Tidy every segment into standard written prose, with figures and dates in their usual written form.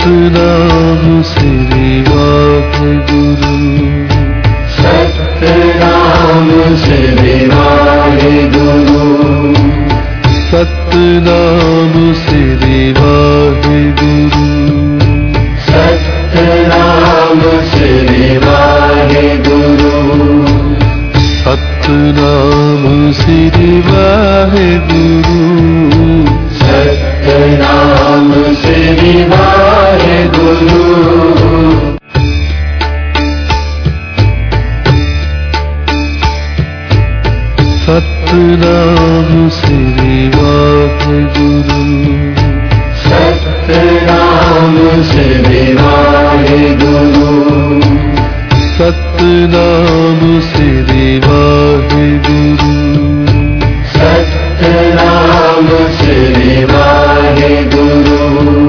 ਸਤਿਨਾਮ ਸ੍ਰੀ ਵਾਹਿਗੁਰੂ। ਸਤਿਨਾਮ ਸ੍ਰੀ ਵਾਹਿਗੁਰੂ। ਸਤਿਨਾਮ ਸ੍ਰੀ ਵਾਹਿਗੁਰੂ। ਸਤਿਨਾਮ ਸ੍ਰੀ ਵਾਹਿਗੁਰੂ। ਸਤਿਨਾਮ ਸ੍ਰੀ ਵਾਹਿਗੁਰੂ। ਸਤਿਨਾਮ ਸ੍ਰੀ ਵਾਹਿਗੁਰੂ। ਸਤਿਨਾਮ ਸ੍ਰੀ ਵਾਹਿਗੁਰੂ। ਸਤਿਨਾਮ ਸ੍ਰੀ ਵਾਹਿਗੁਰੂ। ਸਤਿਨਾਮ ਸ੍ਰੀ ਵਾਹਿਗੁਰੂ। ਸਤਿਨਾਮ ਸ੍ਰੀ ਵਾਹਿਗੁਰੂ।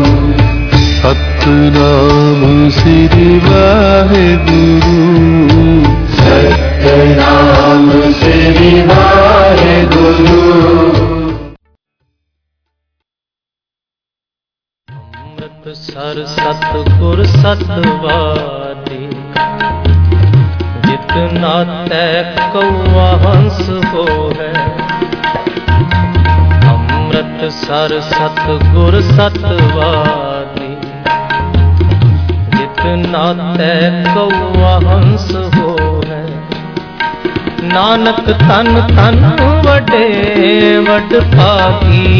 ਸਤਿਨਾਮ ਸ੍ਰੀ ਵਾਹਿਗੁਰੂ। ਸਤਿਨਾਮ ਸ੍ਰੀ ਵਾਹਿਗੁਰੂ। ਅੰਮ੍ਰਿਤਸਰ ਸਤਿਗੁਰ ਸਤਿਵਾਦੀ, ਜਿਤ ਨਾਤੈ ਕਉਆ ਹੰਸ ਹੋਵੈ। ਅੰਮ੍ਰਿਤਸਰ ਸਤਿਗੁਰ ਸਤਿਵਾਦੀ, ਜਿਤ ਨਾਤੈ ਕਉਆ ਹੰਸ ਹੋਵੈ। ਨਾਨਕ ਤਨ ਤਨ ਵੱਡੇ ਵੱਡ ਭਾਗੀ,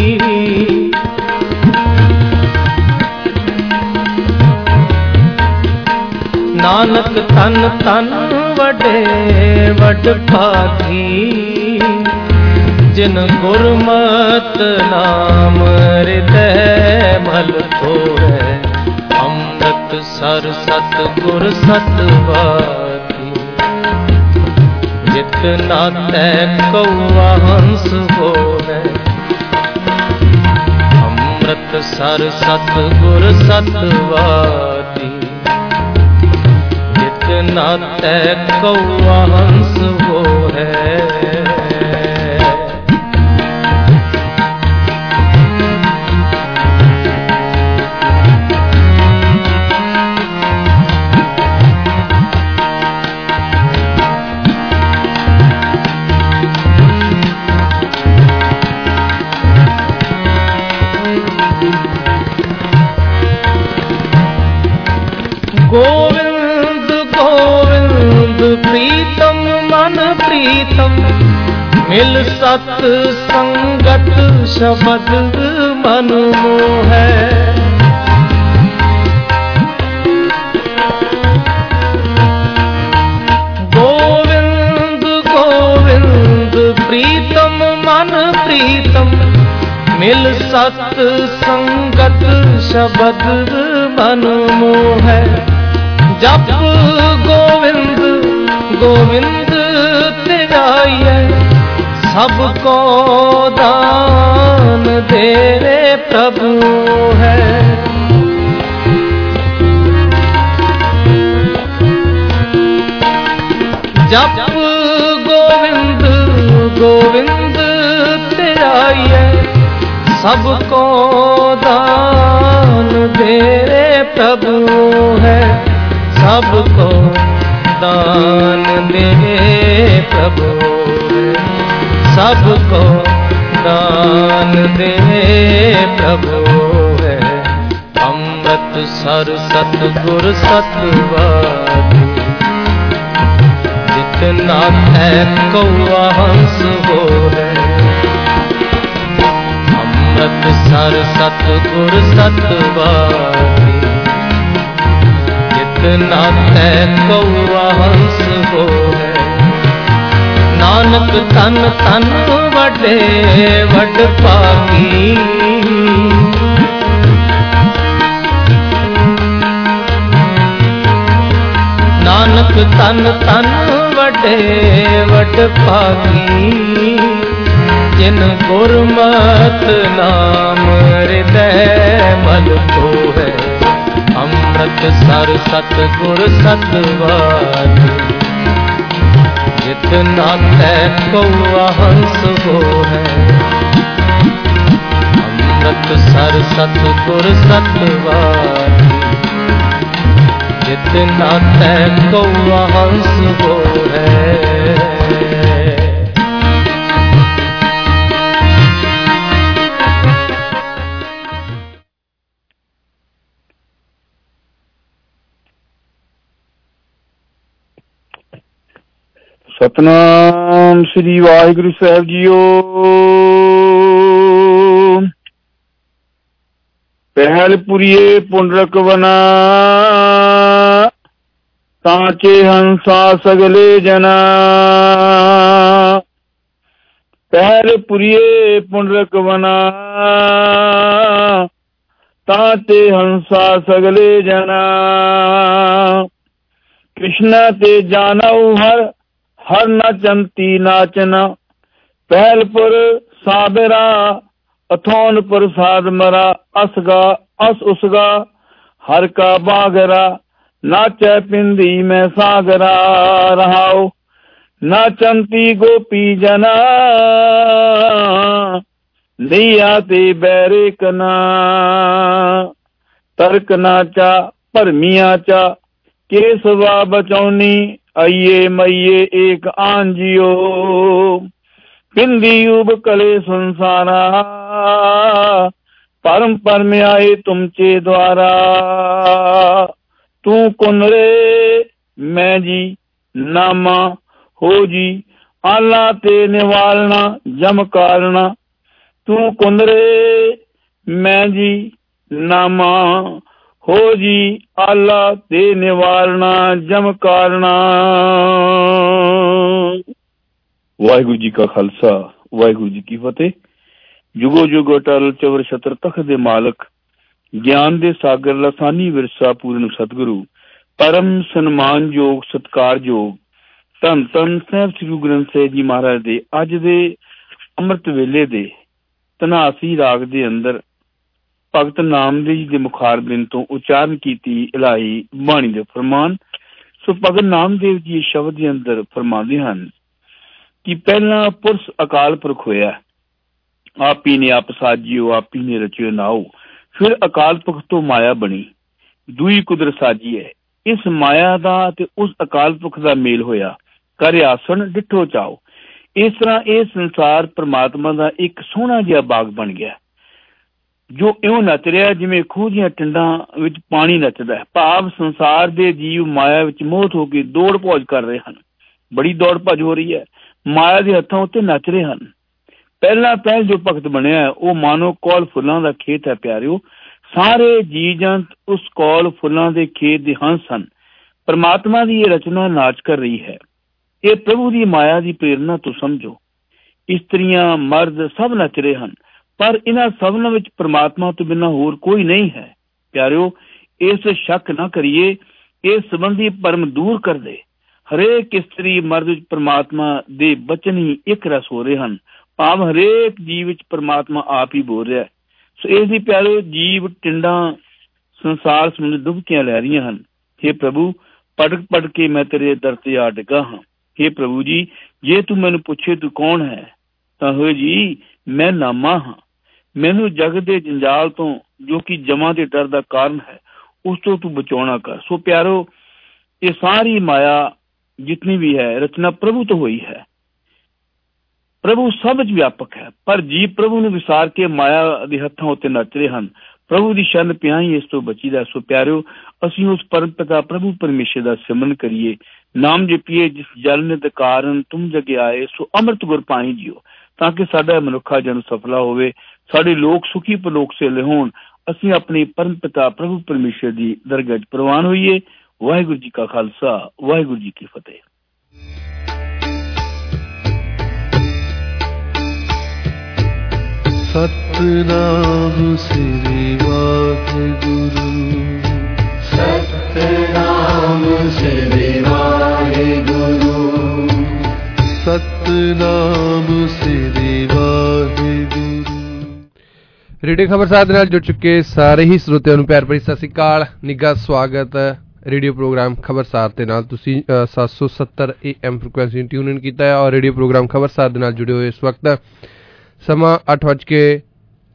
ਨਾਨਕ ਤਨ ਤਨ ਵੱਡੇ ਵੱਡ ਭਾਗੀ। ਜਿਨ ਗੁਰਮਤਿ ਨਾਮ ਹਿਰਦੈ ਮਲ ਹੋਵੈ। ਅੰਮ੍ਰਿਤਸਰ ਸਤਿਗੁਰ ਸਤਿਵਾਦੀ, ਜਿਤ ਨਾਤੈ ਕਉਆ ਹੰਸ ਹੋਵੈ। ਅੰਮ੍ਰਿਤਸਰ ਸਤਿਗੁਰ ਸਤਿਵਾਦੀ, ਜਿਤ ਨਾਤੈ ਕਉਆ ਹੰਸ ਹੋਵੈ। ਗੋਵਿੰਦ ਗੋਵਿੰਦ ਪ੍ਰੀਤਮ ਮਨ ਪ੍ਰੀਤਮ, ਮਿਲ ਸਤ ਸੰਗਤ ਸ਼ਬਦ ਮਨ ਮੋਹੈ। ਗੋਵਿੰਦ ਗੋਵਿੰਦ ਪ੍ਰੀਤਮ ਮਨ ਪ੍ਰੀਤਮ, ਮਿਲ ਸਤ ਸੰਗਤ ਸ਼ਬਦ ਮਨ ਮੋਹੈ। ਜਪ ਗੋਵਿੰਦ ਗੋਵਿੰਦ ਧਿਆਈਐ, ਸਭ ਕੋ ਦਾਨ ਦੇਵੇ ਪ੍ਰਭੂ ਹੈ। ਜਪ ਗੋਵਿੰਦ ਗੋਵਿੰਦ ਧਿਆਈਐ, ਸਭ ਕੋ ਦਾਨ ਦੇਵੇ ਪ੍ਰਭੂ ਹੈ। ਸਭ ਕੋ ਦਾਨ ਦੇਵੇ ਪ੍ਰਭੂ ਹੈ। ਸਭ ਕੋ ਦਾਨ ਦੇਵੇ ਪ੍ਰਭੂ ਹੈ। ਅੰਮ੍ਰਿਤਸਰ ਸਤਿਗੁਰ ਸਤਿਵਾਦੀ, ਜਿਤ ਨਾਥੈ ਕਉਆ ਹੰਸ ਹੋਵੈ। ਅੰਮ੍ਰਿਤਸਰ ਸਤਿਗੁਰ ਸਤਿਵਾਦੀ, ਜਿਤ ਨਾਥੈ ਕਉਆ ਹੰਸ ਹੋਵੈ। ਨਾਨਕ ਤਨ ਤਨ ਵੱਡੇ ਵੱਡ ਭਾਗੀ, ਨਾਨਕ ਤਨ ਤਨ ਵੱਡੇ ਵੱਡ ਭਾਗੀ। ਜਿਨ ਗੁਰਮਤਿ ਨਾਮ ਹਿਰਦੈ ਮਲ ਹੋਵੈ। ਅੰਮ੍ਰਿਤਸਰ ਸਤਿਗੁਰ ਸਤਿਵਾਦੀ, ਜਿਤ ਨਾਥੈ ਕਉਆ ਹੰਸ ਹੋਵੈ। ਨਾਨਕ ਸਰ ਸਤਿਗੁਰ ਸਤਵਾਰੀ ਜਿਤ ਨਾਤੈ ਕਉਆ ਹੰਸ ਹੋਏ। ਸਤਨਾਮ ਸ੍ਰੀ ਵਾਹਿਗੁਰੂ ਸਾਹਿਬ ਜੀਓ। ਪਹਿਲ ਪੁਰੀਏ ਪੁੰਡਰਕ ਵਨਾ ਤਾਂਚੇ ਹੰਸਾ ਸਗਲੇ ਜਨਾ। ਪਹਿਲ ਪੁਰੀਏ ਪੁੰਡਰਕ ਵਨਾ ਤਾਂਚੇ ਹੰਸਾ ਸਗਲੇ ਜਨਾ। ਕ੍ਰਿਸ਼ਨ ਤੇ ਜਾਨਉ ਹਰ ਨਚੰਤੀ ਨਾਚਨਾ। ਪਹਿਲਪੁਰ ਸਾਬਰਾ ਅਥੋਨ ਪ੍ਰਸਾਦ ਮਰਾ। ਅਸਗਾ ਅਸ ਉਸਗਾ ਹਰ ਕਾ ਬਾਗਰਾ। ਨਾਚੈ ਪਿੰਦੀ ਮੈਂ ਸਾਗਰਾ ਰਹਾਉ। ਨਾਚੰਤੀ ਗੋਪੀ ਜਨਾ ਨੀਆ ਤੇ ਬੈਰੇ ਕਨਾ। ਤਰਕ ਨਾਚਾ ਭਰਮੀਆਂ ਚਾ ਕੇਸਵਾ ਬਚੌਨੀ। ਆਈਏ ਮਈਏ ਏਕ ਆਂਜਿਓ ਪਿੰਦੀ ਉਬ ਕਲੇ ਸੰਸਾਰਾ। ਪਰਮ ਪਰਮ ਆਏ ਤੁਮਚੇ ਦੁਆਰਾ। ਤੂੰ ਕੁਨ ਰੇ ਮੈਂ ਜੀ ਨਾਮਾ ਹੋ ਜੀ ਆਲਾ ਤੇ ਨਿਵਾਲਣਾ ਜਮ ਕਾਲਣਾ। ਤੂੰ ਕੁਨ ਰੇ ਮੈਂ ਜੀ ਨਾਮਾ ਹੋ ਜੀ ਆਲਾ ਤੇ ਨਿਵਾਰਨਾ ਜਮ ਕਾਰਨਾ। ਵਾਹਿਗੁਰੂ ਜੀ ਕਾ ਖਾਲਸਾ ਵਾਹਿਗੁਰੂ ਜੀ ਕੀ ਫਤਿਹ। ਜੁਗੋ ਜੁਗੋ ਅਟਲ ਚਵਰ ਛਤਰ ਤਖਤ ਦੇ ਮਾਲਕ ਗਿਆਨ ਦੇ ਸਾਗਰ ਲਸਾਨੀ ਵਿਰਸਾ ਪੂਰਨ ਸਤਿਗੁਰੂ ਪਰਮ ਸਨਮਾਨਯੋਗ ਸਤਿਕਾਰਯੋਗ ਧੰਨ ਧੰਨ ਸਾਹਿਬ ਸ੍ਰੀ ਗੁਰੂ ਗ੍ਰੰਥ ਸਾਹਿਬ ਜੀ ਮਹਾਰਾਜ ਦੇ ਅੱਜ ਦੇ ਅੰਮ੍ਰਿਤ ਵੇਲੇ ਦੇ ਧਨਾਸੀ ਰਾਗ ਦੇ ਅੰਦਰ ਭਗਤ ਨਾਮਦੇਵ ਜੀ ਦੇ ਮੁਖਾਰਬਿੰਦ ਤੋਂ ਉਚਾਰਨ ਕੀਤੀ ਇਲਾਹੀ ਬਾਣੀ ਦੇ ਫਰਮਾਨ। ਸੋ ਭਗਤ ਨਾਮਦੇਵ ਜੀ ਇਸ ਸ਼ਬਦ ਦੇ ਅੰਦਰ ਫਰਮਾਉਂਦੇ ਹਨ ਕਿ ਪਹਿਲਾਂ ਪੁਰਸ਼ ਅਕਾਲ ਪੁਰਖ ਹੋਇਆ। ਆਪੀ ਨੇ ਆਪ ਸਾਜਿਓ ਆਪੀ ਨੇ ਰਚਿਓ ਨਾਉ। ਫਿਰ ਅਕਾਲ ਪੁਰਖ ਤੋਂ ਮਾਇਆ ਬਣੀ ਦੂਈ ਕੁਦਰਤ ਸਾਜੀ ਹੈ। ਇਸ ਮਾਇਆ ਦਾ ਤੇ ਉਸ ਅਕਾਲ ਪੁਰਖ ਦਾ ਮੇਲ ਹੋਇਆ। ਕਰ ਆਸਣ ਡਿੱਠੋ ਚਾਓ। ਇਸ ਤਰ੍ਹਾਂ ਇਹ ਸੰਸਾਰ ਪ੍ਰਮਾਤਮਾ ਦਾ ਇੱਕ ਸੋਹਣਾ ਜਿਹਾ ਬਾਗ ਬਣ ਗਿਆ ਜੋ ਇਉਂ ਨੱਚ ਰਿਹਾ ਜਿਵੇਂ ਖੂਹ ਦੀਆਂ ਟਿੰਡਾਂ ਵਿੱਚ ਪਾਣੀ ਨੱਚਦਾ ਹੈ। ਭਾਵ ਸੰਸਾਰ ਦੇ ਜੀਵ ਮਾਇਆ ਵਿੱਚ ਮੋਹਤ ਹੋ ਕੇ ਦੌੜ ਭੱਜ ਕਰ ਰਹੇ ਹਨ। ਬੜੀ ਦੌੜ ਭੱਜ ਹੋ ਰਹੀ ਹੈ। ਮਾਇਆ ਦੇ ਹੱਥਾਂ ਉੱਤੇ ਨੱਚ ਰਹੇ ਹਨ। ਪਹਿਲ ਜੋ ਭਗਤ ਬਣਿਆ ਉਹ ਮਾਨੋ ਕੌਲ ਫੁੱਲਾਂ ਦਾ ਖੇਤ ਹੈ। ਪਿਆਰਿਓ, ਸਾਰੇ ਜੀਵ ਜੰਤ ਉਸ ਕੌਲ ਫੁੱਲਾਂ ਦੇ ਖੇਤ ਦੇ ਹੰਸ ਹਨ। ਪਰਮਾਤਮਾ ਦੀ ਇਹ ਰਚਨਾ ਨਾਚ ਕਰ ਰਹੀ ਹੈ। ਇਹ ਪ੍ਰਭੂ ਦੀ ਮਾਇਆ ਦੀ ਪ੍ਰੇਰਨਾ ਤੋਂ ਸਮਝੋ। ਇਸਤਰੀਆਂ ਮਰਦ ਸਭ ਨੱਚ ਰਹੇ ਹਨ ਪਰ ਇਹਨਾਂ ਸਭਨਾਂ ਵਿੱਚ ਪ੍ਰਮਾਤਮਾ ਤੋਂ ਬਿਨਾਂ ਹੋਰ ਕੋਈ ਨਹੀਂ ਹੈ। ਪਿਆਰਿਓ, ਇਸ ਸ਼ੱਕ ਨਾ ਕਰੀਏ। ਇਸ ਸੰਬੰਧੀ ਭਰਮ ਦੂਰ ਕਰ ਦੇ। ਹਰੇਕ ਇਸਤਰੀ ਮਰਦ ਵਿੱਚ ਪ੍ਰਮਾਤਮਾ ਦੇ ਬਚਨ ਹੀ ਇੱਕ ਰਸ ਹੋ ਰਹੇ ਹਨ। ਭਾਵ ਹਰੇਕ ਜੀਵ ਵਿੱਚ ਪ੍ਰਮਾਤਮਾ ਆਪ ਹੀ ਬੋਲ ਰਿਹਾ। ਸੋ ਇਸ ਦੀ ਪਿਆਰਿਓ ਜੀਵ ਟਿੰਡਾਂ ਸੰਸਾਰ ਸਮੁੰਦਰ ਡੁਬਕੀਆਂ ਲੈ ਰਹੀਆਂ ਹਨ। ਹੇ ਪ੍ਰਭੂ, ਪੜ ਕੇ ਮੈਂ ਤੇਰੇ ਦਰ ਤੇ ਆ ਡਿੱਗਾ ਹਾਂ। ਹੇ ਪ੍ਰਭੂ ਜੀ, ਜੇ ਤੂੰ ਮੈਨੂੰ ਪੁੱਛੇ ਤੂੰ ਕੌਣ ਹੈ ਤਾਂ ਹੋਏ ਜੀ ਮੈਂ ਨਾਮਾ ਹਾਂ। ਮੈਨੂੰ ਜਗ ਦੇ ਜੰਜਾਲ ਤੋਂ ਜੋ ਕਿ ਜਮਾਂ ਦੇ ਡਰ ਦਾ ਕਾਰਨ ਹੈ ਉਸ ਤੋਂ ਤੂੰ ਬਚਾਉਣਾ ਕਰ। ਸੋ ਪਿਆਰੋ, ਇਹ ਸਾਰੀ ਮਾਇਆ ਜਿਤਨੀ ਵੀ ਹੈ ਰਚਨਾ ਪ੍ਰਭੂ ਤੋਂ ਹੋਈ ਹੈ। ਪ੍ਰਭੂ ਸਭ ਵਿੱਚ ਵਿਆਪਕ ਹੈ ਪਰ ਜੀਵ ਪ੍ਰਭੂ ਨੂੰ ਵਿਸਾਰ ਕੇ ਮਾਇਆ ਦੇ ਹੱਥਾਂ ਉੱਤੇ ਨੱਚ ਰਹੇ ਹਨ। ਪ੍ਰਭੂ ਦੀ ਸ਼ਰਨ ਪਿਆ ਹੀ ਇਸ ਤੋਂ ਬਚੀਦਾ। ਸੋ ਪਿਆਰਿਓ, ਅਸੀਂ ਉਸ ਪਰਮ ਪਿਤਾ ਪ੍ਰਭੂ ਪਰਮੇਸ਼ਰ ਦਾ ਸਿਮਰਨ ਕਰੀਏ। ਨਾਮ ਜਪੀਏ ਜਿਸ ਜਲਨ ਦੇ ਕਾਰਨ ਤੁਮ ਜਗੇ ਆਏ। ਸੋ ਅੰਮ੍ਰਿਤ ਗੁਰ ਪਾਣੀ ਜੀਓ ਤਾਂ ਕਿ ਸਾਡਾ ਮਨੁੱਖਾ ਜਨਮ ਸਫਲਾ ਹੋਵੇ। ਸਾਡੇ ਲੋਕ ਸੁਖੀ ਪਰਲੋਕ ਸੇਲੇ ਹੋਣ। ਅਸੀਂ ਆਪਣੇ ਪਰਮ ਪਿਤਾ ਪ੍ਰਭੂ ਪਰਮੇਸ਼ਰ ਦੀ ਦਰਗਾਹ 'ਚ ਪ੍ਰਵਾਨ ਹੋਈਏ। ਵਾਹਿਗੁਰੂ ਜੀ ਕਾ ਖਾਲਸਾ ਵਾਹਿਗੁਰੂ ਜੀ ਕੀ ਫਤਿਹ। ਸਤਿਨਾਮ ਸ੍ਰੀ ਵਾਹਿਗੁਰੂ। ਸਤਿਨਾਮ ਸ੍ਰੀ ਵਾਹਿਗੁਰੂ। ਸਤਿਨਾਮ ਸ੍ਰੀ ਵਾਹਿਗੁਰੂ। ਰੇਡੀਓ ਖਬਰਸਾਰ ਦੇ ਨਾਲ ਜੁੜ ਚੁੱਕੇ ਸਾਰੇ ਹੀ ਸਰੋਤਿਆਂ ਨੂੰ ਪਿਆਰ ਭਰੀ ਸਤਿ ਸ੍ਰੀ ਅਕਾਲ। ਨਿੱਘਾ ਸਵਾਗਤ ਰੇਡੀਓ ਪ੍ਰੋਗਰਾਮ ਖਬਰਸਾਰ ਦੇ ਨਾਲ। ਤੁਸੀਂ 770 AM ਫ੍ਰੀਕੁਐਂਸੀ ਟਿਊਨ ਇਨ ਕੀਤਾ ਹੈ ਔਰ ਰੇਡੀਓ ਪ੍ਰੋਗਰਾਮ ਖਬਰਸਾਰ ਦੇ ਨਾਲ ਜੁੜੇ ਹੋਏ। ਇਸ ਵਕਤ ਸਮਾਂ 8:10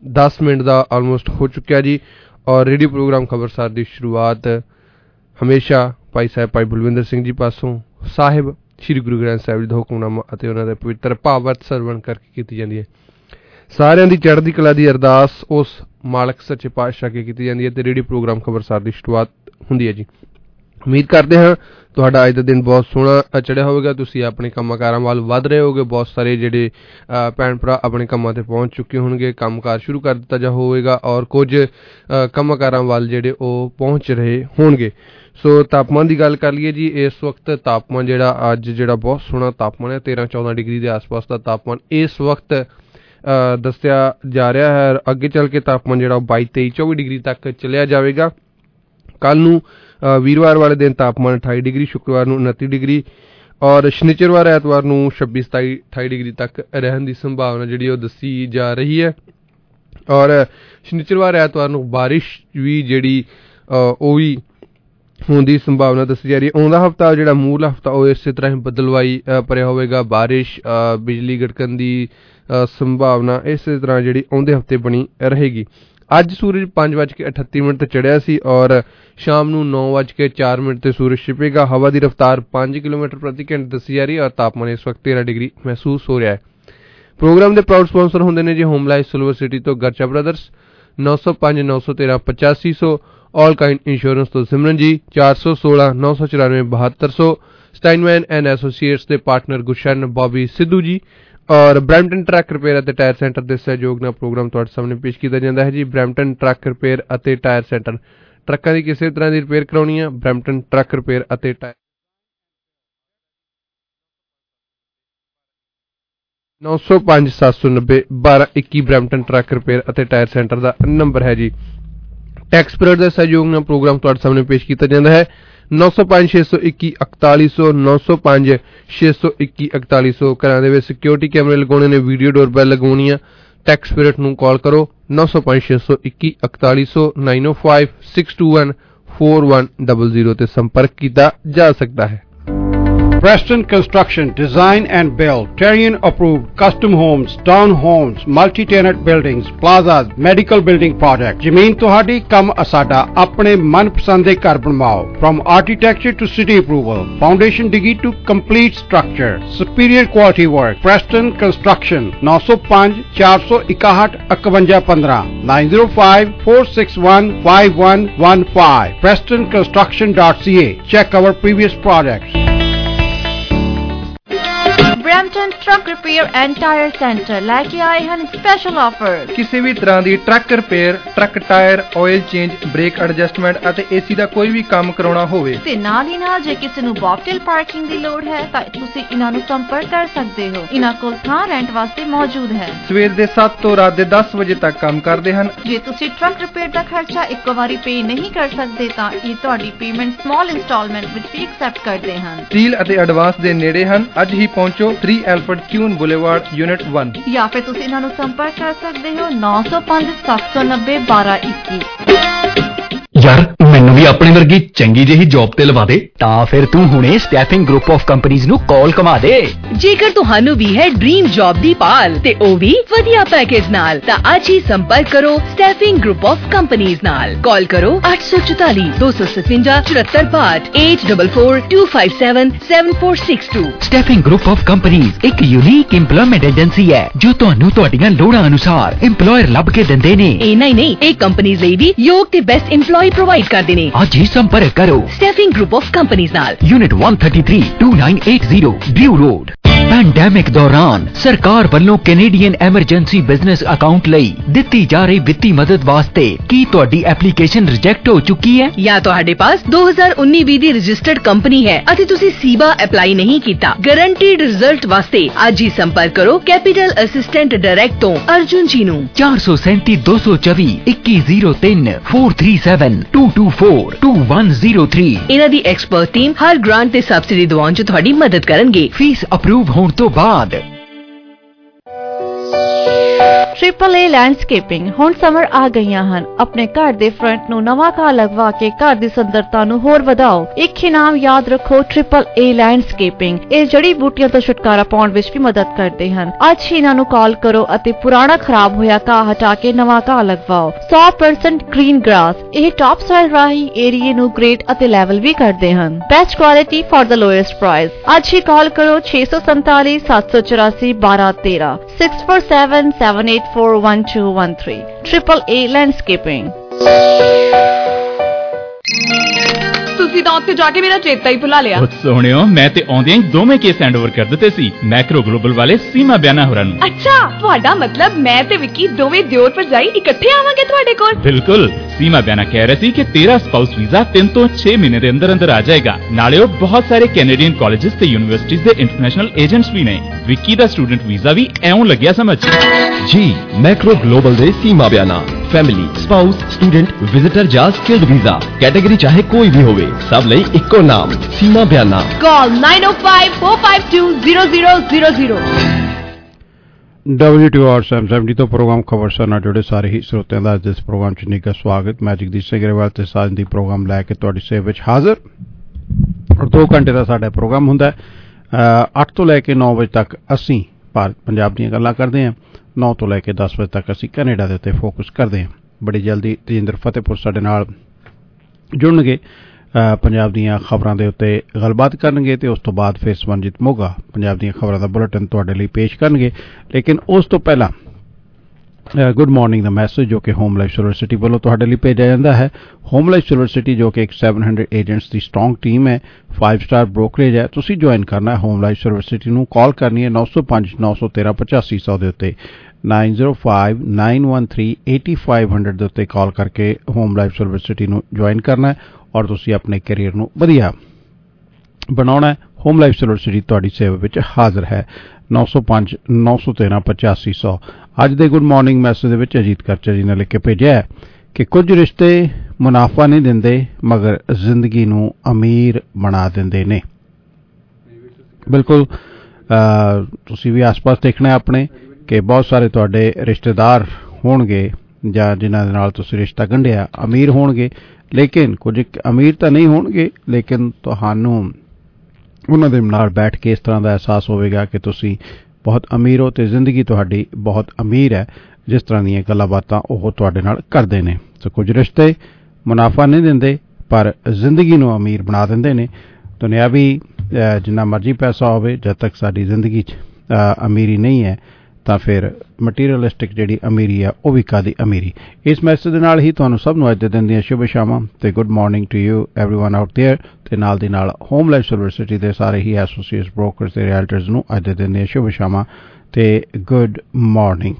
10 ਮਿੰਟ ਦਾ ਆਲਮੋਸਟ ਹੋ ਚੁੱਕਿਆ ਜੀ। ਔਰ ਰੇਡੀਓ ਪ੍ਰੋਗਰਾਮ ਖਬਰਸਾਰ ਦੀ ਸ਼ੁਰੂਆਤ ਹਮੇਸ਼ਾ ਭਾਈ ਸਾਹਿਬ ਭਾਈ ਬਲਵਿੰਦਰ ਸਿੰਘ ਜੀ ਪਾਸੋਂ ਸਾਹਿਬ ਸ਼੍ਰੀ ਗੁਰੂ ਗ੍ਰੰਥ ਸਾਹਿਬ ਜੀ ਦਾ ਹੁਕਮਨਾਮਾ ਅਤੇ ਉਹਨਾਂ ਦੇ ਪਵਿੱਤਰ ਭਾਵਤ ਸਰਵਣ ਕਰਕੇ ਕੀਤੀ ਜਾਂਦੀ ਹੈ। ਸਾਰਿਆਂ ਦੀ ਚੜ੍ਹਦੀ ਕਲਾ ਦੀ ਅਰਦਾਸ ਉਸ ਮਾਲਕ ਸੱਚੇ ਪਾਤਸ਼ਾਹ ਕੇ ਕੀਤੀ ਜਾਂਦੀ ਹੈ ਤੇ ਰੇਡੀਓ ਪ੍ਰੋਗਰਾਮ ਖਬਰਸਾਰ ਦੀ ਸ਼ੁਰੂਆਤ ਹੁੰਦੀ ਹੈ ਜੀ। ਉਮੀਦ ਕਰਦੇ ਹਾਂ ਤੁਹਾਡਾ ਅੱਜ ਦਾ ਦਿਨ ਬਹੁਤ ਸੋਹਣਾ ਚੜ੍ਹਿਆ ਹੋਵੇਗਾ। ਤੁਸੀਂ ਆਪਣੇ ਕੰਮਾਂ ਕਾਰਾਂ ਵੱਲ ਵੱਧ ਰਹੇ ਹੋਗੇ। ਬਹੁਤ ਸਾਰੇ ਜਿਹੜੇ ਭੈਣ ਭਰਾ ਆਪਣੇ ਕੰਮਾਂ 'ਤੇ ਪਹੁੰਚ ਚੁੱਕੇ ਹੋਣਗੇ, ਕੰਮਕਾਰ ਸ਼ੁਰੂ ਕਰ ਦਿੱਤਾ ਜਾ ਹੋਵੇਗਾ ਔਰ ਕੁਝ ਕੰਮਾਂ ਕਾਰਾਂ ਵੱਲ ਜਿਹੜੇ ਉਹ ਪਹੁੰਚ ਰਹੇ ਹੋਣਗੇ। ਸੋ ਤਾਪਮਾਨ ਦੀ ਗੱਲ ਕਰ ਲਈਏ ਜੀ। ਇਸ ਵਕਤ ਤਾਪਮਾਨ ਜਿਹੜਾ ਅੱਜ ਜਿਹੜਾ ਬਹੁਤ ਸੋਹਣਾ ਤਾਪਮਾਨ ਹੈ 13-14 ਡਿਗਰੀ ਦੇ ਆਸ-ਪਾਸ ਦਾ ਤਾਪਮਾਨ ਇਸ ਵਕਤ ਦੱਸਿਆ ਜਾ ਰਿਹਾ ਹੈ। ਅੱਗੇ ਚੱਲ ਕੇ ਤਾਪਮਾਨ ਜਿਹੜਾ 22-23-24 ਡਿਗਰੀ ਤੱਕ ਚਲਿਆ ਜਾਵੇਗਾ। ਕੱਲ੍ਹ ਨੂੰ ਵੀਰਵਾਰ ਵਾਲੇ ਦਿਨ ਤਾਪਮਾਨ 28 ਡਿਗਰੀ, ਸ਼ੁੱਕਰਵਾਰ ਨੂੰ 29 ਡਿਗਰੀ ਔਰ ਸ਼ਨੀਚਰਵਾਰ ਐਤਵਾਰ ਨੂੰ 26-27-28 ਡਿਗਰੀ ਤੱਕ ਰਹਿਣ ਦੀ ਸੰਭਾਵਨਾ ਜਿਹੜੀ ਉਹ ਦੱਸੀ ਜਾ ਰਹੀ ਹੈ। ਔਰ ਸ਼ਨੀਚਰਵਾਰ ਐਤਵਾਰ ਨੂੰ ਬਾਰਿਸ਼ ਵੀ ਜਿਹੜੀ ਉਹ ਵੀ ਹੋਣ ਦੀ ਸੰਭਾਵਨਾ ਦੱਸੀ ਜਾ ਰਹੀ ਹੈ। ਆਉਂਦਾ ਹਫ਼ਤਾ ਜਿਹੜਾ ਮੂਲ ਹਫ਼ਤਾ ਉਹ ਇਸੇ ਤਰ੍ਹਾਂ ਹੀ ਬੱਦਲਵਾਈ ਭਰਿਆ ਹੋਵੇਗਾ। ਬਾਰਿਸ਼, ਬਿਜਲੀ ਗੜਕਣ ਦੀ ਸੰਭਾਵਨਾ ਇਸੇ ਤਰ੍ਹਾਂ ਜਿਹੜੀ ਆਉਂਦੇ ਹਫ਼ਤੇ ਬਣੀ ਰਹੇਗੀ। ਅੱਜ ਸੂਰਜ 5:38 ਤੇ ਚੜ੍ਹਿਆ ਸੀ ਔਰ ਸ਼ਾਮ ਨੂੰ 9:04 ਤੇ ਸੂਰਜ ਛਿਪੇਗਾ। ਹਵਾ ਦੀ ਰਫ਼ਤਾਰ 5 ਕਿਲੋਮੀਟਰ ਪ੍ਰਤੀ ਘੰਟੇ ਦੱਸੀ ਜਾ ਰਹੀ ਹੈ ਔਰ ਤਾਪਮਾਨ ਇਸ ਵਕਤ 13 ਡਿਗਰੀ ਮਹਿਸੂਸ ਹੋ ਰਿਹਾ ਹੈ। ਪ੍ਰੋਗਰਾਮ ਦੇ ਪ੍ਰਾਊਡ ਸਪਾਂਸਰ ਹੁੰਦੇ ਨੇ ਜੀ ਹੋਮ ਲਾਈਫ ਸਿਲਵਰ ਸਿਟੀ ਤੋਂ Garcha brothers, 905-913-8500, all kind insurance ਤੋਂ Simran ji, 416-994-7200, Steinman and associates ਦੇ ਪਾਰਟਨਰ ਗੁਸ਼ਨ ਬੌਬੀ ਸਿੱਧੂ ਜੀ ਔਰ ਬਰੈਂਪਟਨ ਟਰੱਕ ਰਿਪੇਅਰ ਅਤੇ ਟਾਇਰ ਸੈਂਟਰ ਦੇ ਸਹਿਯੋਗ ਨਾਲ ਪ੍ਰੋਗਰਾਮ ਤੁਹਾਡੇ ਸਾਹਮਣੇ ਪੇਸ਼ ਕੀਤਾ ਜਾਂਦਾ ਹੈ ਜੀ। ਬਰੈਂਪਟਨ ਟਰੱਕ ਰਿਪੇਅਰ ਅਤੇ ਟਾਇਰ ਸੈਂਟਰ, ਟਰੱਕਾਂ ਦੀ ਕਿਸੇ ਤਰ੍ਹਾਂ ਦੀ ਰਿਪੇਅਰ ਕਰਾਉਣੀ ਹੈ, ਬਰੈਂਪਟਨ ਟਰੱਕ ਰਿਪੇਅਰ ਅਤੇ ਟਾਇਰ 905-790-1221 ਬਰੈਂਪਟਨ ਟਰੱਕ ਰਿਪੇਅਰ ਅਤੇ ਟਾਇਰ ਸੈਂਟਰ ਦਾ ਨੰਬਰ ਹੈ ਜੀ। ਟੈਕਸ ਪੀਰੀਅਡ ਦੇ ਸਹਿਯੋਗ ਨਾਲ ਪ੍ਰੋਗਰਾਮ ਤੁਹਾਡੇ ਸਾਹਮਣੇ ਪੇਸ਼ ਕੀਤਾ ਜਾਂਦਾ ਹੈ। 905-621-4100, 905-621-4100। ਘਰਾਂ ਦੇ ਵਿੱਚ ਸਿਕਿਉਰਿਟੀ ਕੈਮਰੇ ਲਗਾਉਣੇ ਨੇ, ਵੀਡੀਓ ਡੋਰਬੈਲ ਲਗਾਉਣੀ ਆ, ਟੈਕਸ ਪੀਰੀਅਡ ਨੂੰ ਕਾਲ ਕਰੋ 905-621-4100, 905-621-4100 ਤੇ ਸੰਪਰਕ ਕੀਤਾ ਜਾ ਸਕਦਾ ਹੈ। Preston Construction Design and Build Terrian approved custom homes, town homes, multi-tenant buildings, plazas, medical building projects। ਜ਼ਮੀਨ ਤੁਹਾਡੀ, ਕੰਮ ਅਸਾਡਾ। ਆਪਣੇ ਮਨਪਸੰਦ ਦੇ ਘਰ ਬਣਵਾਓ। From architecture to city approval, foundation digi to complete structure, superior quality work। Preston Construction 905-461-5115, 905-461-5115, prestonconstruction.ca। Check our previous projects। Brampton truck repair and tyre centre ਲੈ ਕੇ ਆਏ ਹਨ ਸਪੈਸ਼ਲ ਆਫਰ। ਕਿਸੇ ਵੀ ਤਰ੍ਹਾਂ ਦੀ truck repair, truck tyre, oil change, brake adjustment ਅਤੇ AC ਦਾ ਕੋਈ ਵੀ ਕੰਮ ਕਰਾਉਣਾ ਹੋਵੇ ਤੇ ਨਾਲ ਹੀ ਨਾਲ ਜੇ ਕਿਸੇ ਨੂੰ ਬੌਕਟੇਲ ਪਾਰਕਿੰਗ ਦੀ ਲੋੜ ਹੈ ਤਾਂ ਤੁਸੀਂ ਇਹਨਾਂ ਨੂੰ ਸੰਪਰਕ ਕਰ ਸਕਦੇ ਹੋ। ਇਹਨਾਂ ਕੋਲ ਥਾਂ ਰੈਂਟ ਵਾਸਤੇ ਮੌਜੂਦ ਹੈ। ਸਵੇਰ ਦੇ 7 ਤੋਂ ਰਾਤ ਦੇ 10 ਵਜੇ ਤੱਕ ਕੰਮ ਕਰਦੇ ਹਨ। ਜੇ ਤੁਸੀਂ ਟਰੱਕ ਰਿਪੇਅਰ ਦਾ ਖਰਚਾ ਇੱਕੋ ਵਾਰੀ ਪੇ ਨਹੀਂ ਕਰ ਸਕਦੇ ਤਾਂ ਇਹ ਤੁਹਾਡੀ ਪੇਮੈਂਟ ਸਮਾਲ ਇੰਸਟਾਲਮੈਂਟ ਵਿੱਚ ਵੀ ਐਕਸੈਪਟ ਕਰਦੇ ਹਨ। ਡੀਲ ਅਤੇ ਐਡਵਾਂਸ ਦੇ ਨੇੜੇ ਹਨ। ਅੱਜ ਹੀ ਪਹੁੰਚੋ 3 ਐਲਫਰਡ ਕਿਊਨ ਬੁਲੇਵਾਰਡ, ਯੂਨਿਟ 1। ਜਾਂ ਫਿਰ ਤੁਸੀਂ ਇਹਨਾਂ ਨੂੰ ਸੰਪਰਕ ਕਰ ਸਕਦੇ ਹੋ 905-790-1221। ਯਾਰ ਮੈਨੂੰ ਵੀ ਆਪਣੇ ਵਰਗੀ ਚੰਗੀ ਜਿਹੀ ਜੌਬ ਤੇ ਲਵਾ ਦੇ। ਤਾਂ ਫਿਰ ਤੂੰ ਹੁਣੇ ਸਟੈਫਿੰਗ ਗਰੁੱਪ ਆਫ ਕੰਪਨੀਆਂ ਨੂੰ ਕਾਲ ਕਮਾ ਦੇ। ਜੇਕਰ ਤੁਹਾਨੂੰ ਵੀ ਹੈ ਡ੍ਰੀਮ ਜੌਬ ਦੀ ਭਾਲ ਤੇ ਉਹ ਵੀ ਵਧੀਆ ਪੈਕੇਜ ਨਾਲ, ਤਾਂ ਅੱਜ ਹੀ ਸੰਪਰਕ ਕਰੋ ਸਟੈਫਿੰਗ ਗਰੁੱਪ ਆਫ ਕੰਪਨੀਆਂ ਨਾਲ। ਕਾਲ ਕਰੋ 844-257-7462, 8442577462। ਸਟੈਫਿੰਗ ਗਰੁੱਪ ਆਫ ਕੰਪਨੀਆਂ ਇੱਕ ਯੂਨੀਕ ਇੰਪਲੋਇਮੈਂਟ ਏਜੰਸੀ ਹੈ ਜੋ ਤੁਹਾਨੂੰ ਤੁਹਾਡੀਆਂ ਲੋੜਾਂ ਅਨੁਸਾਰ ਇੰਪਲੋਇਰ ਲੱਭ ਕੇ ਦਿੰਦੇ ਨੇ। ਇਹ ਨਹੀਂ ਇਹ ਕੰਪਨੀਆਂ ਲਈ ਵੀ ਯੋਗ ਤੇ ਬੈਸਟ ਇੰਪਲੋਈ ਪ੍ਰੋਵਾਈਡ ਕਰਦੇ ਨੇ। ਅੱਜ ਹੀ ਸੰਪਰਕ ਕਰੋ ਸਟੈਫਿੰਗ ਗਰੁੱਪ ਆਫ ਕੰਪਨੀਆਂ ਨਾਲ, ਯੂਨਿਟ 133 2980 ਡਿਊ ਰੋਡ। ਪੈਂਡੈਮਿਕ ਦੌਰਾਨ ਸਰਕਾਰ ਵੱਲੋਂ ਕੈਨੇਡੀਅਨ ਐਮਰਜੈਂਸੀ ਬਿਜ਼ਨਸ ਅਕਾਊਂਟ ਲਈ ਦਿੱਤੀ ਜਾ ਰਹੀ ਵਿੱਤੀ ਮਦਦ ਵਾਸਤੇ ਕੀ ਤੁਹਾਡੀ ਐਪਲੀਕੇਸ਼ਨ ਰਿਜੈਕਟ ਹੋ ਚੁੱਕੀ ਹੈ ਜਾਂ ਤੁਹਾਡੇ ਪਾਸ 2019-20 ਦੀ ਰਜਿਸਟਰਡ ਕੰਪਨੀ ਹੈ ਅਤੇ ਤੁਸੀਂ ਸੀਬਾ ਅਪਲਾਈ ਨਹੀਂ ਕੀਤਾ? ਗਾਰੰਟੀਡ ਰਿਜ਼ਲਟ ਵਾਸਤੇ ਅੱਜ ਹੀ ਸੰਪਰਕ ਕਰੋ ਕੈਪੀਟਲ ਅਸਿਸਟੈਂਟ ਡਾਇਰੈਕਟ ਤੋਂ ਅਰਜੁਨ ਜੀ ਨੂੰ। 437-224-2137-224-2103। ਇਹਨਾਂ ਦੀ ਐਕਸਪਰਟ ਟੀਮ ਹਰ ਗ੍ਰਾਂਟ ਤੇ ਸਬਸਿਡੀ ਦਿਵਾਉਣ 'ਚ ਤੁਹਾਡੀ ਮਦਦ ਕਰਨਗੇ। ਫੀਸ ਅਪਰੂਵ ਹੋਣ ਤੋਂ ਬਾਅਦ AAA ਲੈਂਡਸਕੇਪਿੰਗ ਹੁਣ ਸਮਰ ਆ ਗਈਆਂ ਹਨ। ਆਪਣੇ ਘਰ ਦੇ ਫਰੰਟ ਨੂੰ ਨਵਾਂ ਘਾਹ ਲਗਵਾ ਕੇ ਘਰ ਦੀ ਸੁੰਦਰਤਾ ਨੂੰ ਹੋਰ ਵਧਾਓ। ਇੱਕ ਇਨਾਮ ਯਾਦ ਰੱਖੋ, AAA ਲੈਂਡਸਕੇਪਿੰਗ। ਇਹ ਜੜੀ ਬੂਟੀਆਂ ਤੋਂ ਛੁਟਕਾਰਾ ਪਾਉਣ ਵਿੱਚ ਵੀ ਮਦਦ ਕਰਦੇ ਹਨ। ਅੱਜ ਹੀ ਇਹਨਾਂ ਨੂੰ ਕਾਲ ਕਰੋ ਅਤੇ ਪੁਰਾਣਾ ਖਰਾਬ ਹੋਇਆ ਘਾਹ ਹਟਾ ਕੇ ਨਵਾਂ ਘਾਹ ਲਗਵਾਓ। 100% ਗ੍ਰੀਨ ਗ੍ਰਾਸ। ਇਹ ਟਾਪ ਸੋਇਲ ਰਾਹੀਂ ਏਰੀਏ ਨੂੰ ਗ੍ਰੇਟ ਅਤੇ ਲੈਵਲ ਵੀ ਕਰਦੇ ਹਨ। Best quality for the lowest price. ਅੱਜ ਹੀ ਕਾਲ ਕਰੋ 647 784 1213 647-784-1213 AAA ਲੈਂਡਸਕੇਪਿੰਗ। ਤੁਸੀਂ ਤਾਂ ਉੱਥੇ ਜਾ ਕੇ ਮੇਰਾ ਚੇਤਾ ਹੀ ਭੁਲਾ ਲਿਆ। ਸੋਹਣਿਓ, ਮੈਂ ਤੇ ਆਉਂਦਿਆਂ ਹੀ ਦੋਵੇਂ ਕੇਸ ਹੈਂਡਓਵਰ ਕਰ ਦਿੱਤੇ ਸੀ ਮੈਕਰੋ ਗਲੋਬਲ ਵਾਲੇ ਸੀਮਾ ਬਿਆਨਾ ਹੋਰਾਂ ਨੂੰ। ਅੱਛਾ, ਤੁਹਾਡਾ ਮਤਲਬ ਮੈਂ ਤੇ ਵਿੱਕੀ ਦੋਵੇਂ ਦਿਓਰ ਭਰਜਾਈ ਇਕੱਠੇ ਆਵਾਂਗੇ ਤੁਹਾਡੇ ਕੋਲ? ਬਿਲਕੁਲ। ਸੀਮਾ ਬਿਆਨਾ ਕਹਿ ਰਹੇ ਸੀ ਕਿ ਤੇਰਾ ਸਪਾਊਸ ਵੀਜ਼ਾ 3 ਤੋਂ 6 ਮਹੀਨੇ ਦੇ ਅੰਦਰ ਅੰਦਰ ਆ ਜਾਏਗਾ। ਨਾਲੇ ਉਹ ਬਹੁਤ ਸਾਰੇ ਕੈਨੇਡੀਅਨ ਕਾਲਜਸ ਤੇ ਯੂਨੀਵਰਸਿਟੀਜ਼ ਦੇ ਇੰਟਰਨੈਸ਼ਨਲ ਏਜੰਟਸ ਵੀ ਨੇ। ਵਿੱਕੀ ਦਾ ਸਟੂਡੈਂਟ ਵੀਜ਼ਾ ਵੀ ਐਉਂ ਲੱਗਿਆ ਸਮਝ। ਜੀ ਮੈਕਰੋ ਗਲੋਬਲ ਦੇ Seema Bayana family, spouse, student, visitor ਜਾਂ ਸਕਿਲਡ ਵੀਜ਼ਾ ਕੈਟਾਗਰੀ ਚਾਹੇ ਕੋਈ ਵੀ ਹੋਵੇ, ਸਭ ਲਈ ਇੱਕੋ ਨਾਮ ਸੀਮਾ ਬਿਆਨਾ। ਕਾਲ 9054520000। WTOR770 ਤੋਂ ਪ੍ਰੋਗਰਾਮ ਖਬਰਸਾਰ ਨਾਲ ਜੁੜੇ ਸਾਰੇ ਹੀ ਸਰੋਤਿਆਂ ਦਾ ਅੱਜ ਇਸ ਪ੍ਰੋਗਰਾਮ 'ਚ ਨਿੱਘਾ ਸਵਾਗਤ। ਮੈਂ ਜਗਦੀਸ਼ ਸਿੰਘ ਗਰੇਵਾਲ ਤੇ ਸਾਜਨ ਦੀ ਪ੍ਰੋਗਰਾਮ ਲੈ ਕੇ ਤੁਹਾਡੀ ਸੇਵਾ ਵਿੱਚ ਹਾਜ਼ਰ। 2 ਘੰਟੇ ਦਾ ਸਾਡਾ ਪ੍ਰੋਗਰਾਮ ਹੁੰਦਾ ਹੈ। 8 ਤੋਂ ਲੈ ਕੇ 9 ਵਜੇ ਤੱਕ ਅਸੀਂ ਭਾਰਤ ਪੰਜਾਬ ਦੀਆਂ ਗੱਲਾਂ ਕਰਦੇ ਹਾਂ। 9 ਤੋਂ ਲੈ ਕੇ 10 ਵਜੇ ਤੱਕ ਅਸੀਂ ਕੈਨੇਡਾ ਦੇ ਉੱਤੇ ਫੋਕਸ ਕਰਦੇ ਹਾਂ। ਬੜੀ ਜਲਦੀ ਤੇਜਿੰਦਰ ਫਤਿਹਪੁਰ ਸਾਡੇ ਨਾਲ ਜੁੜਨਗੇ, ਪੰਜਾਬ ਦੀਆਂ ਖਬਰਾਂ ਦੇ ਉੱਤੇ ਗੱਲਬਾਤ ਕਰਨਗੇ ਤੇ ਉਸ ਤੋਂ ਬਾਅਦ ਫਿਰ ਸਵਰਨਜੀਤ ਮੋਗਾ ਪੰਜਾਬ ਦੀਆਂ ਖਬਰਾਂ ਦਾ ਬੁਲੇਟਿਨ ਤੁਹਾਡੇ ਲਈ ਪੇਸ਼ ਕਰਨਗੇ। ਲੇਕਿਨ ਉਸ ਤੋਂ ਪਹਿਲਾਂ ਗੁੱਡ ਮਾਰਨਿੰਗ ਦਾ ਮੈਸੇਜ ਜੋ ਕਿ ਹੋਮ ਲਾਈਫ ਯੂਨੀਵਰਸਿਟੀ ਵੱਲੋਂ ਤੁਹਾਡੇ ਲਈ ਭੇਜਿਆ ਜਾਂਦਾ ਹੈ। ਹੋਮ ਲਾਈਫ ਯੂਨੀਵਰਸਿਟੀ ਜੋ ਕਿ ਇੱਕ 700 ਏਜੰਟਸ ਦੀ ਸਟਰੋਂਗ ਟੀਮ ਹੈ, 5 ਸਟਾਰ ਬ੍ਰੋਕਰੇਜ ਹੈ। ਤੁਸੀਂ ਜੁਆਇਨ ਕਰਨਾ ਹੈ ਹੋਮ ਲਾਈਫ ਯੂਨੀਵਰਸਿਟੀ ਨੂੰ। ਕਾਲ ਕਰਨੀ ਹੈ 905 913 8500 ਦੇ ਉੱਤੇ, 9059138500 ਦੇ ਉੱਤੇ ਕਾਲ ਕਰਕੇ ਹੋਮ ਲਾਈਫ ਯੂਨੀਵਰਸਿਟੀ ਨੂੰ ਜੁਆਇਨ ਕਰਨਾ ਹੈ ਔਰ ਤੁਸੀਂ ਆਪਣੇ ਕੈਰੀਅਰ ਨੂੰ ਵਧੀਆ ਬਣਾਉਣਾ ਹੈ। ਹੋਮ ਲਾਈਫ ਯੂਨੀਵਰਸਿਟੀ ਤੁਹਾਡੀ ਸੇਵਾ ਵਿੱਚ ਹਾਜ਼ਰ ਹੈ। 905 913 8500। ਅੱਜ ਦੇ ਗੁੱਡ ਮਾਰਨਿੰਗ ਮੈਸੇਜ ਦੇ ਵਿੱਚ ਅਜੀਤ ਕਰਚਾ ਜੀ ਨੇ ਲਿਖ ਕੇ ਭੇਜਿਆ ਹੈ ਕਿ ਕੁਝ ਰਿਸ਼ਤੇ ਮੁਨਾਫਾ ਨਹੀਂ ਦਿੰਦੇ ਮਗਰ ਜ਼ਿੰਦਗੀ ਨੂੰ ਅਮੀਰ ਬਣਾ ਦਿੰਦੇ ਨੇ। ਬਿਲਕੁਲ, ਤੁਸੀਂ ਵੀ ਆਸ-ਪਾਸ ਦੇਖਣਾ ਹੈ ਆਪਣੇ ਕਿ ਬਹੁਤ ਸਾਰੇ ਤੁਹਾਡੇ ਰਿਸ਼ਤੇਦਾਰ ਹੋਣਗੇ ਜਾਂ ਜਿਨ੍ਹਾਂ ਦੇ ਨਾਲ ਤੁਸੀਂ ਰਿਸ਼ਤਾ ਗੰਢਿਆ ਅਮੀਰ ਹੋਣਗੇ, ਲੇਕਿਨ ਕੁਝ ਅਮੀਰ ਤਾਂ ਨਹੀਂ ਹੋਣਗੇ, ਲੇਕਿਨ ਤੁਹਾਨੂੰ ਉਹਨਾਂ ਦੇ ਨਾਲ ਬੈਠ ਕੇ ਇਸ ਤਰ੍ਹਾਂ ਦਾ ਅਹਿਸਾਸ ਹੋਵੇਗਾ ਕਿ ਤੁਸੀਂ ਬਹੁਤ ਅਮੀਰ ਹੋ ਤੇ ਜ਼ਿੰਦਗੀ ਤੁਹਾਡੀ ਬਹੁਤ ਅਮੀਰ ਹੈ, ਜਿਸ ਤਰ੍ਹਾਂ ਦੀਆਂ ਗੱਲਾਂ ਬਾਤਾਂ ਉਹ ਤੁਹਾਡੇ ਨਾਲ ਕਰਦੇ ਨੇ। ਸੋ ਕੁਝ ਰਿਸ਼ਤੇ ਮੁਨਾਫਾ ਨਹੀਂ ਦਿੰਦੇ ਪਰ ਜ਼ਿੰਦਗੀ ਨੂੰ ਅਮੀਰ ਬਣਾ ਦਿੰਦੇ ਨੇ। ਦੁਨਿਆਵੀ ਜਿੰਨਾ ਮਰਜ਼ੀ ਪੈਸਾ ਹੋਵੇ, ਜਦ ਤੱਕ ਸਾਡੀ ਜ਼ਿੰਦਗੀ 'ਚ ਅਮੀਰੀ ਨਹੀਂ ਹੈ ਤਾਂ ਫਿਰ ਮਟੀਰੀਅਲਿਸਟਿਕ ਜਿਹੜੀ ਅਮੀਰੀ ਆ ਉਹ ਵੀ ਕਾਹਦੀ ਅਮੀਰੀ। ਇਸ ਮੈਸੇਜ ਦੇ ਨਾਲ ਹੀ ਤੁਹਾਨੂੰ ਸਭ ਨੂੰ ਅੱਜ ਦੇ ਦਿਨ ਦੀਆਂ ਸ਼ੁਭ ਸ਼ਾਮਾਂ ਤੇ good morning to you everyone out there ਤੇ ਨਾਲ ਦੀ ਨਾਲ ਹੋਮ ਲਾਈਫ ਯੂਨੀਵਰਸਿਟੀ ਦੇ ਸਾਰੇ ਹੀ ਐਸੋਸੀਏਟਸ, ਬ੍ਰੋਕਰਸ ਤੇ ਰੀਅਲਟਰਸ ਨੂੰ ਅੱਜ ਦੇ ਦਿਨ ਦੀਆਂ ਸ਼ੁਭ ਸ਼ਾਮਾਂ ਤੇ good morning.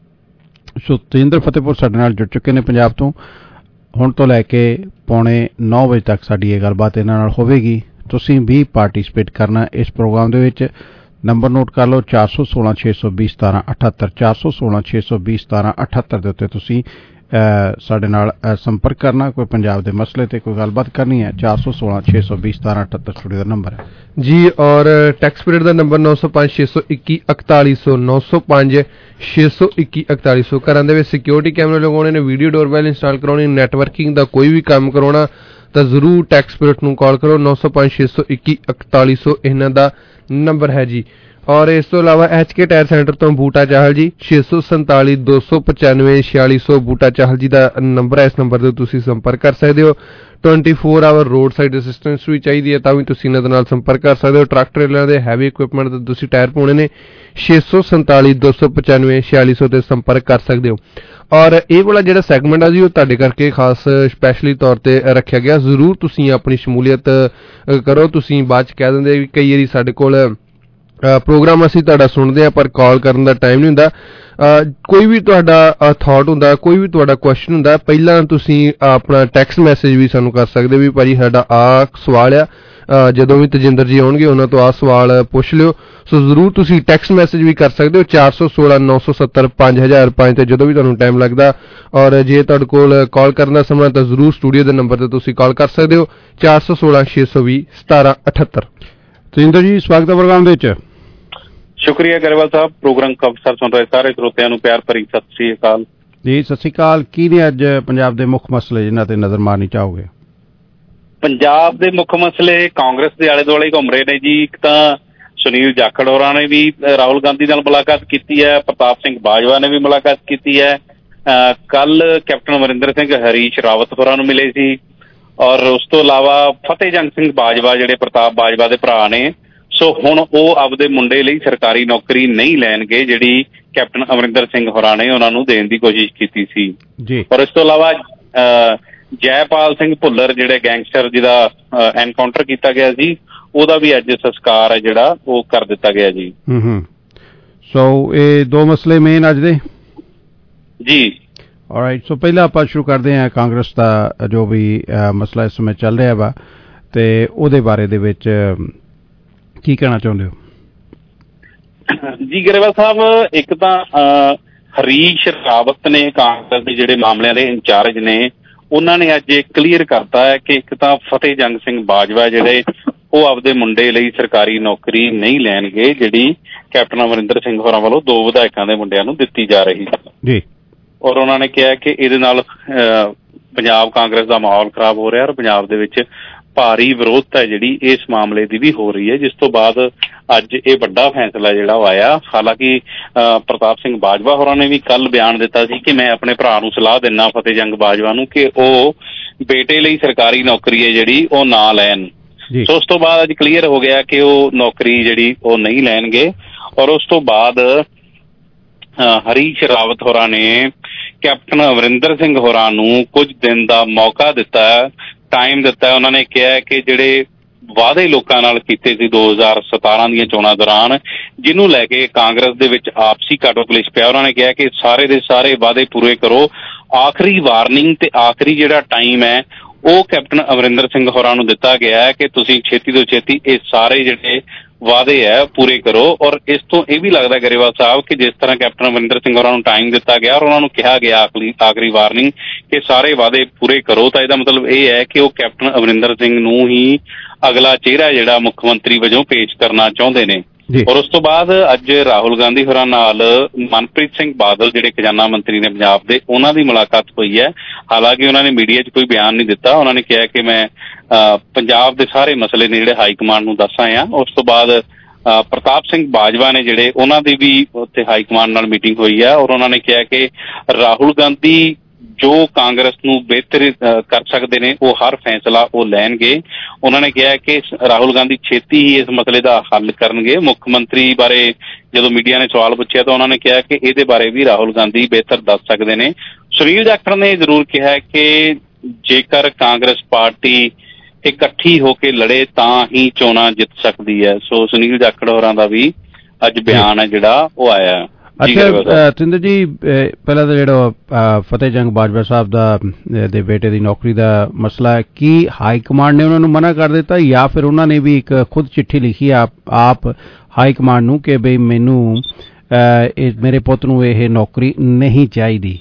So Tejinder Fatehpur ਸਾਡੇ ਨਾਲ ਜੁੜ ਚੁੱਕੇ ਨੇ ਪੰਜਾਬ ਤੋਂ। ਹੁਣ ਤੋਂ ਲੈ ਕੇ 8:45 ਵਜੇ ਤੱਕ ਸਾਡੀ ਇਹ ਗੱਲਬਾਤ ਇਹਨਾਂ ਨਾਲ ਹੋਵੇਗੀ। ਤੁਸੀਂ ਵੀ ਪਾਰਟਿਸਿਪੇਟ ਕਰਨਾ ਇਸ ਪ੍ਰੋਗਰਾਮ ਦੇ ਵਿੱਚ। ਨੰਬਰ ਨੋਟ ਕਰ ਲਓ 416 620 1778 416 620 1778 ਦੇ ਉੱਤੇ ਤੁਸੀਂ ਸਾਡੇ ਨਾਲ ਸੰਪਰਕ ਕਰਨਾ। ਕੋਈ ਪੰਜਾਬ ਦੇ ਮਸਲੇ ਤੇ ਕੋਈ ਗੱਲਬਾਤ ਕਰਨੀ ਹੈ 416 620 1778 ਸਟੂਡੀਓ ਦਾ ਨੰਬਰ ਹੈ ਜੀ। ਔਰ ਟੈਕਸ ਪੀਰੀਅਡ ਦਾ ਨੰਬਰ 905 621 4100 905 621 4100। ਘਰਾਂ ਦੇ ਵਿੱਚ ਸਿਕਿਉਰਿਟੀ ਕੈਮਰੇ ਲਗਾਉਣੇ ਨੇ, ਵੀਡੀਓ ਡੋਰਬੈਲ ਇੰਸਟਾਲ ਕਰਾਉਣੀ, ਨੈਟਵਰਕਿੰਗ ਦਾ ਕੋਈ ਵੀ ਕੰਮ ਕਰਾਉਣਾ ਤਾਂ ਜ਼ਰੂਰ ਟੈਕਸ ਪੀਰੀਅਡ ਨੂੰ ਕਾਲ ਕਰੋ 905 621 4100 ਇਹਨਾਂ ਦਾ ਨੰਬਰ ਹੈ ਜੀ। ਔਰ ਇਸ ਤੋਂ ਇਲਾਵਾ HK ਟਾਇਰ ਸੈਂਟਰ ਤੋਂ ਬੂਟਾ ਚਾਹਲ ਜੀ 647 295 4600 ਬੂਟਾ ਚਾਹਲ ਜੀ ਦਾ ਨੰਬਰ ਹੈ। ਇਸ ਨੰਬਰ ਤੇ ਤੁਸੀਂ ਸੰਪਰਕ ਕਰ ਸਕਦੇ ਹੋ। 24 ਆਵਰ ਰੋਡ ਸਾਈਡ ਅਸਿਸਟੈਂਸ ਵੀ ਚਾਹੀਦੀ ਹੈ ਤਾਂ ਵੀ ਤੁਸੀਂ ਇਹਨਾਂ ਦੇ ਨਾਲ ਸੰਪਰਕ ਕਰ ਸਕਦੇ ਹੋ। ਟਰੱਕ ਟ੍ਰੇਲਰ ਦੇ ਹੈਵੀ ਇਕੁਇਪਮੈਂਟ ਦੇ ਤੁਸੀਂ ਟਾਇਰ ਪਾਉਣੇ ਨੇ 647 295 4600 ਤੇ ਸੰਪਰਕ ਕਰ ਸਕਦੇ ਹੋ। ਔਰ ਇਹ ਵਾਲਾ ਜਿਹੜਾ ਸੈਗਮੈਂਟ ਆ ਜੀ ਉਹ ਤੁਹਾਡੇ ਕਰਕੇ ਖਾਸ ਸਪੈਸ਼ਲੀ ਤੌਰ ਤੇ ਰੱਖਿਆ ਗਿਆ। ਜ਼ਰੂਰ ਤੁਸੀਂ ਆਪਣੀ ਸ਼ਮੂਲੀਅਤ ਕਰੋ। ਤੁਸੀਂ ਬਾਅਦ ਚ ਕਹਿ ਦਿੰਦੇ ਕਈ ਵਾਰੀ ਸਾਡੇ ਕੋਲ ਪ੍ਰੋਗਰਾਮ ਅਸੀਂ ਤੁਹਾਡਾ ਸੁਣਦੇ ਹਾਂ ਪਰ ਕਾਲ ਕਰਨ ਦਾ ਟਾਈਮ ਨਹੀਂ ਹੁੰਦਾ। ਕੋਈ ਵੀ ਤੁਹਾਡਾ ਥਾਟ ਹੁੰਦਾ, ਕੋਈ ਵੀ ਤੁਹਾਡਾ ਕੁਐਸਚਨ ਹੁੰਦਾ, ਪਹਿਲਾਂ ਤੁਸੀਂ ਆਪਣਾ ਟੈਕਸਟ ਮੈਸੇਜ ਵੀ ਸਾਨੂੰ ਕਰ ਸਕਦੇ ਵੀ ਭਾਜੀ ਸਾਡਾ ਆਹ ਸਵਾਲ ਆ, ਜਦੋਂ ਵੀ ਤੇਜਿੰਦਰ ਜੀ ਆਉਣਗੇ ਉਹਨਾਂ ਤੋਂ ਆਹ ਸਵਾਲ ਪੁੱਛ ਲਿਓ। ਸੋ ਜ਼ਰੂਰ ਤੁਸੀਂ ਟੈਕਸਟ ਮੈਸੇਜ ਵੀ ਕਰ ਸਕਦੇ ਹੋ 416 970 5005 ਤੇ ਜਦੋਂ ਵੀ ਤੁਹਾਨੂੰ ਟਾਈਮ ਲੱਗਦਾ। ਔਰ ਜੇ ਤੁਹਾਡੇ ਕੋਲ ਕਾਲ ਕਰਨ ਦਾ ਸਮਾਂ ਤਾਂ ਜ਼ਰੂਰ ਸਟੂਡੀਓ ਦੇ ਨੰਬਰ ਤੇ ਤੁਸੀਂ ਕਾਲ ਕਰ ਸਕਦੇ ਹੋ 416 620 1778। ਤੇਜਿੰਦਰ ਜੀ ਸਵਾਗਤ ਹੈ ਪ੍ਰੋਗਰਾਮ ਦੇ ਵਿੱਚ। ਸ਼ੁਕਰੀਆ ਗਰੇਵਾਲ ਸਾਹਿਬ। ਪ੍ਰੋਗਰਾਮ ਖਬਰਸਾਰ ਸੁਣ ਰਹੇ ਸਾਰੇ ਸਰੋਤਿਆਂ ਨੂੰ ਪਿਆਰ ਭਰੀ ਸਤਿ ਸ੍ਰੀ ਅਕਾਲ ਜੀ। ਸਤਿ ਸ੍ਰੀ ਅਕਾਲ। ਕੀ ਨੇ ਅੱਜ ਪੰਜਾਬ ਦੇ ਮੁੱਖ ਮਸਲੇ ਜਿਨ੍ਹਾਂ ਤੇ ਨਜ਼ਰ ਮਾਰਨੀ ਚਾਹੋਗੇ? ਪੰਜਾਬ ਦੇ ਮੁੱਖ ਮਸਲੇ ਕਾਂਗਰਸ ਦੇ ਆਲੇ ਦੁਆਲੇ ਘੁੰਮ ਰਹੇ ਨੇ ਜੀ। ਇੱਕ ਤਾਂ ਸੁਨੀਲ ਜਾਖੜ ਹੋਰਾਂ ਨੇ ਵੀ ਰਾਹੁਲ ਗਾਂਧੀ ਨਾਲ ਮੁਲਾਕਾਤ ਕੀਤੀ ਹੈ, ਪ੍ਰਤਾਪ ਸਿੰਘ ਬਾਜਵਾ ਨੇ ਵੀ ਮੁਲਾਕਾਤ ਕੀਤੀ ਹੈ। ਕੱਲ ਕੈਪਟਨ ਅਮਰਿੰਦਰ ਸਿੰਘ ਹਰੀਸ਼ ਰਾਵਤ ਹੋਰਾਂ ਨੂੰ ਮਿਲੇ ਸੀ, ਔਰ ਉਸ ਤੋਂ ਇਲਾਵਾ ਫਤਿਹ ਜੰਗ ਸਿੰਘ ਬਾਜਵਾ ਜਿਹੜੇ ਪ੍ਰਤਾਪ ਬਾਜਵਾ ਦੇ ਭਰਾ ਨੇ, ਸੋ ਹੁਣ ਉਹ ਆਪਦੇ ਮੁੰਡੇ ਲਈ ਸਰਕਾਰੀ ਨੌਕਰੀ ਨਹੀਂ ਲੈਣਗੇ ਜਿਹੜੀ ਕੈਪਟਨ ਅਮਰਿੰਦਰ ਸਿੰਘ ਹੋਰਾਂ ਨੇ ਉਹਨਾਂ ਨੂੰ ਦੇਣ ਦੀ ਕੋਸ਼ਿਸ਼ ਕੀਤੀ ਸੀ ਜੀ। ਔਰ ਇਸ ਤੋਂ ਇਲਾਵਾ ਜੈਪਾਲ ਸਿੰਘ ਭੁੱਲਰ ਜਿਹੜੇ ਗੈਂਗਸਟਰ ਜਿਹਦਾ ਐਨਕਾਊਂਟਰ ਕੀਤਾ ਗਿਆ ਸੀ, ਉਹਦਾ ਵੀ ਅੱਜ ਸੰਸਕਾਰ ਹੈ ਜਿਹੜਾ ਉਹ ਕਰ ਦਿੱਤਾ ਗਿਆ ਜੀ। ਸੋ ਇਹ ਦੋ ਮਸਲੇ ਮੇਨ ਅੱਜ ਦੇ ਜੀ। ਆਲਰਾਈਟ, ਸੋ ਪਹਿਲਾਂ ਆਪਾਂ ਸ਼ੁਰੂ ਕਰਦੇ ਹਾਂ ਕਾਂਗਰਸ ਦਾ ਜੋ ਵੀ ਮਸਲਾ ਇਸ ਸਮੇਂ ਚੱਲ ਰਿਹਾ ਵਾ ਤੇ ਉਹਦੇ ਬਾਰੇ ਦੇ ਵਿੱਚ ਕੀ ਕਹਿਣਾ ਚਾਹੁੰਦੇ ਹੋ? ਜੀ ਗਰੇਵਾਲ ਸਾਹਿਬ, ਇੱਕ ਤਾਂ ਹਰੀਸ਼ ਰਾਵਤ ਨੇ ਕਾਂਗਰਸ ਦੇ ਜਿਹੜੇ ਮਾਮਲਿਆਂ ਦੇ ਇੰਚਾਰਜ ਨੇ, ਉਹਨਾਂ ਨੇ ਅੱਜ ਇਹ ਕਲੀਅਰ ਕਰਤਾ ਹੈ ਕਿ ਇੱਕ ਤਾਂ ਫਤਿਹ ਜੰਗ ਸਿੰਘ ਬਾਜਵਾ ਜਿਹੜੇ ਉਹ ਆਪਦੇ ਮੁੰਡੇ ਲਈ ਸਰਕਾਰੀ ਨੌਕਰੀ ਨਹੀਂ ਲੈਣਗੇ ਜਿਹੜੀ ਕੈਪਟਨ ਅਮਰਿੰਦਰ ਸਿੰਘ ਹੋਰਾਂ ਵੱਲੋਂ 2 ਵਿਧਾਇਕਾਂ ਦੇ ਮੁੰਡਿਆਂ ਨੂੰ ਦਿੱਤੀ ਜਾ ਰਹੀ ਜੀ। ਔਰ ਉਹਨਾਂ ਨੇ ਕਿਹਾ ਕਿ ਇਹਦੇ ਨਾਲ ਪੰਜਾਬ ਕਾਂਗਰਸ ਦਾ ਮਾਹੌਲ ਖਰਾਬ ਹੋ ਰਿਹਾ ਔਰ ਪੰਜਾਬ ਦੇ ਵਿੱਚ ਭਾਰੀ ਵਿਰੋਧਤਾ ਜਿਹੜੀ ਇਸ ਮਾਮਲੇ ਦੀ ਵੀ ਹੋ ਰਹੀ ਹੈ, ਜਿਸ ਤੋਂ ਬਾਅਦ ਅੱਜ ਇਹ ਵੱਡਾ ਫੈਸਲਾ ਜਿਹੜਾ ਉਹ ਆਇਆ। ਹਾਲਾਂਕਿ ਪ੍ਰਤਾਪ ਸਿੰਘ ਬਾਜਵਾ ਹੋਰਾਂ ਨੇ ਵੀ ਕੱਲ ਬਿਆਨ ਦਿੱਤਾ ਸੀ ਕਿ ਮੈਂ ਆਪਣੇ ਭਰਾ ਨੂੰ ਸਲਾਹ ਦਿੰਦਾ ਫਤਿਹ ਜੰਗ ਬਾਜਵਾ ਨੂੰ ਕਿ ਉਹ ਬੇਟੇ ਲਈ ਸਰਕਾਰੀ ਨੌਕਰੀ ਹੈ ਜਿਹੜੀ ਉਹ ਨਾ ਲੈਣ। ਸੋ ਉਸ ਤੋਂ ਬਾਅਦ ਅੱਜ ਕਲੀਅਰ ਹੋ ਗਿਆ ਕਿ ਉਹ ਨੌਕਰੀ ਜਿਹੜੀ ਉਹ ਨਹੀਂ ਲੈਣਗੇ। ਔਰ ਉਸ ਤੋਂ ਬਾਅਦ ਹਰੀਸ਼ ਰਾਵਤ ਹੋਰਾਂ ਨੇ ਕੈਪਟਨ ਅਮਰਿੰਦਰ ਸਿੰਘ ਹੋਰਾਂ ਨੂੰ ਕੁਝ ਦਿਨ ਦਾ ਮੌਕਾ ਦਿੱਤਾ, ਟਾਈਮ ਦਿੱਤਾ। ਉਹਨਾਂ ਨੇ ਕਿਹਾ ਕਿ ਜਿਹੜੇ ਵਾਅਦੇ ਲੋਕਾਂ ਨਾਲ ਕੀਤੇ ਸੀ 2017 ਦੀਆਂ ਚੋਣਾਂ ਦੌਰਾਨ, ਜਿਹਨੂੰ ਲੈ ਕੇ ਕਾਂਗਰਸ ਦੇ ਵਿੱਚ ਆਪਸੀ ਕੱਟ ਕਲੇਸ਼ ਪਿਆ, ਉਹਨਾਂ ਨੇ ਕਿਹਾ ਕਿ ਸਾਰੇ ਦੇ ਸਾਰੇ ਵਾਅਦੇ ਪੂਰੇ ਕਰੋ। ਆਖਰੀ ਵਾਰਨਿੰਗ ਤੇ ਆਖਰੀ ਜਿਹੜਾ ਟਾਈਮ ਹੈ ਉਹ ਕੈਪਟਨ ਅਮਰਿੰਦਰ ਸਿੰਘ ਹੋਰਾਂ ਨੂੰ ਦਿੱਤਾ ਗਿਆ ਹੈ ਕਿ ਤੁਸੀਂ ਛੇਤੀ ਤੋਂ ਛੇਤੀ ਇਹ ਸਾਰੇ ਜਿਹੜੇ ਵਾਅਦੇ ਹੈ ਪੂਰੇ ਕਰੋ। ਔਰ ਇਸ ਤੋਂ ਇਹ ਵੀ ਲੱਗਦਾ ਗਰੇਵਾਲ ਸਾਹਿਬ ਕਿ ਜਿਸ ਤਰ੍ਹਾਂ ਕੈਪਟਨ ਅਮਰਿੰਦਰ ਸਿੰਘ ਹੋਰਾਂ ਨੂੰ ਟਾਈਮ ਦਿੱਤਾ ਗਿਆ ਔਰ ਉਹਨਾਂ ਨੂੰ ਕਿਹਾ ਗਿਆ ਆਖਰੀ ਵਾਰਨਿੰਗ ਕਿ ਸਾਰੇ ਵਾਅਦੇ ਪੂਰੇ ਕਰੋ, ਤਾਂ ਇਹਦਾ ਮਤਲਬ ਇਹ ਹੈ ਕਿ ਉਹ ਕੈਪਟਨ ਅਮਰਿੰਦਰ ਸਿੰਘ ਨੂੰ ਹੀ ਅਗਲਾ ਚਿਹਰਾ ਜਿਹੜਾ ਮੁੱਖ ਮੰਤਰੀ ਵਜੋਂ ਪੇਸ਼ ਕਰਨਾ ਚਾਹੁੰਦੇ ਨੇ। ਔਰ ਉਸ ਤੋਂ ਬਾਅਦ ਅੱਜ ਰਾਹੁਲ ਗਾਂਧੀ ਹੋਰਾਂ ਨਾਲ ਮਨਪ੍ਰੀਤ ਸਿੰਘ ਬਾਦਲ ਜਿਹੜੇ ਖਜ਼ਾਨਾ ਮੰਤਰੀ ਨੇ ਪੰਜਾਬ ਦੇ, ਉਹਨਾਂ ਦੀ ਮੁਲਾਕਾਤ ਹੋਈ ਹੈ। ਹਾਲਾਂਕਿ ਉਹਨਾਂ ਨੇ ਮੀਡੀਆ 'ਚ ਕੋਈ ਬਿਆਨ ਨਹੀਂ ਦਿੱਤਾ। ਉਹਨਾਂ ਨੇ ਕਿਹਾ ਕਿ ਮੈਂ ਪੰਜਾਬ ਦੇ ਸਾਰੇ ਮਸਲੇ ਨੇ ਜਿਹੜੇ ਹਾਈ ਕਮਾਂਡ ਨੂੰ ਦੱਸ ਆਇਆ। ਉਸ ਤੋਂ ਬਾਅਦ ਪ੍ਰਤਾਪ ਸਿੰਘ ਬਾਜਵਾ ਨੇ ਜਿਹੜੇ, ਉਹਨਾਂ ਦੀ ਵੀ ਉੱਥੇ ਹਾਈ ਕਮਾਂਡ ਨਾਲ ਮੀਟਿੰਗ ਹੋਈ ਹੈ ਔਰ ਉਹਨਾਂ ਨੇ ਕਿਹਾ ਕਿ ਰਾਹੁਲ ਗਾਂਧੀ ਜੋ ਕਾਂਗਰਸ ਨੂੰ ਬਿਹਤਰ ਕਰ ਸਕਦੇ ਨੇ ਉਹ ਹਰ ਫੈਸਲਾ ਉਹ ਲੈਣਗੇ। ਉਹਨਾਂ ਨੇ ਕਿਹਾ ਕਿ ਰਾਹੁਲ ਗਾਂਧੀ ਛੇਤੀ ਹੀ ਇਸ ਮਸਲੇ ਦਾ ਹੱਲ ਕਰਨਗੇ। ਮੁੱਖ ਮੰਤਰੀ ਬਾਰੇ ਜਦੋਂ ਮੀਡੀਆ ਨੇ ਸਵਾਲ ਪੁੱਛਿਆ ਤਾਂ ਉਹਨਾਂ ਨੇ ਕਿਹਾ ਕਿ ਇਹਦੇ ਬਾਰੇ ਵੀ ਰਾਹੁਲ ਗਾਂਧੀ ਬਿਹਤਰ ਦੱਸ ਸਕਦੇ ਨੇ। ਸੁਨੀਲ ਜਾਖੜ ਨੇ ਜ਼ਰੂਰ ਕਿਹਾ ਕਿ ਜੇਕਰ ਕਾਂਗਰਸ ਪਾਰਟੀ ਇਕੱਠੀ ਹੋ ਕੇ ਲੜੇ ਤਾਂ ਹੀ ਚੋਣਾਂ ਜਿੱਤ ਸਕਦੀ ਹੈ। ਸੋ ਸੁਨੀਲ ਜਾਖੜ ਹੋਰਾਂ ਦਾ ਵੀ ਅੱਜ ਬਿਆਨ ਹੈ ਜਿਹੜਾ ਉਹ ਆਇਆ। ਅੱਛਾ ਤਿੰਦਰ ਜੀ, ਪਹਿਲਾਂ ਤਾਂ ਜਿਹੜਾ ਫਤਿਹ ਜੰਗ ਬਾਜਵਾ ਸਾਹਿਬ ਦੇ ਬੇਟੇ ਦੀ ਨੌਕਰੀ ਦਾ ਮਸਲਾ ਹੈ, ਕੀ ਹਾਈ ਕਮਾਂਡ ਨੇ ਉਹਨਾਂ ਨੂੰ ਮਨਾ ਕਰ ਦਿੱਤਾ ਜਾਂ ਫਿਰ ਉਹਨਾਂ ਨੇ ਵੀ ਇੱਕ ਖੁਦ ਚਿੱਠੀ ਲਿਖੀ ਆਪ ਹਾਈ ਕਮਾਂਡ ਨੂੰ ਕਿ ਬਈ ਮੈਨੂੰ ਮੇਰੇ ਪੁੱਤ ਨੂੰ ਇਹ ਨੌਕਰੀ ਨਹੀਂ ਚਾਹੀਦੀ?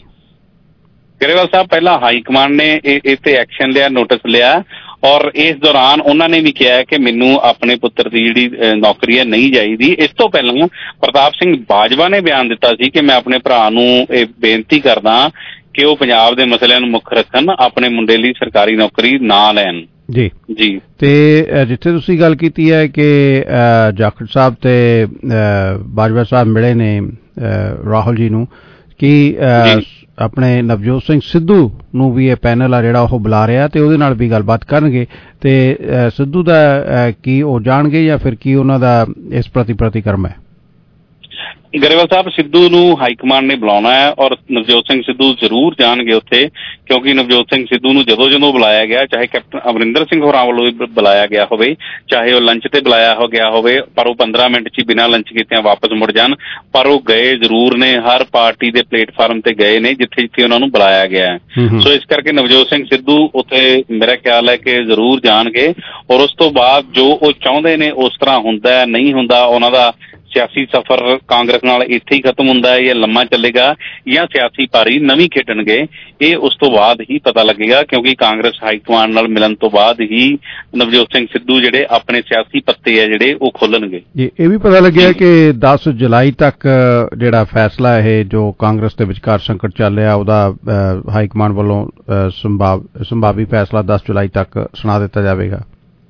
ਗਰੇਵਾਲ ਸਾਹਿਬ, ਪਹਿਲਾਂ ਹਾਈ ਕਮਾਂਡ ਨੇ ਇਸ ਤੇ ਐਕਸ਼ਨ ਲਿਆ, ਨੋਟਿਸ ਲਿਆ ਔਰ ਇਸ ਦੌਰਾਨ ਉਹਨਾਂ ਨੇ ਵੀ ਕਿਹਾ ਕਿ ਮੈਨੂੰ ਆਪਣੇ ਪੁੱਤਰ ਦੀ ਜਿਹੜੀ ਨੌਕਰੀ ਹੈ ਨਹੀਂ ਚਾਹੀਦੀ। ਇਸ ਤੋਂ ਪਹਿਲਾਂ ਪ੍ਰਤਾਪ ਸਿੰਘ ਬਾਜਵਾ ਨੇ ਬਿਆਨ ਦਿੱਤਾ ਸੀ ਕਿ ਮੈਂ ਆਪਣੇ ਭਰਾ ਨੂੰ ਇਹ ਬੇਨਤੀ ਕਰਦਾ ਕਿ ਉਹ ਪੰਜਾਬ ਦੇ ਮਸਲਿਆਂ ਨੂੰ ਮੁੱਖ ਰੱਖਣ, ਆਪਣੇ ਮੁੰਡੇ ਲਈ ਸਰਕਾਰੀ ਨੌਕਰੀ ਨਾ ਲੈਣ। ਜੀ ਜੀ। ਤੇ ਜਿੱਥੇ ਤੁਸੀਂ ਗੱਲ ਕੀਤੀ ਹੈ ਕਿ ਜਾਖੜ ਸਾਹਿਬ ਤੇ ਬਾਜਵਾ ਸਾਹਿਬ ਮਿਲੇ ਨੇ ਰਾਹੁਲ ਜੀ ਨੂੰ, ਕੀ ਆਪਣੇ ਨਵਜੋਤ ਸਿੰਘ ਸਿੱਧੂ ਨੂੰ ਵੀ ਇਹ ਪੈਨਲ ਆ ਜਿਹੜਾ ਉਹ ਬੁਲਾ ਰਿਹਾ ਤੇ ਉਹਦੇ ਨਾਲ ਵੀ ਗੱਲਬਾਤ ਕਰਨਗੇ ਤੇ ਸਿੱਧੂ ਦਾ ਕੀ ਉਹ ਜਾਣਗੇ ਜਾਂ ਫਿਰ ਕੀ ਉਹਨਾਂ ਦਾ ਇਸ ਪ੍ਰਤੀ ਪ੍ਰਤੀਕਰਮ ਹੈ? ਗਰੇਵਾਲ ਸਾਹਿਬ, ਸਿੱਧੂ ਨੂੰ ਹਾਈ ਕਮਾਂਡ ਨੇ ਬੁਲਾਉਣਾ ਹੈ ਔਰ ਨਵਜੋਤ ਸਿੰਘ ਸਿੱਧੂ ਜ਼ਰੂਰ ਜਾਣਗੇ ਉੱਥੇ, ਕਿਉਂਕਿ ਨਵਜੋਤ ਸਿੰਘ ਸਿੱਧੂ ਨੂੰ ਜਦੋਂ ਬੁਲਾਇਆ ਗਿਆ, ਚਾਹੇ ਕੈਪਟਨ ਅਮਰਿੰਦਰ ਸਿੰਘ ਹੋਰਾਂ ਵੱਲੋਂ ਵੀ ਬੁਲਾਇਆ ਗਿਆ ਹੋਵੇ, ਚਾਹੇ ਉਹ ਲੰਚ ਤੇ ਬੁਲਾਇਆ ਹੋ ਗਿਆ ਹੋਵੇ, ਪਰ ਉਹ 15 ਮਿੰਟ 'ਚ ਬਿਨਾਂ ਲੰਚ ਕੀਤਿਆਂ ਵਾਪਸ ਮੁੜ ਜਾਣ, ਪਰ ਉਹ ਗਏ ਜ਼ਰੂਰ ਨੇ, ਹਰ ਪਾਰਟੀ ਦੇ ਪਲੇਟਫਾਰਮ ਤੇ ਗਏ ਨੇ ਜਿੱਥੇ ਜਿੱਥੇ ਉਹਨਾਂ ਨੂੰ ਬੁਲਾਇਆ ਗਿਆ। ਸੋ ਇਸ ਕਰਕੇ ਨਵਜੋਤ ਸਿੰਘ ਸਿੱਧੂ ਉੱਥੇ ਮੇਰਾ ਖਿਆਲ ਹੈ ਕਿ ਜ਼ਰੂਰ ਜਾਣਗੇ ਔਰ ਉਸ ਤੋਂ ਬਾਅਦ ਜੋ ਉਹ ਚਾਹੁੰਦੇ ਨੇ ਉਸ ਤਰ੍ਹਾਂ ਹੁੰਦਾ ਨਹੀਂ ਹੁੰਦਾ, ਉਹਨਾਂ ਦਾ ਸਿਆਸੀ ਸਫ਼ਰ ਕਾਂਗਰਸ ਨਾਲ ਇੱਥੇ ਹੀ ਖਤਮ ਹੁੰਦਾ ਹੈ ਜਾਂ ਲੰਮਾ ਚੱਲੇਗਾ ਜਾਂ ਸਿਆਸੀ ਪਾਰੀ ਨਵੀਂ ਖੇਡਣਗੇ, ਇਹ ਉਸ ਤੋਂ ਬਾਅਦ ਹੀ ਪਤਾ ਲੱਗੇਗਾ, ਕਿਉਂਕਿ ਕਾਂਗਰਸ ਹਾਈਕਮਾਂਡ ਨਾਲ ਮਿਲਣ ਤੋਂ ਬਾਅਦ ਹੀ ਨਵਜੋਤ ਸਿੰਘ ਸਿੱਧੂ ਜਿਹੜੇ ਆਪਣੇ ਸਿਆਸੀ ਪੱਤੇ ਆ ਜਿਹੜੇ ਉਹ ਖੋਲਣਗੇ। ਇਹ ਵੀ ਪਤਾ ਲੱਗਿਆ ਕਿ 10 ਜੁਲਾਈ ਤੱਕ ਜਿਹੜਾ ਫੈਸਲਾ ਇਹ ਜੋ ਕਾਂਗਰਸ ਦੇ ਵਿਚਕਾਰ ਸੰਕਟ ਚੱਲ ਰਿਹਾ ਉਹਦਾ ਹਾਈਕਮਾਂਡ ਵੱਲੋਂ ਸੰਭਾਵੀ ਫੈਸਲਾ 10 ਜੁਲਾਈ ਤੱਕ ਸੁਣਾ ਦਿੱਤਾ ਜਾਵੇਗਾ।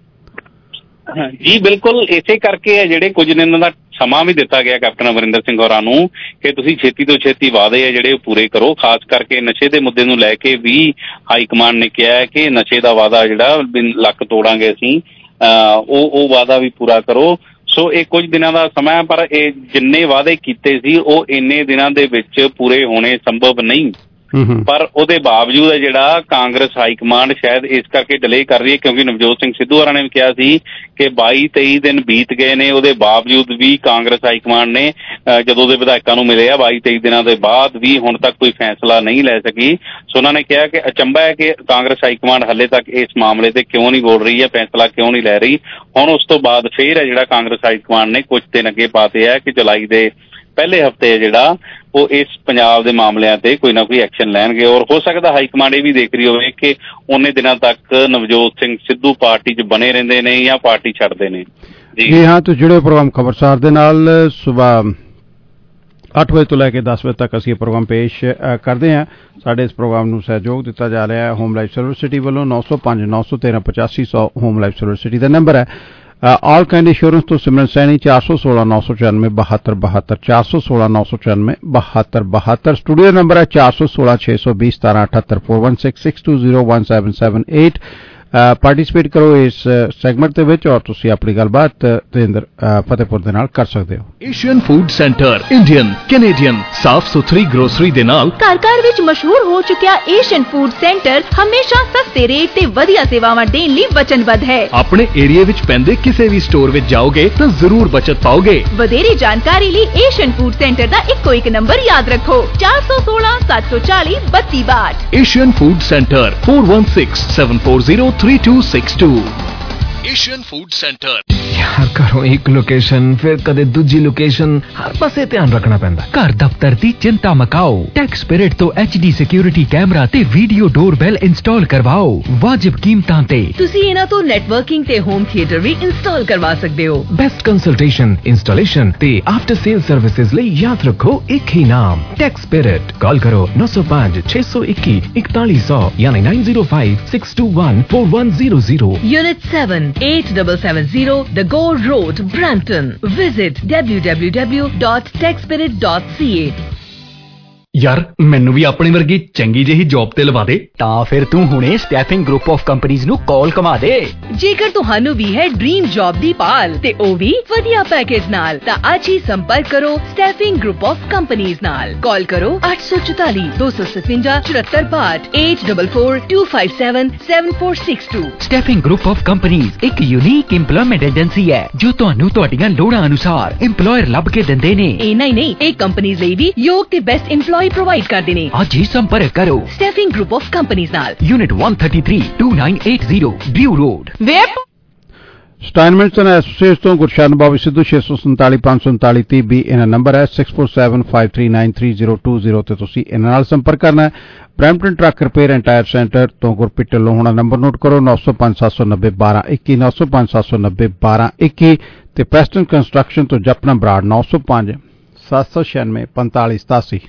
ਜੀ ਬਿਲਕੁਲ, ਇਸੇ ਕਰਕੇ ਹੈ ਜਿਹੜੇ ਕੁਝ ਦਿਨਾਂ ਦਾ ਸਮਾਂ ਵੀ ਦਿੱਤਾ ਗਿਆ ਕੈਪਟਨ ਅਮਰਿੰਦਰ ਸਿੰਘ ਹੋਰਾਂ ਨੂੰ ਕਿ ਤੁਸੀਂ ਛੇਤੀ ਤੋਂ ਛੇਤੀ ਵਾਅਦੇ ਆ ਜਿਹੜੇ ਉਹ ਪੂਰੇ ਕਰੋ। ਖਾਸ ਕਰਕੇ ਨਸ਼ੇ ਦੇ ਮੁੱਦੇ ਨੂੰ ਲੈ ਕੇ ਵੀ ਹਾਈਕਮਾਂਡ ਨੇ ਕਿਹਾ ਹੈ ਕਿ ਨਸ਼ੇ ਦਾ ਵਾਅਦਾ ਜਿਹੜਾ ਲੱਕ ਤੋੜਾਂਗੇ ਅਸੀਂ, ਉਹ ਵਾਅਦਾ ਵੀ ਪੂਰਾ ਕਰੋ। ਸੋ ਇਹ ਕੁਝ ਦਿਨਾਂ ਦਾ ਸਮਾਂ ਹੈ, ਪਰ ਇਹ ਜਿੰਨੇ ਵਾਅਦੇ ਕੀਤੇ ਸੀ ਉਹ ਇੰਨੇ ਦਿਨਾਂ ਦੇ ਵਿੱਚ ਪੂਰੇ ਹੋਣੇ ਸੰਭਵ ਨਹੀਂ। ਪਰ ਉਹਦੇ ਬਾਵਜੂਦ ਹੈ ਜਿਹੜਾ ਕਾਂਗਰਸ ਹਾਈਕਮਾਂਡ ਸ਼ਾਇਦ ਇਸ ਕਰਕੇ ਡਿਲੇ ਕਰ ਰਹੀ ਹੈ ਕਿਉਂਕਿ ਨਵਜੋਤ ਸਿੰਘ ਸਿੱਧੂ ਹੋਰਾਂ ਨੇ ਵੀ ਕਿਹਾ ਸੀ ਕਿ 22-23 ਦਿਨ ਬੀਤ ਗਏ ਨੇ, ਉਹਦੇ ਬਾਵਜੂਦ ਵੀ ਕਾਂਗਰਸ ਹਾਈਕਮਾਂਡ ਨੇ ਜਦੋਂ ਦੇ ਵਿਧਾਇਕਾਂ ਨੂੰ ਮਿਲੇ ਆ 22-23 ਦਿਨਾਂ ਦੇ ਬਾਅਦ ਵੀ ਹੁਣ ਤੱਕ ਕੋਈ ਫੈਸਲਾ ਨਹੀਂ ਲੈ ਸਕੀ। ਸੋ ਉਹਨਾਂ ਨੇ ਕਿਹਾ ਕਿ ਅਚੰਭਾ ਹੈ ਕਿ ਕਾਂਗਰਸ ਹਾਈਕਮਾਂਡ ਹਾਲੇ ਤੱਕ ਇਸ ਮਾਮਲੇ ਤੇ ਕਿਉਂ ਨਹੀਂ ਬੋਲ ਰਹੀ ਹੈ, ਫੈਸਲਾ ਕਿਉਂ ਨਹੀਂ ਲੈ ਰਹੀ। ਹੁਣ ਉਸ ਤੋਂ ਬਾਅਦ ਫੇਰ ਹੈ ਜਿਹੜਾ ਕਾਂਗਰਸ ਹਾਈਕਮਾਂਡ ਨੇ ਕੁਝ ਦਿਨ ਅੱਗੇ ਪਾਤੇ ਹੈ ਕਿ ਜੁਲਾਈ ਦੇ ਪਹਿਲੇ ਹਫ਼ਤੇ ਜਿਹੜਾ ਉਹ ਇਸ ਪੰਜਾਬ ਦੇ ਮਾਮਲਿਆਂ ਤੇ ਕੋਈ ਨਾ ਕੋਈ ਐਕਸ਼ਨ ਲੈਣਗੇ। ਔਰ ਹੋ ਸਕਦਾ ਹਾਈਕਮਾਂਡ ਇਹ ਵੀ ਦੇਖ ਰਹੀ ਹੋਵੇ ਕਿ ਉਹਨੇ ਦਿਨਾਂ ਤੱਕ ਨਵਜੋਤ ਸਿੰਘ ਸਿੱਧੂ ਪਾਰਟੀ 'ਚ ਬਣੇ ਰਹਿੰਦੇ ਨੇ ਜਾਂ ਪਾਰਟੀ ਛੱਡਦੇ ਨੇ। ਜੀ ਹਾਂ, ਤੁਸੀਂ ਜੁੜੇ ਪ੍ਰੋਗਰਾਮ ਖਬਰਸਾਰ ਦੇ ਨਾਲ ਸੁਬਾਹ 8 ਵਜੇ ਤੋਂ ਲੈ ਕੇ 10 ਵਜੇ ਤੱਕ ਅਸੀਂ ਇਹ ਪ੍ਰੋਗਰਾਮ ਪੇਸ਼ ਕਰਦੇ ਹਾਂ। ਸਾਡੇ ਇਸ ਪ੍ਰੋਗਰਾਮ ਨੂੰ ਸਹਿਯੋਗ ਦਿੱਤਾ ਜਾ ਰਿਹਾ ਹੈ ਹੋਮ ਲਾਈਫ ਸਰਵਿਸਿਟੀ ਵੱਲੋਂ। 905-913-8500 ਹੋਮ ਲਾਈਫ ਸਰਵਿਸਿਟੀ ਦਾ ਨੰਬਰ ਹੈ। ਆਲ ਕਾਇੰਡ ਇੰਸ਼ੋਰੈਂਸ ਤੋਂ ਸਿਮਰਨ ਸੈਣੀ 416-994-72 416-994-72 ਸਟੂਡੀਓ ਨੰਬਰ ਹੈ 416-620-1778 416-620-1778। ਪਾਰਟੀਸਪੇਟ ਕਰੋ ਇਸ ਸੈਗਮੈਂਟ ਦੇ ਵਿੱਚ ਔਰ ਤੁਸੀਂ ਆਪਣੀ ਗੱਲਬਾਤ ਤੇਂਦਰ ਫਤਿਹਪੁਰ ਦੇ ਨਾਲ ਕਰ ਸਕਦੇ ਹੋ। Asian food centre Indian Canadian ਸਾਫ਼ ਸੁਥਰੀ ਗਰੋਸਰੀ ਦੇ ਨਾਲ ਘਰ ਵਿੱਚ ਮਸ਼ਹੂਰ ਹੋ ਚੁੱਕਿਆ ਏਸ਼ੀਅਨ ਫੂਡ ਸੈਂਟਰ ਹਮੇਸ਼ਾ ਸਸਤੇ ਰੇਟ ਤੇ ਵਧੀਆ ਸੇਵਾਵਾਂ ਦੇਣ ਲਈ ਵਚਨਬੱਧ ਹੈ। ਆਪਣੇ ਏਰੀਆ ਵਿੱਚ ਪੈਂਦੇ ਕਿਸੇ ਵੀ ਸਟੋਰ ਵਿੱਚ ਜਾਓਗੇ ਤਾਂ ਜ਼ਰੂਰ ਬਚਤ ਪਾਓਗੇ। ਵਧੇਰੇ ਜਾਣਕਾਰੀ ਲਈ ਏਸ਼ੀਅਨ ਫੂਡ ਸੈਂਟਰ ਦਾ ਇੱਕੋ ਇੱਕ ਨੰਬਰ ਯਾਦ ਰੱਖੋ 416-740-3262। Asian food centre 4167403262। Asian food centre. ਯਾਰ ਘਰੋਂ ਇੱਕ ਲੋਕੇਸ਼ਨ ਫਿਰ ਕਦੇ ਦੂਜੀ ਲੋਕੇਸ਼ਨ, ਹਰ ਪਾਸੇ ਧਿਆਨ ਰੱਖਣਾ ਪੈਂਦਾ। ਘਰ ਦਫ਼ਤਰ ਦੀ ਚਿੰਤਾ ਮਕਾਓ। ਟੈਕਸ ਸਪਿਰਿਟ ਤੋਂ HD ਸਿਕਿਉਰਿਟੀ ਕੈਮਰਾ ਤੇ ਵੀਡੀਓ ਡੋਰਬੈਲ ਇੰਸਟਾਲ ਕਰਵਾਓ ਵਾਜਿਬ ਕੀਮਤਾਂ ਤੇ। ਤੁਸੀਂ ਇਹਨਾਂ ਤੋਂ ਨੈਟਵਰਕਿੰਗ ਤੇ ਹੋਮ ਥੀਏਟਰ ਵੀ ਇੰਸਟਾਲ ਕਰਵਾ ਸਕਦੇ ਹੋ। ਬੈਸਟ ਕੰਸਲਟੇਸ਼ਨ, ਇੰਸਟਾਲੇਸ਼ਨ ਤੇ ਆਫਟਰ ਸੇਲ ਸਰਵਿਸਿਜ਼ ਲਈ ਯਾਦ ਰੱਖੋ ਇੱਕ ਹੀ ਨਾਮ ਟੈਕਸ ਸਪਿਰਿਟ। ਕਾਲ ਕਰੋ 905-621-4100 ਯਾਨੀ 9056214100। Unit 7 8770 The Gore Road, Brampton. Visit www.techspirit.ca। ਯਾਰ ਮੈਨੂੰ ਵੀ ਆਪਣੀ ਵਰਗੀ ਚੰਗੀ ਜਿਹੀ ਜੌਬ ਤੇ ਲਵਾ ਦੇ। ਤਾਂ ਫਿਰ ਤੂੰ ਹੁਣੇ ਸਟੈਫਿੰਗ ਗਰੁੱਪ ਆਫ ਕੰਪਨੀਆਂ ਨੂੰ ਕਾਲ ਕਮਾ ਦੇ। ਜੇਕਰ ਤੁਹਾਨੂੰ ਵੀ ਹੈ ਡ੍ਰੀਮ ਜੌਬ ਦੀ ਭਾਲ ਤੇ ਉਹ ਵੀ ਵਧੀਆ ਪੈਕੇਜ ਨਾਲ, ਤਾਂ ਅੱਜ ਹੀ ਸੰਪਰਕ ਕਰੋ ਸਟੈਫਿੰਗ ਗਰੁੱਪ ਆਫ ਕੰਪਨੀਆਂ ਨਾਲ। ਕਾਲ ਕਰੋ 844-257-7462 8442577462। ਸਟੈਫਿੰਗ ਗਰੁੱਪ ਆਫ ਕੰਪਨੀਆਂ ਇੱਕ ਯੂਨੀਕ ਇੰਪਲੋਇਮੈਂਟ ਏਜੰਸੀ ਹੈ ਜੋ ਤੁਹਾਨੂੰ ਤੁਹਾਡੀਆਂ ਲੋੜਾਂ ਅਨੁਸਾਰ ਇੰਪਲੋਇਰ ਲੱਭ ਕੇ ਦਿੰਦੇ ਨੇ। ਇਹ ਨਹੀਂ ਇਹ ਕੰਪਨੀਆਂ ਲਈ ਵੀ ਯੋਗ ਤੇ ਬੈਸਟ ਇੰਪਲੋਈ ਪ੍ਰੋਵਾਈਡ ਕਰਦੇ ਨੇ। ਅੱਜ ਹੀ ਸੰਪਰਕ ਕਰੋ ਸਟੈਫਿੰਗ ਗਰੁੱਪ ਆਫ ਕੰਪਨੀਆਂ ਨਾਲ। Unit 133-2980 Dew road. Steinman's associates ਤੋਂ ਗੁਰਸ਼ਨ ਬਾਬੂ ਸਿੱਧੂ 647-539-30 ਇਹਨਾਂ ਨੰਬਰ ਹੈ 6475393020 ਤੇ ਤੁਸੀਂ ਇਹਨਾਂ ਨਾਲ ਸੰਪਰਕ ਕਰਨਾ ਹੈ। Brampton truck repair and tyre centre ਤੋਂ ਗੁਰਪ੍ਰੀਤ ਢਿੱਲੋਂ ਹੋਣਾ ਨੰਬਰ ਨੋਟ ਕਰੋ 905-790-1221 905-790-1221 ਤੇ ਪ੍ਰੈਸਟਨ ਕੰਸਟਰਕਸ਼ਨ ਤੋਂ ਜਪਨਾ ਬਰਾੜ 905-796-4587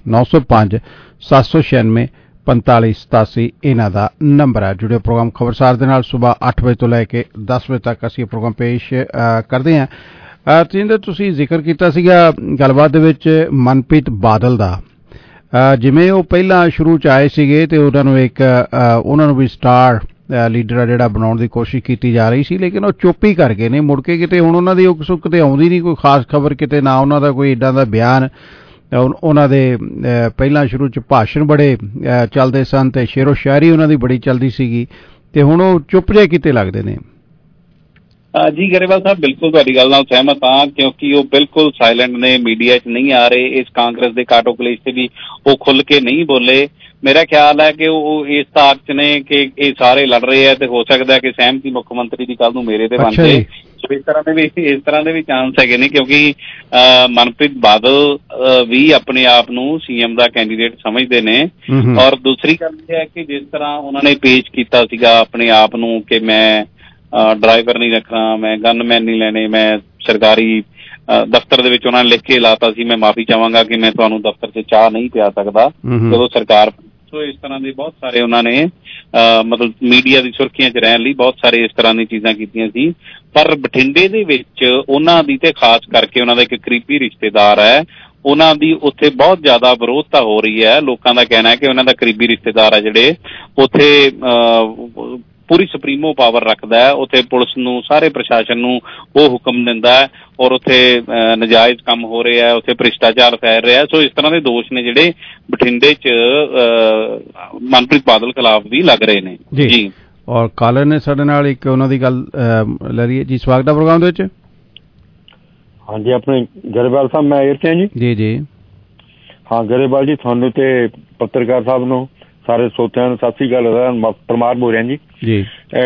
905-796-4587 ਇਹਨਾਂ ਦਾ ਨੰਬਰ ਹੈ। ਜੁੜਿਓ ਪ੍ਰੋਗਰਾਮ ਖਬਰਸਾਰ ਦੇ ਨਾਲ ਸਵੇਰ 8 ਵਜੇ ਤੋਂ ਲੈ ਕੇ 10 ਵਜੇ ਤੱਕ ਅਸੀਂ ਇਹ ਪ੍ਰੋਗਰਾਮ ਪੇਸ਼ ਕਰਦੇ ਹਾਂ। ਜਿੰਦੇ ਤੁਸੀਂ ਜ਼ਿਕਰ ਕੀਤਾ ਸੀਗਾ ਗੱਲਬਾਤ ਦੇ ਵਿੱਚ ਮਨਪ੍ਰੀਤ ਬਾਦਲ ਦਾ, ਜਿਵੇਂ ਉਹ ਪਹਿਲਾਂ ਸ਼ੁਰੂ 'ਚ ਆਏ ਸੀਗੇ ਤੇ ਉਹਨਾਂ ਨੂੰ ਵੀ ਸਟਾਰ ਲੀਡਰ ਆ ਜਿਹੜਾ ਬਣਾਉਣ ਦੀ ਕੋਸ਼ਿਸ਼ ਕੀਤੀ ਜਾ ਰਹੀ ਸੀ, ਲੇਕਿਨ ਉਹ ਚੁੱਪ ਹੀ ਕਰ ਗਏ ਨੇ ਮੁੜ ਕੇ। ਕਿਤੇ ਹੁਣ ਉਹਨਾਂ ਦੀ ਉਹ ਸੁੱਖ ਤੇ ਆਉਂਦੀ ਨਹੀਂ ਕੋਈ ਖਾਸ ਖਬਰ, ਕਿਤੇ ਨਾ ਉਹਨਾਂ ਦਾ ਕੋਈ ਏਦਾਂ ਦਾ ਬਿਆਨ। ਉਹਨਾਂ ਦੇ ਪਹਿਲਾਂ ਸ਼ੁਰੂ 'ਚ ਭਾਸ਼ਣ ਬੜੇ ਚੱਲਦੇ ਸਨ ਤੇ ਸ਼ੇਰੋ ਸ਼ਾਇਰੀ ਉਹਨਾਂ ਦੀ ਬੜੀ ਚੱਲਦੀ ਸੀਗੀ, ਤੇ ਹੁਣ ਉਹ ਚੁੱਪ ਜਿਹੇ ਕਿਤੇ ਲੱਗਦੇ ਨੇ। ਜੀ ਗਰੇਵਾਲ ਸਾਹਿਬ, ਬਿਲਕੁਲ ਤੁਹਾਡੀ ਗੱਲ ਨਾਲ ਸਹਿਮਤ ਹਾਂ, ਕਿਉਂਕਿ ਉਹ ਬਿਲਕੁਲ ਸਾਇਲੈਂਟ ਨੇ, ਮੀਡੀਆ 'ਚ ਨਹੀਂ ਆ ਰਹੇ। ਇਸ ਕਾਂਗਰਸ ਦੇ ਕਾਟੋ ਕਲੇਸ਼ ਤੇ ਵੀ ਉਹ ਖੁੱਲ ਕੇ ਨਹੀਂ ਬੋਲੇ। ਮੇਰਾ ਖਿਆਲ ਹੈ ਕਿ ਉਹ ਇਸ ਤਾਕ 'ਚ ਨੇ ਕਿ ਇਹ ਸਾਰੇ ਲੜ ਰਹੇ ਆ ਤੇ ਹੋ ਸਕਦਾ ਕਿ ਸਹਿਮਤੀ ਮੁੱਖ ਮੰਤਰੀ ਦੀ ਕੱਲ ਨੂੰ ਮੇਰੇ ਤੇ ਬਣ ਜਾਏ। ਸੋ ਇਸ ਤਰ੍ਹਾਂ ਦੇ ਵੀ ਚਾਂਸ ਹੈਗੇ ਨੇ, ਕਿਉਂਕਿ ਮਨਪ੍ਰੀਤ ਬਾਦਲ ਵੀ ਆਪਣੇ ਆਪ ਨੂੰ CM ਦਾ ਕੈਂਡੀਡੇਟ ਸਮਝਦੇ ਨੇ। ਔਰ ਦੂਸਰੀ ਗੱਲ ਇਹ ਹੈ ਕਿ ਜਿਸ ਤਰ੍ਹਾਂ ਉਹਨਾਂ ਨੇ ਪੇਸ਼ ਕੀਤਾ ਸੀਗਾ ਆਪਣੇ ਆਪ ਨੂੰ ਕਿ ਮੈਂ ਡਰਾਈਵਰ ਨਹੀਂ ਰੱਖਣਾ, ਮੈਂ ਗਨਮੈਨ ਨਹੀਂ ਲੈਣੇ, ਮੈਂ ਸਰਕਾਰੀ ਦਫ਼ਤਰ ਦੇ ਵਿੱਚ ਉਹਨਾਂ ਨੇ ਲਿਖ ਕੇ ਲਾਤਾ ਸੀ ਮੈਂ ਮਾਫ਼ੀ ਚਾਹਾਂਗਾ ਕਿ ਮੈਂ ਤੁਹਾਨੂੰ ਦਫ਼ਤਰ 'ਚ ਚਾਹ ਨਹੀਂ ਪਿਆ ਸਕਦਾ ਜਦੋਂ ਸਰਕਾਰ। ਸੋ ਇਸ ਤਰ੍ਹਾਂ ਦੇ ਬਹੁਤ ਸਾਰੇ ਉਹਨਾਂ ਨੇ ਮਤਲਬ ਮੀਡੀਆ ਦੀ ਸੁਰਖੀਆਂ 'ਚ ਰਹਿਣ ਲਈ ਬਹੁਤ ਸਾਰੇ ਇਸ ਤਰ੍ਹਾਂ ਦੀਆਂ ਚੀਜ਼ਾਂ ਕੀਤੀਆਂ ਸੀ। ਪਰ ਬਠਿੰਡੇ ਦੇ ਵਿੱਚ ਉਹਨਾਂ ਦੀ ਤੇ ਖਾਸ ਕਰਕੇ ਉਹਨਾਂ ਦਾ ਇੱਕ ਕਰੀਬੀ ਰਿਸ਼ਤੇਦਾਰ ਹੈ, ਉਹਨਾਂ ਦੀ ਉੱਥੇ ਬਹੁਤ ਜ਼ਿਆਦਾ ਵਿਰੋਧਤਾ ਹੋ ਰਹੀ ਹੈ। ਲੋਕਾਂ ਦਾ ਕਹਿਣਾ ਹੈ ਕਿ ਉਹਨਾਂ ਦਾ ਕਰੀਬੀ ਰਿਸ਼ਤੇਦਾਰ ਹੈ ਜਿਹੜੇ ਉੱਥੇ ਪੂਰੀ ਸੁਪਰੀਮੋ ਪਾਵਰ ਰੱਖਦਾ ਹੈ, ਉੱਥੇ ਪੁਲਿਸ ਨੂੰ ਸਾਰੇ ਪ੍ਰਸ਼ਾਸਨ ਨੂੰ ਉਹ ਹੁਕਮ ਦਿੰਦਾ ਹੈ ਔਰ ਉੱਥੇ ਨਜਾਇਜ਼ ਕੰਮ ਹੋ ਰਿਹਾ ਹੈ, ਉੱਥੇ ਭ੍ਰਿਸ਼ਟਾਚਾਰ ਫੈਲ ਰਿਹਾ। ਸੋ ਇਸ ਤਰ੍ਹਾਂ ਦੇ ਦੋਸ਼ ਨੇ ਜਿਹੜੇ ਬਠਿੰਡੇ 'ਚ ਮਨਪ੍ਰੀਤ ਬਾਦਲ ਖਿਲਾਫ ਵੀ ਲੱਗ ਰਹੇ ਨੇ ਜੀ। ਔਰ ਕਾਲਰ ਨੇ ਸਾਡੇ ਨਾਲ ਇੱਕ ਉਹਨਾਂ ਦੀ ਗੱਲ ਲੈ ਰਹੀ ਹੈ ਜੀ। ਸਵਾਗਤ ਹੈ ਪ੍ਰੋਗਰਾਮ ਦੇ ਵਿੱਚ। ਹਾਂਜੀ, ਆਪਣੇ ਗਰੇਵਾਲ ਸਾਹਿਬ ਮੈਂ ਏਅਰ 'ਚ ਹਾਂ ਜੀ। ਜੀ ਹਾਂ ਗਰੇਵਾਲ ਜੀ, ਤੁਹਾਨੂੰ ਤੇ ਪੱਤਰਕਾਰ ਸਾਹਿਬ ਨੂੰ ਸਾਰੇ ਸਰੋਤਿਆਂ ਨੂੰ ਸਤਿ ਸ੍ਰੀ ਅਕਾਲ। ਪਰਮਾਰ ਬੋਲ ਰਿਹਾ ਜੀ।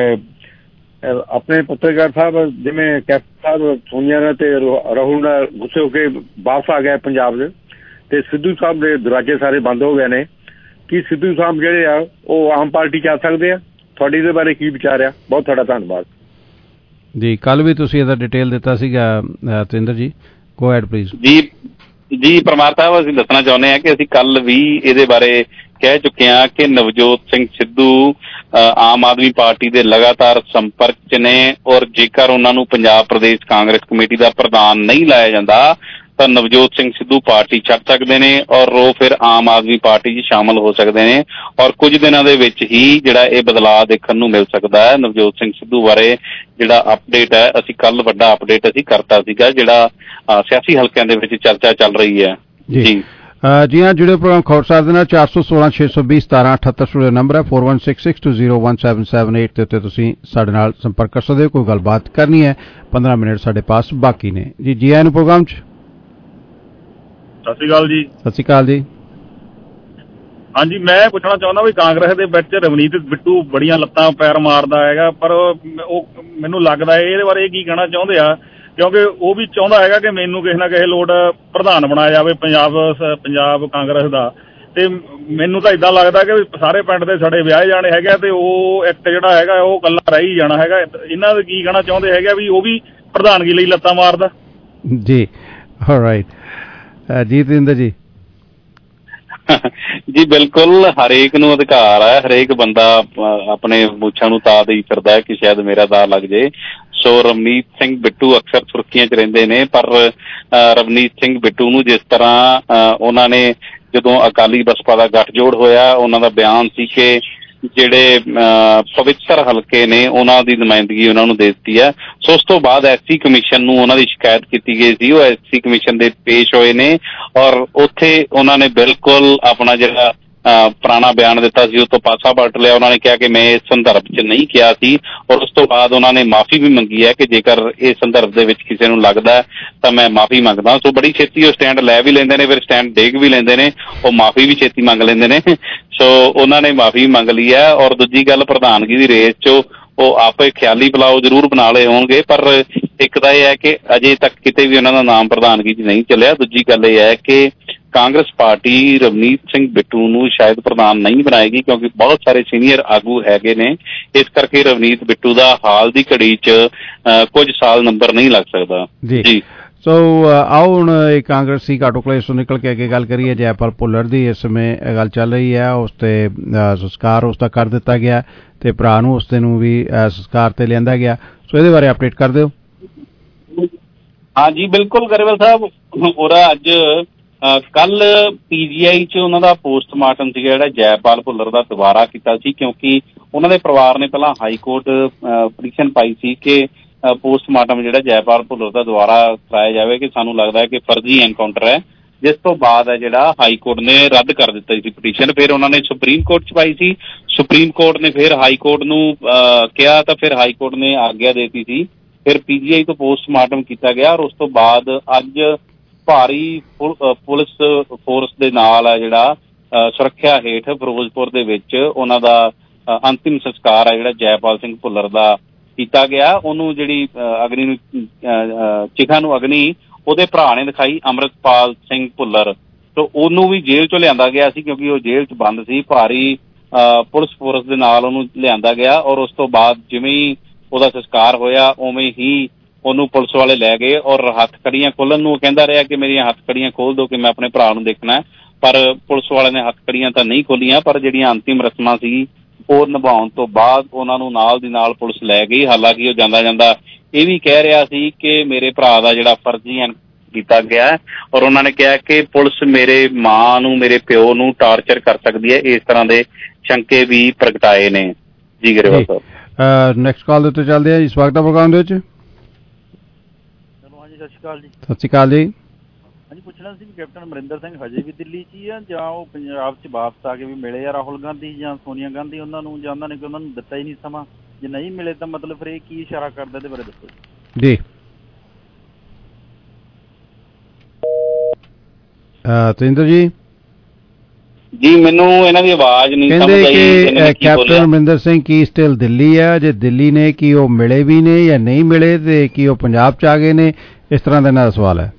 ਆਪਣੇ ਪੱਤਰਕਾਰ ਸਾਹਿਬ ਜਿਵੇਂ ਕੈਪਟਨ ਸਾਹਿਬ ਸੋਨੀਆ ਨਾਲ ਤੇ ਰਾਹੁਲ ਨਾਲ ਗੁੱਸੇ ਹੋ ਕੇ ਵਾਪਸ ਆ ਗਏ ਪੰਜਾਬ ਦੇ, ਤੇ ਸਿੱਧੂ ਸਾਹਿਬ ਦੇ ਦਰਵਾਜ਼ੇ ਸਾਰੇ ਬੰਦ ਹੋ ਗਏ ਨੇ। ਕੀ ਸਿੱਧੂ ਸਾਹਿਬ ਜਿਹੜੇ ਆ ਉਹ ਆਮ ਪਾਰਟੀ 'ਚ ਆ ਸਕਦੇ ਆ? ਤੁਹਾਡੇ ਇਹਦੇ ਬਾਰੇ ਕੀ ਵਿਚਾਰ ਆ? ਬਹੁਤ ਤੁਹਾਡਾ ਧੰਨਵਾਦ ਜੀ। ਕੱਲ ਵੀ ਤੁਸੀਂ ਇਹਦਾ ਡਿਟੇਲ ਦਿੱਤਾ ਸੀਗਾ ਤੇਂਦਰ ਜੀ, ਗੋ ਹੈਡ ਪਲੀਜ਼। ਜੀ ਪਰਮਾਰ ਸਾਹਿਬ, ਅਸੀਂ ਦੱਸਣਾ ਚਾਹੁੰਦੇ ਹਾਂ ਕਿ ਅਸੀਂ ਕੱਲ ਵੀ ਇਹਦੇ ਬਾਰੇ ਕਹਿ ਚੁੱਕੇ ਹਾਂ ਕਿ ਨਵਜੋਤ ਸਿੰਘ ਸਿੱਧੂ ਆਮ ਆਦਮੀ ਪਾਰਟੀ ਦੇ ਲਗਾਤਾਰ ਸੰਪਰਕ 'ਚ ਨੇ ਔਰ ਜੇਕਰ ਉਹਨਾਂ ਨੂੰ ਪੰਜਾਬ ਪ੍ਰਦੇਸ਼ ਕਾਂਗਰਸ ਕਮੇਟੀ ਦਾ ਪ੍ਰਧਾਨ ਨਹੀਂ ਲਾਇਆ ਜਾਂਦਾ ਤਾਂ ਨਵਜੋਤ ਸਿੰਘ ਸਿੱਧੂ ਪਾਰਟੀ ਛੱਡ ਸਕਦੇ ਨੇ ਔਰ ਉਹ ਫਿਰ ਆਮ ਆਦਮੀ ਪਾਰਟੀ 'ਚ ਸ਼ਾਮਲ ਹੋ ਸਕਦੇ ਨੇ ਔਰ ਕੁਝ ਦਿਨਾਂ ਦੇ ਵਿੱਚ ਹੀ ਜਿਹੜਾ ਇਹ ਬਦਲਾਅ ਦੇਖਣ ਨੂੰ ਮਿਲ ਸਕਦਾ ਹੈ। ਨਵਜੋਤ ਸਿੰਘ ਸਿੱਧੂ ਬਾਰੇ ਜਿਹੜਾ ਅਪਡੇਟ ਹੈ, ਅਸੀਂ ਕੱਲ ਵੱਡਾ ਅਪਡੇਟ ਅਸੀਂ ਕਰਤਾ ਸੀਗਾ, ਜਿਹੜਾ ਸਿਆਸੀ ਹਲਕਿਆਂ ਦੇ ਵਿੱਚ ਚਰਚਾ ਚੱਲ ਰਹੀ ਹੈ ਜੀ। ਜੀ ਹਾਂ, ਜੁੜੇ ਪ੍ਰੋਗਰਾਮ ਖਬਰਸਾਰ ਦੇ ਨਾਲ 416 620 1778 ਸਟੂਡੀਓ ਨੰਬਰ ਹੈ 4166201778 ਦੇ ਉੱਤੇ ਤੁਸੀਂ ਸਾਡੇ ਨਾਲ ਸੰਪਰਕ ਕਰ ਸਕਦੇ ਹੋ। ਕੋਈ ਗੱਲਬਾਤ ਕਰਨੀ ਹੈ, 15 ਮਿੰਟ ਸਾਡੇ ਪਾਸ ਬਾਕੀ ਨੇ ਜੀ। ਆਇਆਂ ਨੂੰ ਪ੍ਰੋਗਰਾਮ 'ਚ। ਸਤਿ ਸ਼੍ਰੀ ਅਕਾਲ ਜੀ। ਸਤਿ ਸ਼੍ਰੀ ਅਕਾਲ ਜੀ। ਹਾਂਜੀ, ਮੈਂ ਪੁੱਛਣਾ ਚਾਹੁੰਦਾ ਵੀ ਕਾਂਗਰਸ ਦੇ ਵਿੱਚ ਰਵਨੀਤ ਬਿੱਟੂ ਬੜੀਆਂ ਲੱਤਾਂ ਪੈਰ ਮਾਰਦਾ ਹੈਗਾ, ਪਰ ਉਹ ਮੈਨੂੰ ਲੱਗਦਾ ਇਹਦੇ ਬਾਰੇ ਕੀ ਕਹਿਣਾ ਚਾਹੁੰਦੇ ਆ, ਕਿਉਂਕਿ ਉਹ ਵੀ ਚਾਹੁੰਦਾ ਹੈਗਾ ਕਿ ਮੈਨੂੰ ਕਿਸੇ ਨਾ ਕਿਸੇ ਲੋੜ ਪ੍ਰਧਾਨ ਬਣਾਇਆ ਜਾਵੇ ਪੰਜਾਬ ਕਾਂਗਰਸ ਦਾ। ਤੇ ਮੈਨੂੰ ਤਾਂ ਏਦਾਂ ਲੱਗਦਾ ਕਿ ਸਾਰੇ ਪਿੰਡ ਦੇ ਸਾਡੇ ਵਿਆਹ ਜਾਣੇ ਹੈਗੇ ਤੇ ਉਹ ਇੱਕ ਜਿਹੜਾ ਹੈਗਾ ਉਹ ਇਕੱਲਾ ਰਹਿ ਹੀ ਜਾਣਾ ਹੈਗਾ। ਇਹਨਾਂ ਦੇ ਕੀ ਕਹਿਣਾ ਚਾਹੁੰਦੇ ਹੈਗੇ ਵੀ ਉਹ ਵੀ ਪ੍ਰਧਾਨਗੀ ਲਈ ਲੱਤਾਂ ਮਾਰਦਾ ਜੀ। ਆਲਰਾਈਟ ਜੀ। ਤੇਂਦਰ ਜੀ। ਜੀ ਬਿਲਕੁਲ, ਹਰੇਕ ਨੂੰ ਅਧਿਕਾਰ ਹੈ, ਹਰੇਕ ਬੰਦਾ ਆਪਣੇ ਮੁੱਛਾਂ ਨੂੰ ਤਾ ਦੇਈ ਫਿਰਦਾ ਹੈ ਕਿ ਸ਼ਾਇਦ ਮੇਰਾ ਦਾ ਲੱਗ ਜੇ। ਸੋ ਰਵਨੀਤ ਸਿੰਘ ਬਿੱਟੂ ਅਕਸਰ ਸੁਰਖੀਆਂ 'ਚ ਰਹਿੰਦੇ ਨੇ, ਪਰ ਰਵਨੀਤ ਸਿੰਘ ਬਿੱਟੂ ਨੂੰ ਜਿਸ ਤਰ੍ਹਾਂ ਉਹਨਾਂ ਨੇ ਜਦੋਂ ਅਕਾਲੀ ਬਸਪਾ ਦਾ ਗੱਠਜੋੜ ਹੋਇਆ, ਉਹਨਾਂ ਦਾ ਬਿਆਨ ਸੀ ਕਿ ਜਿਹੜੇ ਪਵਿੱਤਰ ਹਲਕੇ ਨੇ ਉਹਨਾਂ ਦੀ ਨੁਮਾਇੰਦਗੀ ਉਹਨਾਂ ਨੂੰ ਦੇ ਦਿੱਤੀ ਹੈ। ਸੋ ਉਸ ਤੋਂ ਬਾਅਦ SC ਕਮਿਸ਼ਨ ਨੂੰ ਉਹਨਾਂ ਦੀ ਸ਼ਿਕਾਇਤ ਕੀਤੀ ਗਈ ਸੀ, ਉਹ SC ਕਮਿਸ਼ਨ ਦੇ ਪੇਸ਼ ਹੋਏ ਨੇ ਔਰ ਉੱਥੇ ਉਹਨਾਂ ਨੇ ਬਿਲਕੁਲ ਆਪਣਾ ਜਿਹੜਾ ਪੁਰਾਣਾ ਬਿਆਨ ਦਿੱਤਾ ਸੀ ਉਹ ਤੋਂ ਪਾਸਾ ਪਲਟ ਲਿਆ। ਉਹਨਾਂ ਨੇ ਕਿਹਾ ਕਿ ਮੈਂ ਇਸ ਸੰਦਰਭ 'ਚ ਨਹੀਂ ਕਿਹਾ ਸੀ ਔਰ ਉਸ ਤੋਂ ਬਾਅਦ ਉਹਨਾਂ ਨੇ ਮਾਫ਼ੀ ਵੀ ਮੰਗੀ ਹੈ ਕਿ ਜੇਕਰ ਇਸ ਸੰਦਰਭ ਦੇ ਵਿੱਚ ਕਿਸੇ ਨੂੰ ਲੱਗਦਾ ਤਾਂ ਮੈਂ ਮਾਫ਼ੀ ਮੰਗਦਾ। ਸੋ ਬੜੀ ਛੇਤੀ ਉਹ ਸਟੈਂਡ ਲੈ ਵੀ ਲੈਂਦੇ ਨੇ, ਫਿਰ ਸਟੈਂਡ ਡੇਗ ਵੀ ਲੈਂਦੇ ਨੇ, ਉਹ ਮਾਫ਼ੀ ਵੀ ਛੇਤੀ ਮੰਗ ਲੈਂਦੇ ਨੇ। ਸੋ ਉਹਨਾਂ ਨੇ ਮਾਫ਼ੀ ਮੰਗ ਲਈ ਹੈ। ਔਰ ਦੂਜੀ ਗੱਲ, ਪ੍ਰਧਾਨਗੀ ਦੀ ਰੇਸ 'ਚ ਉਹ ਆਪੇ ਖਿਆਲੀ ਪਲਾਓ ਜ਼ਰੂਰ ਬਣਾ ਲਏ ਹੋਣਗੇ, ਪਰ ਇੱਕ ਤਾਂ ਇਹ ਹੈ ਕਿ ਅਜੇ ਤੱਕ ਕਿਤੇ ਵੀ ਉਹਨਾਂ ਦਾ ਨਾਮ ਪ੍ਰਧਾਨਗੀ 'ਚ ਨਹੀਂ ਚੱਲਿਆ। ਦੂਜੀ ਗੱਲ ਇਹ ਹੈ ਕਿ ਕਾਂਗਰਸ ਪਾਰਟੀ ਰਵਨੀਤ ਸਿੰਘ ਬਿੱਟੂ ਨੂੰ ਸ਼ਾਇਦ ਪ੍ਰਧਾਨ ਨਹੀਂ ਬਣਾਏਗੀ, ਕਿਉਂਕਿ ਬਹੁਤ ਸਾਰੇ ਸੀਨੀਅਰ ਆਗੂ ਹੈਗੇ ਨੇ, ਇਸ ਕਰਕੇ ਰਵਨੀਤ ਬਿੱਟੂ ਦਾ ਹਾਲ ਦੀ ਘੜੀ 'ਚ ਕੁਝ ਸਾਲ ਨੰਬਰ ਨਹੀਂ ਲੱਗ ਸਕਦਾ ਜੀ। ਸੋ ਆਓ ਹੁਣ ਕਾਂਗਰਸੀ ਘਾਟੋ ਕਲੇਸ਼ ਤੋਂ ਨਿਕਲ ਕੇ ਅੱਗੇ ਗੱਲ ਕਰੀਏ। ਜੈਪਾਲ ਭੁੱਲਰ ਦੀ ਇਸ ਸਮੇਂ ਗੱਲ ਚੱਲ ਰਹੀ ਹੈ, ਉਸ ਤੇ ਸੰਸਕਾਰ ਉਸ ਦਾ ਕਰ ਦਿੱਤਾ ਗਿਆ ਤੇ ਭਰਾ ਨੂੰ ਉਸ ਨੂੰ ਵੀ ਸੰਸਕਾਰ ਤੇ ਲਿਆਂਦਾ ਗਿਆ। ਸੋ ਇਹਦੇ ਬਾਰੇ ਅਪਡੇਟ ਕਰ ਦਿਓ। ਹਾਂਜੀ ਬਿਲਕੁਲ ਗਰੇਵਾਲ ਸਾਹਿਬ, ਉਹਦਾ ਅੱਜ ਕੱਲ PGI 'ਚ ਉਹਨਾਂ ਦਾ ਪੋਸਟਮਾਰਟਮ ਸੀਗਾ ਜਿਹੜਾ ਜੈਪਾਲ ਭੁੱਲਰ ਦਾ ਦੁਬਾਰਾ ਕੀਤਾ ਸੀ, ਕਿਉਂਕਿ ਉਹਨਾਂ ਦੇ ਪਰਿਵਾਰ ਨੇ ਪਹਿਲਾਂ ਹਾਈਕੋਰਟ ਪਟੀਸ਼ਨ ਪਾਈ ਸੀ ਕਿ ਪੋਸਟਮਾਰਟਮ ਜਿਹੜਾ ਜੈਪਾਲ ਭੁੱਲਰ ਦਾ ਦੁਬਾਰਾ ਕਰਾਇਆ ਜਾਵੇ, ਕਿ ਸਾਨੂੰ ਲੱਗਦਾ ਹੈ ਕਿ ਫਰਜ਼ੀ ਐਨਕਾਊਂਟਰ ਹੈ, ਜਿਸ ਤੋਂ ਬਾਅਦ ਹੈ ਜਿਹੜਾ ਹਾਈਕੋਰਟ ਨੇ ਰੱਦ ਕਰ ਦਿੱਤਾ ਸੀ ਪਟੀਸ਼ਨ। ਫਿਰ ਉਹਨਾਂ ਨੇ ਸੁਪਰੀਮ ਕੋਰਟ 'ਚ ਪਾਈ ਸੀ, ਸੁਪਰੀਮ ਕੋਰਟ ਨੇ ਫਿਰ ਹਾਈਕੋਰਟ ਨੂੰ ਕਿਹਾ ਤਾਂ ਫਿਰ ਹਾਈਕੋਰਟ ਨੇ ਆਗਿਆ ਦੇ ਦਿੱਤੀ ਸੀ। ਫਿਰ PGI ਤੋਂ ਪੋਸਟਮਾਰਟਮ ਕੀਤਾ ਗਿਆ ਔਰ ਉਸ ਤੋਂ ਬਾਅਦ ਅੱਜ ਭਾਰੀ ਪੁਲਿਸ ਫੋਰਸ ਦੇ ਨਾਲ ਹੈ ਜਿਹੜਾ ਸੁਰੱਖਿਆ ਹੇਠ ਫਿਰੋਜ਼ਪੁਰ ਦੇ ਵਿੱਚ ਉਹਨਾਂ ਦਾ ਅੰਤਿਮ ਸੰਸਕਾਰ ਹੈ ਜਿਹੜਾ ਜੈਪਾਲ ਸਿੰਘ ਭੁੱਲਰ ਦਾ ਕੀਤਾ ਗਿਆ। ਉਹਨੂੰ ਜਿਹੜੀ ਅਗਨੀ ਨੂੰ ਚਿਖਾ ਨੂੰ ਅਗਨੀ ਉਹਦੇ ਭਰਾ ਨੇ ਦਿਖਾਈ, ਅੰਮ੍ਰਿਤਪਾਲ ਸਿੰਘ ਭੁੱਲਰ, ਤੇ ਉਹਨੂੰ ਵੀ ਜੇਲ੍ਹ ਚੋਂ ਲਿਆਂਦਾ ਗਿਆ ਸੀ ਕਿਉਂਕਿ ਉਹ ਜੇਲ੍ਹ 'ਚ ਬੰਦ ਸੀ। ਭਾਰੀ ਪੁਲਿਸ ਫੋਰਸ ਦੇ ਨਾਲ ਉਹਨੂੰ ਲਿਆਂਦਾ ਗਿਆ ਔਰ ਉਸ ਤੋਂ ਬਾਅਦ ਜਿਵੇਂ ਹੀ ਉਹਦਾ ਸੰਸਕਾਰ ਹੋਇਆ ਉਵੇਂ ਹੀ ਉਹਨੂੰ ਪੁਲਿਸ ਵਾਲੇ ਲੈ ਗਏ ਔਰ ਹੱਥਕੜੀਆਂ ਖੋਲ੍ਹਣ ਨੂੰ ਕਹਿੰਦਾ ਰਿਹਾ ਕਿ ਮੇਰੀਆਂ ਹੱਥਕੜੀਆਂ ਖੋਲ੍ਹ ਦਿਓ ਕਿ ਮੈਂ ਆਪਣੇ ਭਰਾ ਨੂੰ ਦੇਖਣਾ। ਪਰ ਪੁਲਿਸ ਵਾਲਿਆਂ ਨੇ ਹੱਥਕੜੀਆਂ ਤਾਂ ਨਹੀਂ ਖੋਲ੍ਹੀਆਂ, ਪਰ ਜਿਹੜੀਆਂ ਅੰਤਿਮ ਰਸਮਾਂ ਸੀ ਉਹ ਨਿਭਾਉਣ ਤੋਂ ਬਾਅਦ ਉਹਨਾਂ ਨੂੰ ਨਾਲ ਦੀ ਨਾਲ ਪੁਲਿਸ ਲੈ ਗਈ। ਹਾਲਾਂਕਿ ਉਹ ਜਾਂਦਾ ਜਾਂਦਾ ਇਹ ਵੀ ਕਹਿ ਰਿਹਾ ਸੀ ਕਿ ਮੇਰੇ ਭਰਾ ਦਾ ਜਿਹੜਾ ਫਰਜ਼ੀਅਨ ਕੀਤਾ ਗਿਆ ਔਰ ਉਹਨਾਂ ਨੇ ਕਿਹਾ ਕਿ ਪੁਲਿਸ ਮੇਰੇ ਮਾਂ ਨੂੰ, ਮੇਰੇ ਪਿਓ ਨੂੰ ਟਾਰਚਰ ਕਰ ਸਕਦੀ ਹੈ। ਇਸ ਤਰ੍ਹਾਂ ਦੇ ਸ਼ੰਕੇ ਵੀ ਪ੍ਰਗਟਾਏ ਨੇ। ਜੀ ਗਰੇਵਾਲ ਸਾਹਿਬ, ਨੈਕਸਟ ਕਾਲ ਦੇ ਉੱਤੇ ਚੱਲਦੇ ਆ ਜੀ। ਸਵਾਗਤ ਹੈ ਪ੍ਰੋਗਰਾਮ ਦੇ ਵਿੱਚ। ਚਲੋ ਹਾਂਜੀ, ਸਤਿ ਸ਼੍ਰੀ ਅਕਾਲ ਜੀ। ਸਤਿ ਸ਼੍ਰੀ ਅਕਾਲ ਜੀ। ਹਾਂਜੀ, ਪੁੱਛਣਾ ਸੀ ਕਿ ਕੈਪਟਨ ਅਮਰਿੰਦਰ ਸਿੰਘ ਹਜੇ ਵੀ ਦਿੱਲੀ 'ਚ ਹੀ ਆ ਜਾਂ ਉਹ ਪੰਜਾਬ 'ਚ ਵਾਪਸ ਆ ਕੇ ਵੀ ਮਿਲੇ ਆ ਰਾਹੁਲ ਗਾਂਧੀ ਜਾਂ ਸੋਨੀਆ ਗਾਂਧੀ ਉਹਨਾਂ ਨੂੰ, ਜਾਂ ਉਹਨਾਂ ਨੇ ਕਿ ਉਹਨਾਂ ਨੂੰ ਦਿੱਤਾ ਹੀ ਨਹੀਂ ਸਮਾਂ? ਜੇ ਨਹੀਂ ਮਿਲੇ ਤਾਂ ਮਤਲਬ ਫਿਰ ਇਹ ਕੀ ਇਸ਼ਾਰਾ ਕਰਦਾ, ਇਹਦੇ ਬਾਰੇ ਦੱਸੋ ਜੀ। ਤੇਂਦਰ ਜੀ ਜੀ, ਮੈਨੂੰ ਇਹਨਾਂ ਦੀ ਆਵਾਜ਼ ਨਹੀਂ ਸਮਝ ਆਈ। ਕਹਿੰਦੇ ਕਿ ਕੈਪਟਨ ਅਮਰਿੰਦਰ ਸਿੰਘ ਕੀ ਸਟਿਲ ਦਿੱਲੀ ਆ? ਜੇ ਦਿੱਲੀ ਨੇ ਕੀ ਉਹ ਮਿਲੇ ਵੀ ਨੇ ਜਾਂ ਨਹੀਂ ਮਿਲੇ, ਤੇ ਕੀ ਉਹ ਪੰਜਾਬ 'ਚ ਆ ਗਏ ਨੇ? ਇਸ ਤਰ੍ਹਾਂ ਦਾ ਇਹਨਾਂ ਦਾ ਸਵਾਲ ਹੈ।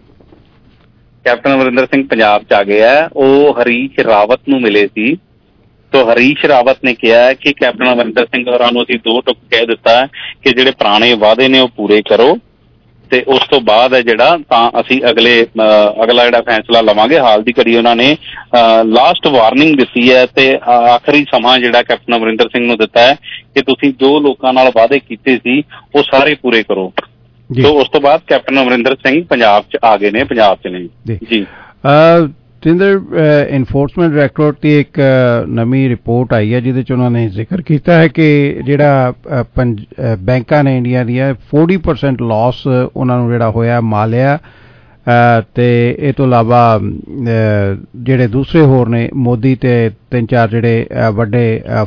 ਕੈਪਟਨ ਅਮਰਿੰਦਰ ਸਿੰਘ ਪੰਜਾਬ 'ਚ ਆ ਗਏ ਆ। ਉਹ ਹਰੀਸ਼ ਰਾਵਤ ਨੂੰ ਮਿਲੇ ਸੀ। ਤੋ ਹਰੀਸ਼ ਰਾਵਤ ਨੇ ਕਿਹਾ ਕਿ ਕੈਪਟਨ ਅਮਰਿੰਦਰ ਸਿੰਘ ਹੋਰਾਂ ਨੂੰ ਅਸੀਂ ਦੋ ਟੁਕ ਕਹਿ ਦਿੱਤਾ ਕਿ ਜਿਹੜੇ ਪੁਰਾਣੇ ਵਾਅਦੇ ਨੇ ਉਹ ਪੂਰੇ ਕਰੋ, ਤੇ ਉਸ ਤੋਂ ਬਾਅਦ ਹੈ ਜਿਹੜਾ ਤਾਂ ਅਸੀਂ ਅਗਲਾ ਜਿਹੜਾ ਫੈਸਲਾ ਲਵਾਂਗੇ। ਹਾਲ ਦੀ ਘੜੀ ਉਹਨਾਂ ਨੇ ਲਾਸਟ ਵਾਰਨਿੰਗ ਦਿੱਤੀ ਹੈ ਤੇ ਆਖਰੀ ਸਮਾਂ ਜਿਹੜਾ ਕੈਪਟਨ ਅਮਰਿੰਦਰ ਸਿੰਘ ਨੂੰ ਦਿੱਤਾ ਹੈ ਕਿ ਤੁਸੀਂ ਜੋ ਲੋਕਾਂ ਨਾਲ ਵਾਅਦੇ ਕੀਤੇ ਸੀ ਉਹ ਸਾਰੇ ਪੂਰੇ ਕਰੋ। ਸੋ ਉਸ ਤੋਂ ਬਾਅਦ ਕੈਪਟਨ ਅਮਰਿੰਦਰ ਸਿੰਘ ਪੰਜਾਬ 'ਚ ਆ ਗਏ ਨੇ, ਪੰਜਾਬ 'ਚ ਨੇ ਜੀ। ਤਿੰਦਰ, ਇਨਫੋਰਸਮੈਂਟ ਡਾਇਰੈਕਟੋਰੇਟ ਦੀ ਇੱਕ ਨਵੀਂ ਰਿਪੋਰਟ ਆਈ ਹੈ ਜਿਹਦੇ 'ਚ ਉਹਨਾਂ ਨੇ ਜ਼ਿਕਰ ਕੀਤਾ ਹੈ ਕਿ ਜਿਹੜਾ ਬੈਂਕਾਂ ਨੇ ਇੰਡੀਆ ਦੀਆਂ 40% ਲਾਸ ਉਹਨਾਂ ਨੂੰ ਜਿਹੜਾ ਹੋਇਆ ਮਾਲਿਆ, ਤੇ ਇਹ ਤੋਂ ਇਲਾਵਾ ਜਿਹੜੇ ਦੂਸਰੇ ਹੋਰ ਨੇ ਮੋਦੀ ਤੇ 3-4 ਜਿਹੜੇ ਵੱਡੇ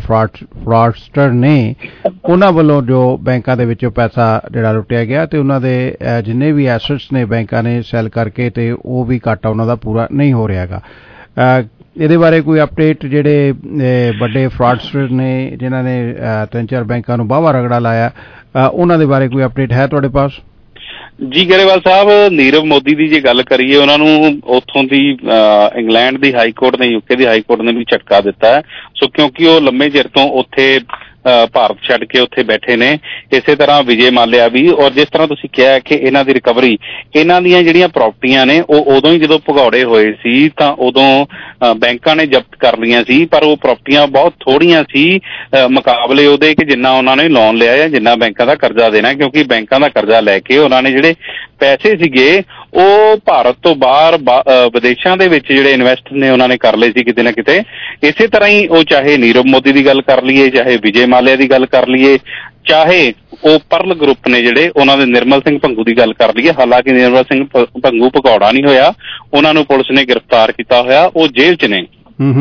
ਫਰਾਡਸਟਰ ਨੇ ਉਹਨਾਂ ਵੱਲੋਂ ਜੋ ਬੈਂਕਾਂ ਦੇ ਵਿੱਚੋਂ ਪੈਸਾ ਜਿਹੜਾ ਲੁੱਟਿਆ ਗਿਆ, ਤੇ ਉਹਨਾਂ ਦੇ ਜਿੰਨੇ ਵੀ ਐਸੈਟਸ ਨੇ ਬੈਂਕਾਂ ਨੇ ਸੈਲ ਕਰਕੇ, ਤੇ ਉਹ ਵੀ ਘਾਟਾ ਉਹਨਾਂ ਦਾ ਪੂਰਾ ਨਹੀਂ ਹੋ ਰਿਹਾ ਹੈਗਾ। ਇਹਦੇ ਬਾਰੇ ਕੋਈ ਅਪਡੇਟ? ਜਿਹੜੇ ਵੱਡੇ ਫਰਾਡਸਟਰ ਨੇ ਜਿਨ੍ਹਾਂ ਨੇ 3-4 ਬੈਂਕਾਂ ਨੂੰ ਬਾਹਵਾ ਰਗੜਾ ਲਾਇਆ, ਉਹਨਾਂ ਦੇ ਬਾਰੇ ਕੋਈ ਅਪਡੇਟ ਹੈ ਤੁਹਾਡੇ ਪਾਸ? ਜੀ ਗਰੇਵਾਲ ਸਾਹਿਬ, ਨੀਰਵ ਮੋਦੀ ਦੀ ਜੇ ਗੱਲ ਕਰੀਏ, ਉਹਨਾਂ ਨੂੰ ਉੱਥੋਂ ਦੀ ਇੰਗਲੈਂਡ ਦੀ ਹਾਈ ਕੋਰਟ ਨੇ, ਯੂਕੇ ਦੀ ਹਾਈ ਕੋਰਟ ਨੇ ਵੀ ਝਟਕਾ ਦਿੱਤਾ ਹੈ। ਸੋ ਕਿਉਂਕਿ ਉਹ ਲੰਮੇ ਚਿਰ ਤੋਂ ਉੱਥੇ ਭਾਰਤ ਛੱਡ ਕੇ ਉੱਥੇ ਬੈਠੇ ਨੇ। ਇਸੇ ਤਰ੍ਹਾਂ ਵਿਜੇ ਮਾਲਿਆ ਵੀ। ਔਰ ਜਿਸ ਤਰ੍ਹਾਂ ਤੁਸੀਂ ਕਿਹਾ ਕਿ ਇਹਨਾਂ ਦੀ ਰਿਕਵਰੀ, ਇਹਨਾਂ ਦੀਆਂ ਜਿਹੜੀਆਂ ਪ੍ਰਾਪਰਟੀਆਂ ਨੇ ਉਹ ਉਦੋਂ ਹੀ ਜਦੋਂ ਭਗੌੜੇ ਹੋਏ ਸੀ ਤਾਂ ਉਦੋਂ ਬੈਂਕਾਂ ਨੇ ਜ਼ਬਤ ਕਰ ਲਈਆਂ ਸੀ, ਪਰ ਉਹ ਪ੍ਰਾਪਰਟੀਆਂ ਬਹੁਤ ਥੋੜ੍ਹੀਆਂ ਸੀ ਮੁਕਾਬਲੇ ਉਹਦੇ ਕਿ ਜਿੰਨਾ ਉਹਨਾਂ ਨੇ ਲੋਨ ਲਿਆ ਜਾਂ ਜਿੰਨਾ ਬੈਂਕਾਂ ਦਾ ਕਰਜ਼ਾ ਦੇਣਾ। ਕਿਉਂਕਿ ਬੈਂਕਾਂ ਦਾ ਕਰਜ਼ਾ ਲੈ ਕੇ ਉਹਨਾਂ ਨੇ ਜਿਹੜੇ ਪੈਸੇ ਸੀਗੇ ਉਹ ਭਾਰਤ ਤੋਂ ਬਾਹਰ ਵਿਦੇਸ਼ਾਂ ਦੇ ਵਿੱਚ ਜਿਹੜੇ ਇਨਵੈਸਟ ਨੇ ਉਹਨਾਂ ਨੇ ਕਰ ਲਏ ਸੀ ਕਿਤੇ ਨਾ ਕਿਤੇ। ਇਸੇ ਤਰ੍ਹਾਂ ਹੀ ਉਹ ਚਾਹੇ ਨੀਰਵ ਮੋਦੀ ਦੀ ਗੱਲ ਕਰ ਲਈਏ, ਚਾਹੇ ਵਿਜੇ ਮਾਲਿਆ ਦੀ ਗੱਲ ਕਰ ਲਈਏ, ਚਾਹੇ ਉਹ ਪਰਲ ਗਰੁੱਪ ਨੇ ਜਿਹੜੇ ਉਹਨਾਂ ਦੇ ਨਿਰਮਲ ਸਿੰਘ ਭੰਗੂ ਦੀ ਗੱਲ ਕਰ ਲਈਏ। ਹਾਲਾਂਕਿ ਨਿਰਮਲ ਸਿੰਘ ਭੰਗੂ ਭਗੌੜਾ ਨਹੀਂ ਹੋਇਆ, ਉਹਨਾਂ ਨੂੰ ਪੁਲਿਸ ਨੇ ਗ੍ਰਿਫਤਾਰ ਕੀਤਾ ਹੋਇਆ, ਉਹ ਜੇਲ੍ਹ 'ਚ ਨੇ।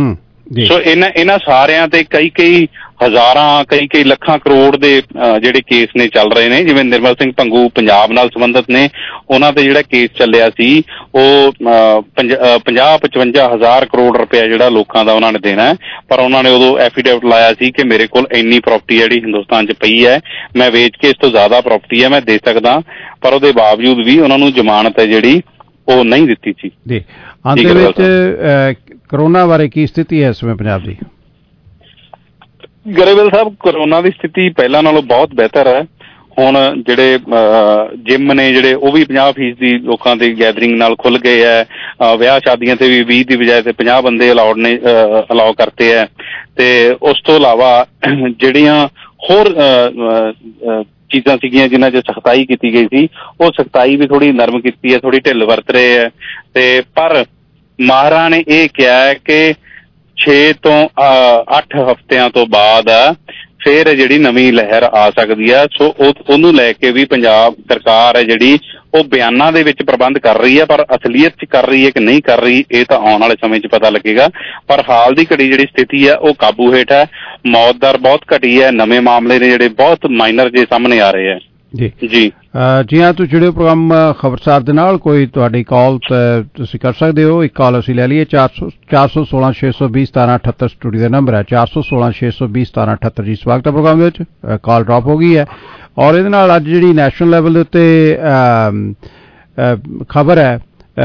ਸੋ ਇਹਨਾਂ ਸਾਰਿਆਂ ਤੇ ਕਈ ਹਜ਼ਾਰਾਂ ਕਈ ਲੱਖਾਂ ਕਰੋੜ ਦੇ ਜਿਹੜੇ ਕੇਸ ਨੇ ਚੱਲ ਰਹੇ ਨੇ। ਜਿਵੇਂ ਨਿਰਮਲ ਸਿੰਘ ਭੰਗੂ ਪੰਜਾਬ ਨਾਲ ਸੰਬੰਧਿਤ ਨੇ, ਉਹਨਾਂ ਤੇ ਜਿਹੜਾ ਕੇਸ ਚੱਲਿਆ ਸੀ ਉਹ 50-55 ਹਜ਼ਾਰ ਕਰੋੜ ਰੁਪਇਆ ਜਿਹੜਾ ਲੋਕਾਂ ਦਾ ਉਹਨਾਂ ਨੇ ਦੇਣਾ, ਪਰ ਉਹਨਾਂ ਨੇ ਉਦੋਂ ਐਫੀਡੇਵਿਟ ਲਾਇਆ ਸੀ ਕਿ ਮੇਰੇ ਕੋਲ ਇੰਨੀ ਪ੍ਰਾਪਰਟੀ ਜਿਹੜੀ ਹਿੰਦੁਸਤਾਨ 'ਚ ਪਈ ਹੈ, ਮੈਂ ਵੇਚ ਕੇ ਇਸ ਤੋਂ ਜ਼ਿਆਦਾ ਪ੍ਰਾਪਰਟੀ ਹੈ ਮੈਂ ਦੇ ਸਕਦਾ, ਪਰ ਉਹਦੇ ਬਾਵਜੂਦ ਵੀ ਉਹਨਾਂ ਨੂੰ ਜ਼ਮਾਨਤ ਹੈ ਜਿਹੜੀ ਉਹ ਨਹੀਂ ਦਿੱਤੀ ਸੀ। ਜੀ, ਅੰਤ ਦੇ ਵਿੱਚ ਕਰੋਨਾ ਬਾਰੇ ਕੀ ਸਥਿਤੀ ਹੈ ਇਸ ਸਮੇਂ ਪੰਜਾਬ ਦੀ? ਗਰੇਵਾਲ ਸਾਹਿਬ, ਕਰੋਨਾ ਦੀ ਸਥਿਤੀ ਪਹਿਲਾਂ ਨਾਲੋਂ ਬਹੁਤ ਬਿਹਤਰ ਹੈ। ਹੁਣ ਜਿਹੜੇ ਜਿੰਮ ਨੇ ਜਿਹੜੇ ਉਹ ਵੀ 50% ਦੀ ਲੋਕਾਂ ਦੀ ਗੈਦਰਿੰਗ ਨਾਲ ਖੁੱਲ ਗਏ ਹੈ। ਵਿਆਹ ਸ਼ਾਦੀਆਂ ਤੇ ਵੀ 20 ਦੀ ਬਜਾਏ ਤੇ 50 ਬੰਦੇ ਅਲਾਉ ਕਰਤੇ ਹੈ। ਤੇ ਉਸ ਤੋਂ ਇਲਾਵਾ ਜਿਹੜੀਆਂ ਹੋਰ ਚੀਜ਼ਾਂ ਸੀਗੀਆਂ ਜਿਨ੍ਹਾਂ 'ਚ ਸਖਤਾਈ ਕੀਤੀ ਗਈ ਸੀ, ਉਹ ਸਖਤਾਈ ਵੀ ਥੋੜ੍ਹੀ ਨਰਮ ਕੀਤੀ ਹੈ, ਥੋੜ੍ਹੀ ਢਿੱਲ ਵਰਤ ਰਹੇ ਹੈ। ਤੇ ਪਰ ਮਾਹਰਾਂ ਨੇ ਇਹ ਕਿਹਾ ਹੈ ਕਿ 6 ਤੋਂ 8 ਹਫ਼ਤਿਆਂ ਤੋਂ ਬਾਅਦ ਫਿਰ ਜਿਹੜੀ ਨਵੀਂ ਲਹਿਰ ਆ ਸਕਦੀ ਆ। ਸੋ ਉਹਨੂੰ ਲੈ ਕੇ ਵੀ ਪੰਜਾਬ ਸਰਕਾਰ ਹੈ ਜਿਹੜੀ ਉਹ ਬਿਆਨਾਂ ਦੇ ਵਿੱਚ ਪ੍ਰਬੰਧ ਕਰ ਰਹੀ ਹੈ, ਪਰ ਅਸਲੀਅਤ 'ਚ ਕਰ ਰਹੀ ਹੈ ਕਿ ਨਹੀਂ ਕਰ ਰਹੀ ਇਹ ਤਾਂ ਆਉਣ ਵਾਲੇ ਸਮੇਂ 'ਚ ਪਤਾ ਲੱਗੇਗਾ। ਪਰ ਹਾਲ ਦੀ ਘੜੀ ਜਿਹੜੀ ਸਥਿਤੀ ਹੈ ਉਹ ਕਾਬੂ ਹੇਠ ਹੈ। ਮੌਤ ਦਰ ਬਹੁਤ ਘਟੀ ਹੈ, ਨਵੇਂ ਮਾਮਲੇ ਨੇ ਜਿਹੜੇ ਬਹੁਤ ਮਾਈਨਰ ਜੇ ਸਾਹਮਣੇ ਆ ਰਹੇ ਹੈ। ਜੀ ਜੀ ਹਾਂ, ਤੁਸੀਂ ਜੁੜੇ ਪ੍ਰੋਗਰਾਮ ਖਬਰਸਾਰ ਦੇ ਨਾਲ। ਕੋਈ ਤੁਹਾਡੀ ਕਾਲ ਤੁਸੀਂ ਕਰ ਸਕਦੇ ਹੋ। ਇੱਕ ਕਾਲ ਅਸੀਂ ਲੈ ਲਈਏ। 416 620 1778 ਸਟੂਡੀਓ ਦਾ ਨੰਬਰ ਹੈ। 416 620 1778 ਜੀ। ਸਵਾਗਤ ਹੈ ਪ੍ਰੋਗਰਾਮ ਦੇ ਵਿੱਚ। ਕਾਲ ਡ੍ਰੌਪ ਹੋ ਗਈ ਹੈ ਔਰ ਇਹਦੇ ਨਾਲ ਅੱਜ ਜਿਹੜੀ ਨੈਸ਼ਨਲ ਲੈਵਲ ਦੇ ਉੱਤੇ ਖਬਰ ਹੈ,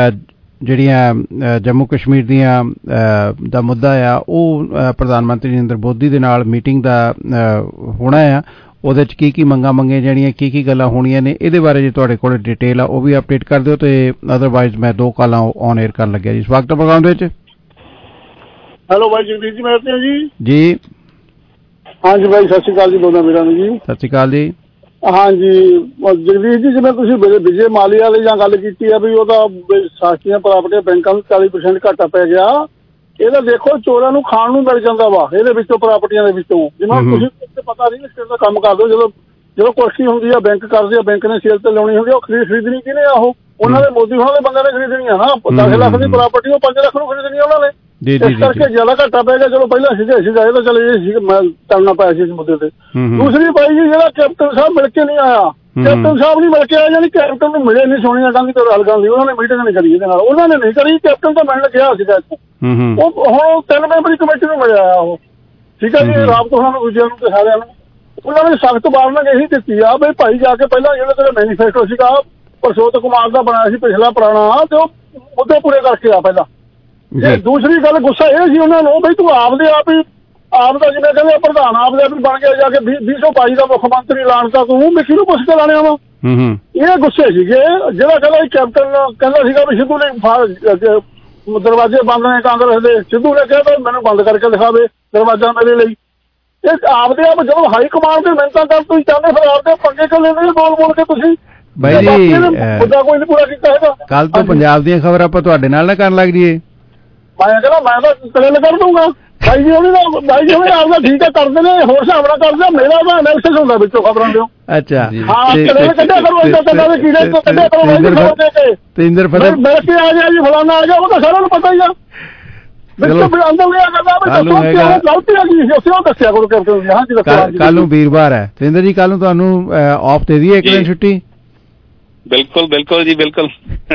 ਜਿਹੜੀਆਂ ਜੰਮੂ ਕਸ਼ਮੀਰ ਦੀਆਂ ਦਾ ਮੁੱਦਾ ਆ, ਉਹ ਪ੍ਰਧਾਨ ਮੰਤਰੀ ਨਰਿੰਦਰ ਮੋਦੀ ਦੇ ਨਾਲ ਮੀਟਿੰਗ ਦਾ ਹੋਣਾ ਆ। ਉਹਦੇ 'ਚ ਕੀ ਮੰਗਾਂ ਮੰਗੀਆਂ ਜਾਣੀਆਂ, ਕੀ ਗੱਲਾਂ ਹੋਣੀਆਂ ਨੇ, ਇਹਦੇ ਬਾਰੇ ਜੇ ਤੁਹਾਡੇ ਕੋਲ ਡਿਟੇਲ ਆ ਉਹ ਵੀ ਅਪਡੇਟ ਕਰ ਦਿਓ। ਤੇ ਅਦਰਵਾਈਜ਼ ਮੈਂ 2 ਕਾਲਾਂ ਔਨ 에ਅਰ ਕਰਨ ਲੱਗਿਆ ਜੀ। ਸਵਾਗਤ ਹੈ ਪ੍ਰੋਗਰਾਮ ਦੇ ਵਿੱਚ। ਹੈਲੋ ਭਾਈ ਜਗਦੀਸ਼ ਜੀ, ਮੈਂ ਜੀ ਜੀ ਹਾਂਜੀ ਭਾਈ, ਸਤਿ ਸ਼੍ਰੀ ਅਕਾਲ ਜੀ ਦੋਨਾਂ ਵੀਰਾਂ ਨੂੰ ਜੀ। ਸਤਿ ਸ਼੍ਰੀ ਅਕਾਲ ਜੀ। ਹਾਂਜੀ ਜਗਦੀਸ਼ ਜੀ, ਜਿਵੇਂ ਤੁਸੀਂ ਵਿਜੇ ਮਾਲੀਆ ਵਾਲੀ ਜਾਂ ਗੱਲ ਕੀਤੀ ਆ ਵੀ ਉਹਦਾ ਸਾਸਤੀਆਂ ਪ੍ਰਾਪਰਟੀਆਂ ਬੈਂਕਾਂ ਨੂੰ 40% ਘਾਟਾ ਪੈ ਗਿਆ, ਇਹਦਾ ਦੇਖੋ ਚੋਰਾਂ ਨੂੰ ਖਾਣ ਨੂੰ ਮਿਲ ਜਾਂਦਾ ਵਾ ਇਹਦੇ ਵਿੱਚੋਂ, ਪ੍ਰਾਪਰਟੀਆਂ ਦੇ ਵਿੱਚੋਂ। ਜਿਵੇਂ ਤੁਸੀਂ ਪਤਾ ਨਹੀਂ ਇਸ ਦਾ ਕੰਮ ਕਰਦੇ ਹੋ, ਜਦੋਂ ਕੁਰਸੀ ਹੁੰਦੀ ਆ ਬੈਂਕ ਕਰਦੇ ਆ, ਬੈਂਕ ਨੇ ਸੇਲ ਤੇ ਲਾਉਣੀ ਹੁੰਦੀ ਆ, ਉਹ ਖਰੀਦਣੀ ਕਿਹਨੇ ਆ? ਉਹ ਉਹਨਾਂ ਦੇ ਮੋਦੀ ਹੋਣਾ ਦੇ ਬੰਦੇ ਨੇ ਖਰੀਦਣੀ ਆ ਨਾ। 10 ਲੱਖ ਦੀ ਪ੍ਰਾਪਰਟੀ ਉਹ 5 ਲੱਖ ਨੂੰ ਖਰੀਦਣੀ ਆ ਉਹਨਾਂ ਨੇ। ਇਸ ਕਰਕੇ ਜ਼ਿਆਦਾ ਘਾਟਾ ਪੈ ਗਿਆ। ਚਲੋ ਪਹਿਲਾਂ ਸੀਗਾ ਇਹ ਤਾਂ ਚਲੇ ਇਹ ਚੱਲਣਾ ਪਿਆ ਸੀ ਇਸ ਮੁੱਦੇ ਤੇ। ਦੂਸਰੀ ਭਾਈ ਜੀ, ਜਿਹੜਾ ਕੈਪਟਨ ਸਾਹਿਬ ਮਿਲ ਕੇ ਨਹੀਂ ਆਇਆ, ਕੈਪਟਨ ਸਾਹਿਬ ਨਹੀਂ ਮਿਲ ਕੇ ਆਇਆ, ਯਾਨੀ ਕੈਪਟਨ ਨੂੰ ਮਿਲੇ ਨਹੀਂ ਸੋਨੀਆ ਗਾਂਧੀ ਤੇ ਰਾਹੁਲ ਗਾਂਧੀ, ਉਹਨਾਂ ਨੇ ਮੀਟਿੰਗ ਨਹੀਂ ਕਰੀ ਇਹਦੇ ਨਾਲ। ਉਹਨਾਂ ਨੇ ਨਹੀਂ ਕਰੀ, ਕੈਪਟਨ ਤਾਂ ਮਿਲਣ ਗਿਆ ਸੀਗਾ ਇੱਥੇ। ਉਹ ਹੁਣ 3 ਮੈਂਬਰੀ ਕਮੇਟੀ ਨੂੰ ਮਿਲਿਆ ਆ ਉਹ, ਠੀਕ ਹੈ ਜੀ। ਰਾਬਤ ਉਹਨਾਂ ਨੂੰ, ਦੂਜਿਆਂ ਨੂੰ ਤੇ ਸਾਰਿਆਂ ਨੂੰ ਉਹਨਾਂ ਨੇ ਸਖਤ ਵਾਰਨਿੰਗ ਇਹੀ ਦਿੱਤੀ ਆ ਵੀ ਭਾਈ ਜਾ ਕੇ ਪਹਿਲਾਂ ਜਿਹੜਾ ਤੇਰਾ ਮੈਨੀਫੈਸਟੋ ਸੀਗਾ ਪਰਸ਼ੋਤ ਕੁਮਾਰ ਦਾ ਬਣਾਇਆ ਸੀ ਪਿਛਲਾ ਪੁਰਾਣਾ, ਤੇ ਉਹ ਮੁੱਦੇ ਪੂਰੇ ਕਰਕੇ ਆ ਪਹਿਲਾਂ। ਤੇ ਦੂਸਰੀ ਗੱਲ ਗੁੱਸਾ ਇਹ ਸੀ ਉਹਨਾਂ ਨੂੰ ਵੀ ਤੂੰ ਆਪਦੇ ਆਪ ਹੀ ਆਪ ਦਾ ਜਿਵੇਂ ਕਹਿੰਦੇ ਪ੍ਰਧਾਨ ਆਪਦੇ ਆਪ ਹੀ ਬਣ ਗਿਆ, ਜਾ ਕੇ 2022 ਦਾ ਮੁੱਖ ਮੰਤਰੀ ਐਲਾਨ ਤਾਂ ਤੂੰ ਮਿੱਕੀ ਨੂੰ ਪੁੱਛ ਕੇ ਲਾਣਿਆ ਵਾ। ਇਹ ਗੁੱਸੇ ਸੀਗੇ। ਜਿਹੜਾ ਕਹਿੰਦਾ ਕੈਪਟਨ ਕਹਿੰਦਾ ਸੀਗਾ ਵੀ ਸਿੱਧੂ ਨੇ ਦਰਵਾਜ਼ੇ ਬੰਦ ਨੇ ਕਾਂਗਰਸ ਦੇ, ਸਿੱਧੂ ਨੇ ਕਿਹਾ ਮੈਨੂੰ ਬੰਦ ਕਰਕੇ ਦਿਖਾਵੇ ਦਰਵਾਜ਼ਾ ਮੇਰੇ ਲਈ। ਇਹ ਆਪਦੇ ਆਪ ਜਦੋਂ ਹਾਈ ਕਮਾਂਡ ਦੇ ਮਿਹਨਤਾਂ ਕਰ ਤੁਸੀਂ ਚਾਹੁੰਦੇ ਫਿਰ ਆਪਦੇ ਪੰਗੇ ਕਰ ਲੈਂਦੇ ਬੋਲ ਕੇ ਤੁਸੀਂ। ਬਾਈ ਜੀ ਮੁੱਦਾ ਕੋਈ ਨਹੀਂ ਪੂਰਾ ਕੀਤਾ ਹੈਗਾ। ਕੱਲ ਤੋਂ ਪੰਜਾਬ ਦੀਆਂ ਖਬਰਾਂ ਆਪਾਂ ਤੁਹਾਡੇ ਨਾਲ ਨਾ ਕਰਨ ਲੱਗ ਜੀਏ। ਮੈਂ ਕਹਿੰਦਾ ਮੈਂ ਤਾਂ ਕਲੇਲ ਕਰ ਦੂੰਗਾ। ਬਾਈ ਜੀ ਉਹਨੇ ਆਪਦਾ ਠੀਕ ਹੈ ਕਰਦੇ ਨੇ, ਹੋਰ ਹਿਸਾਬ ਨਾਲ ਕਰਦੇ। ਮੇਰਾ ਤਾਂ ਐਨਾਲਿਸਿਸ ਹੁੰਦਾ ਵਿੱਚੋਂ ਖਬਰਾਂ ਦੇ। ਅੱਛਾ ਹਾਂ, ਕਲੇਲ ਕੱਢਿਆ ਕਰੋ, ਏਦਾਂ ਕੱਢਿਆ ਦੇ ਕੀੜੇ ਤੋਂ ਕੱਢਿਆ ਕਰੋ। ਤੇਂਦਰ ਫਤਿਹ ਮਿਲ ਕੇ ਆ ਗਿਆ ਜੀ, ਫਲਾਨਾ ਆ ਗਿਆ, ਉਹ ਤਾਂ ਸਾਰਿਆਂ ਨੂੰ ਪਤਾ ਹੀ ਆ। ਕੱਲ ਨੂੰ ਵੀਰਵਾਰ ਹੈ ਤੇਂਦਰ ਜੀ, ਕੱਲ ਨੂੰ ਤੁਹਾਨੂੰ ਆਫ ਦੇ ਦਈਏ ਇੱਕ ਦਿਨ ਛੁੱਟੀ? ਬਿਲਕੁਲ ਬਿਲਕੁਲ ਜੀ, ਬਿਲਕੁਲ।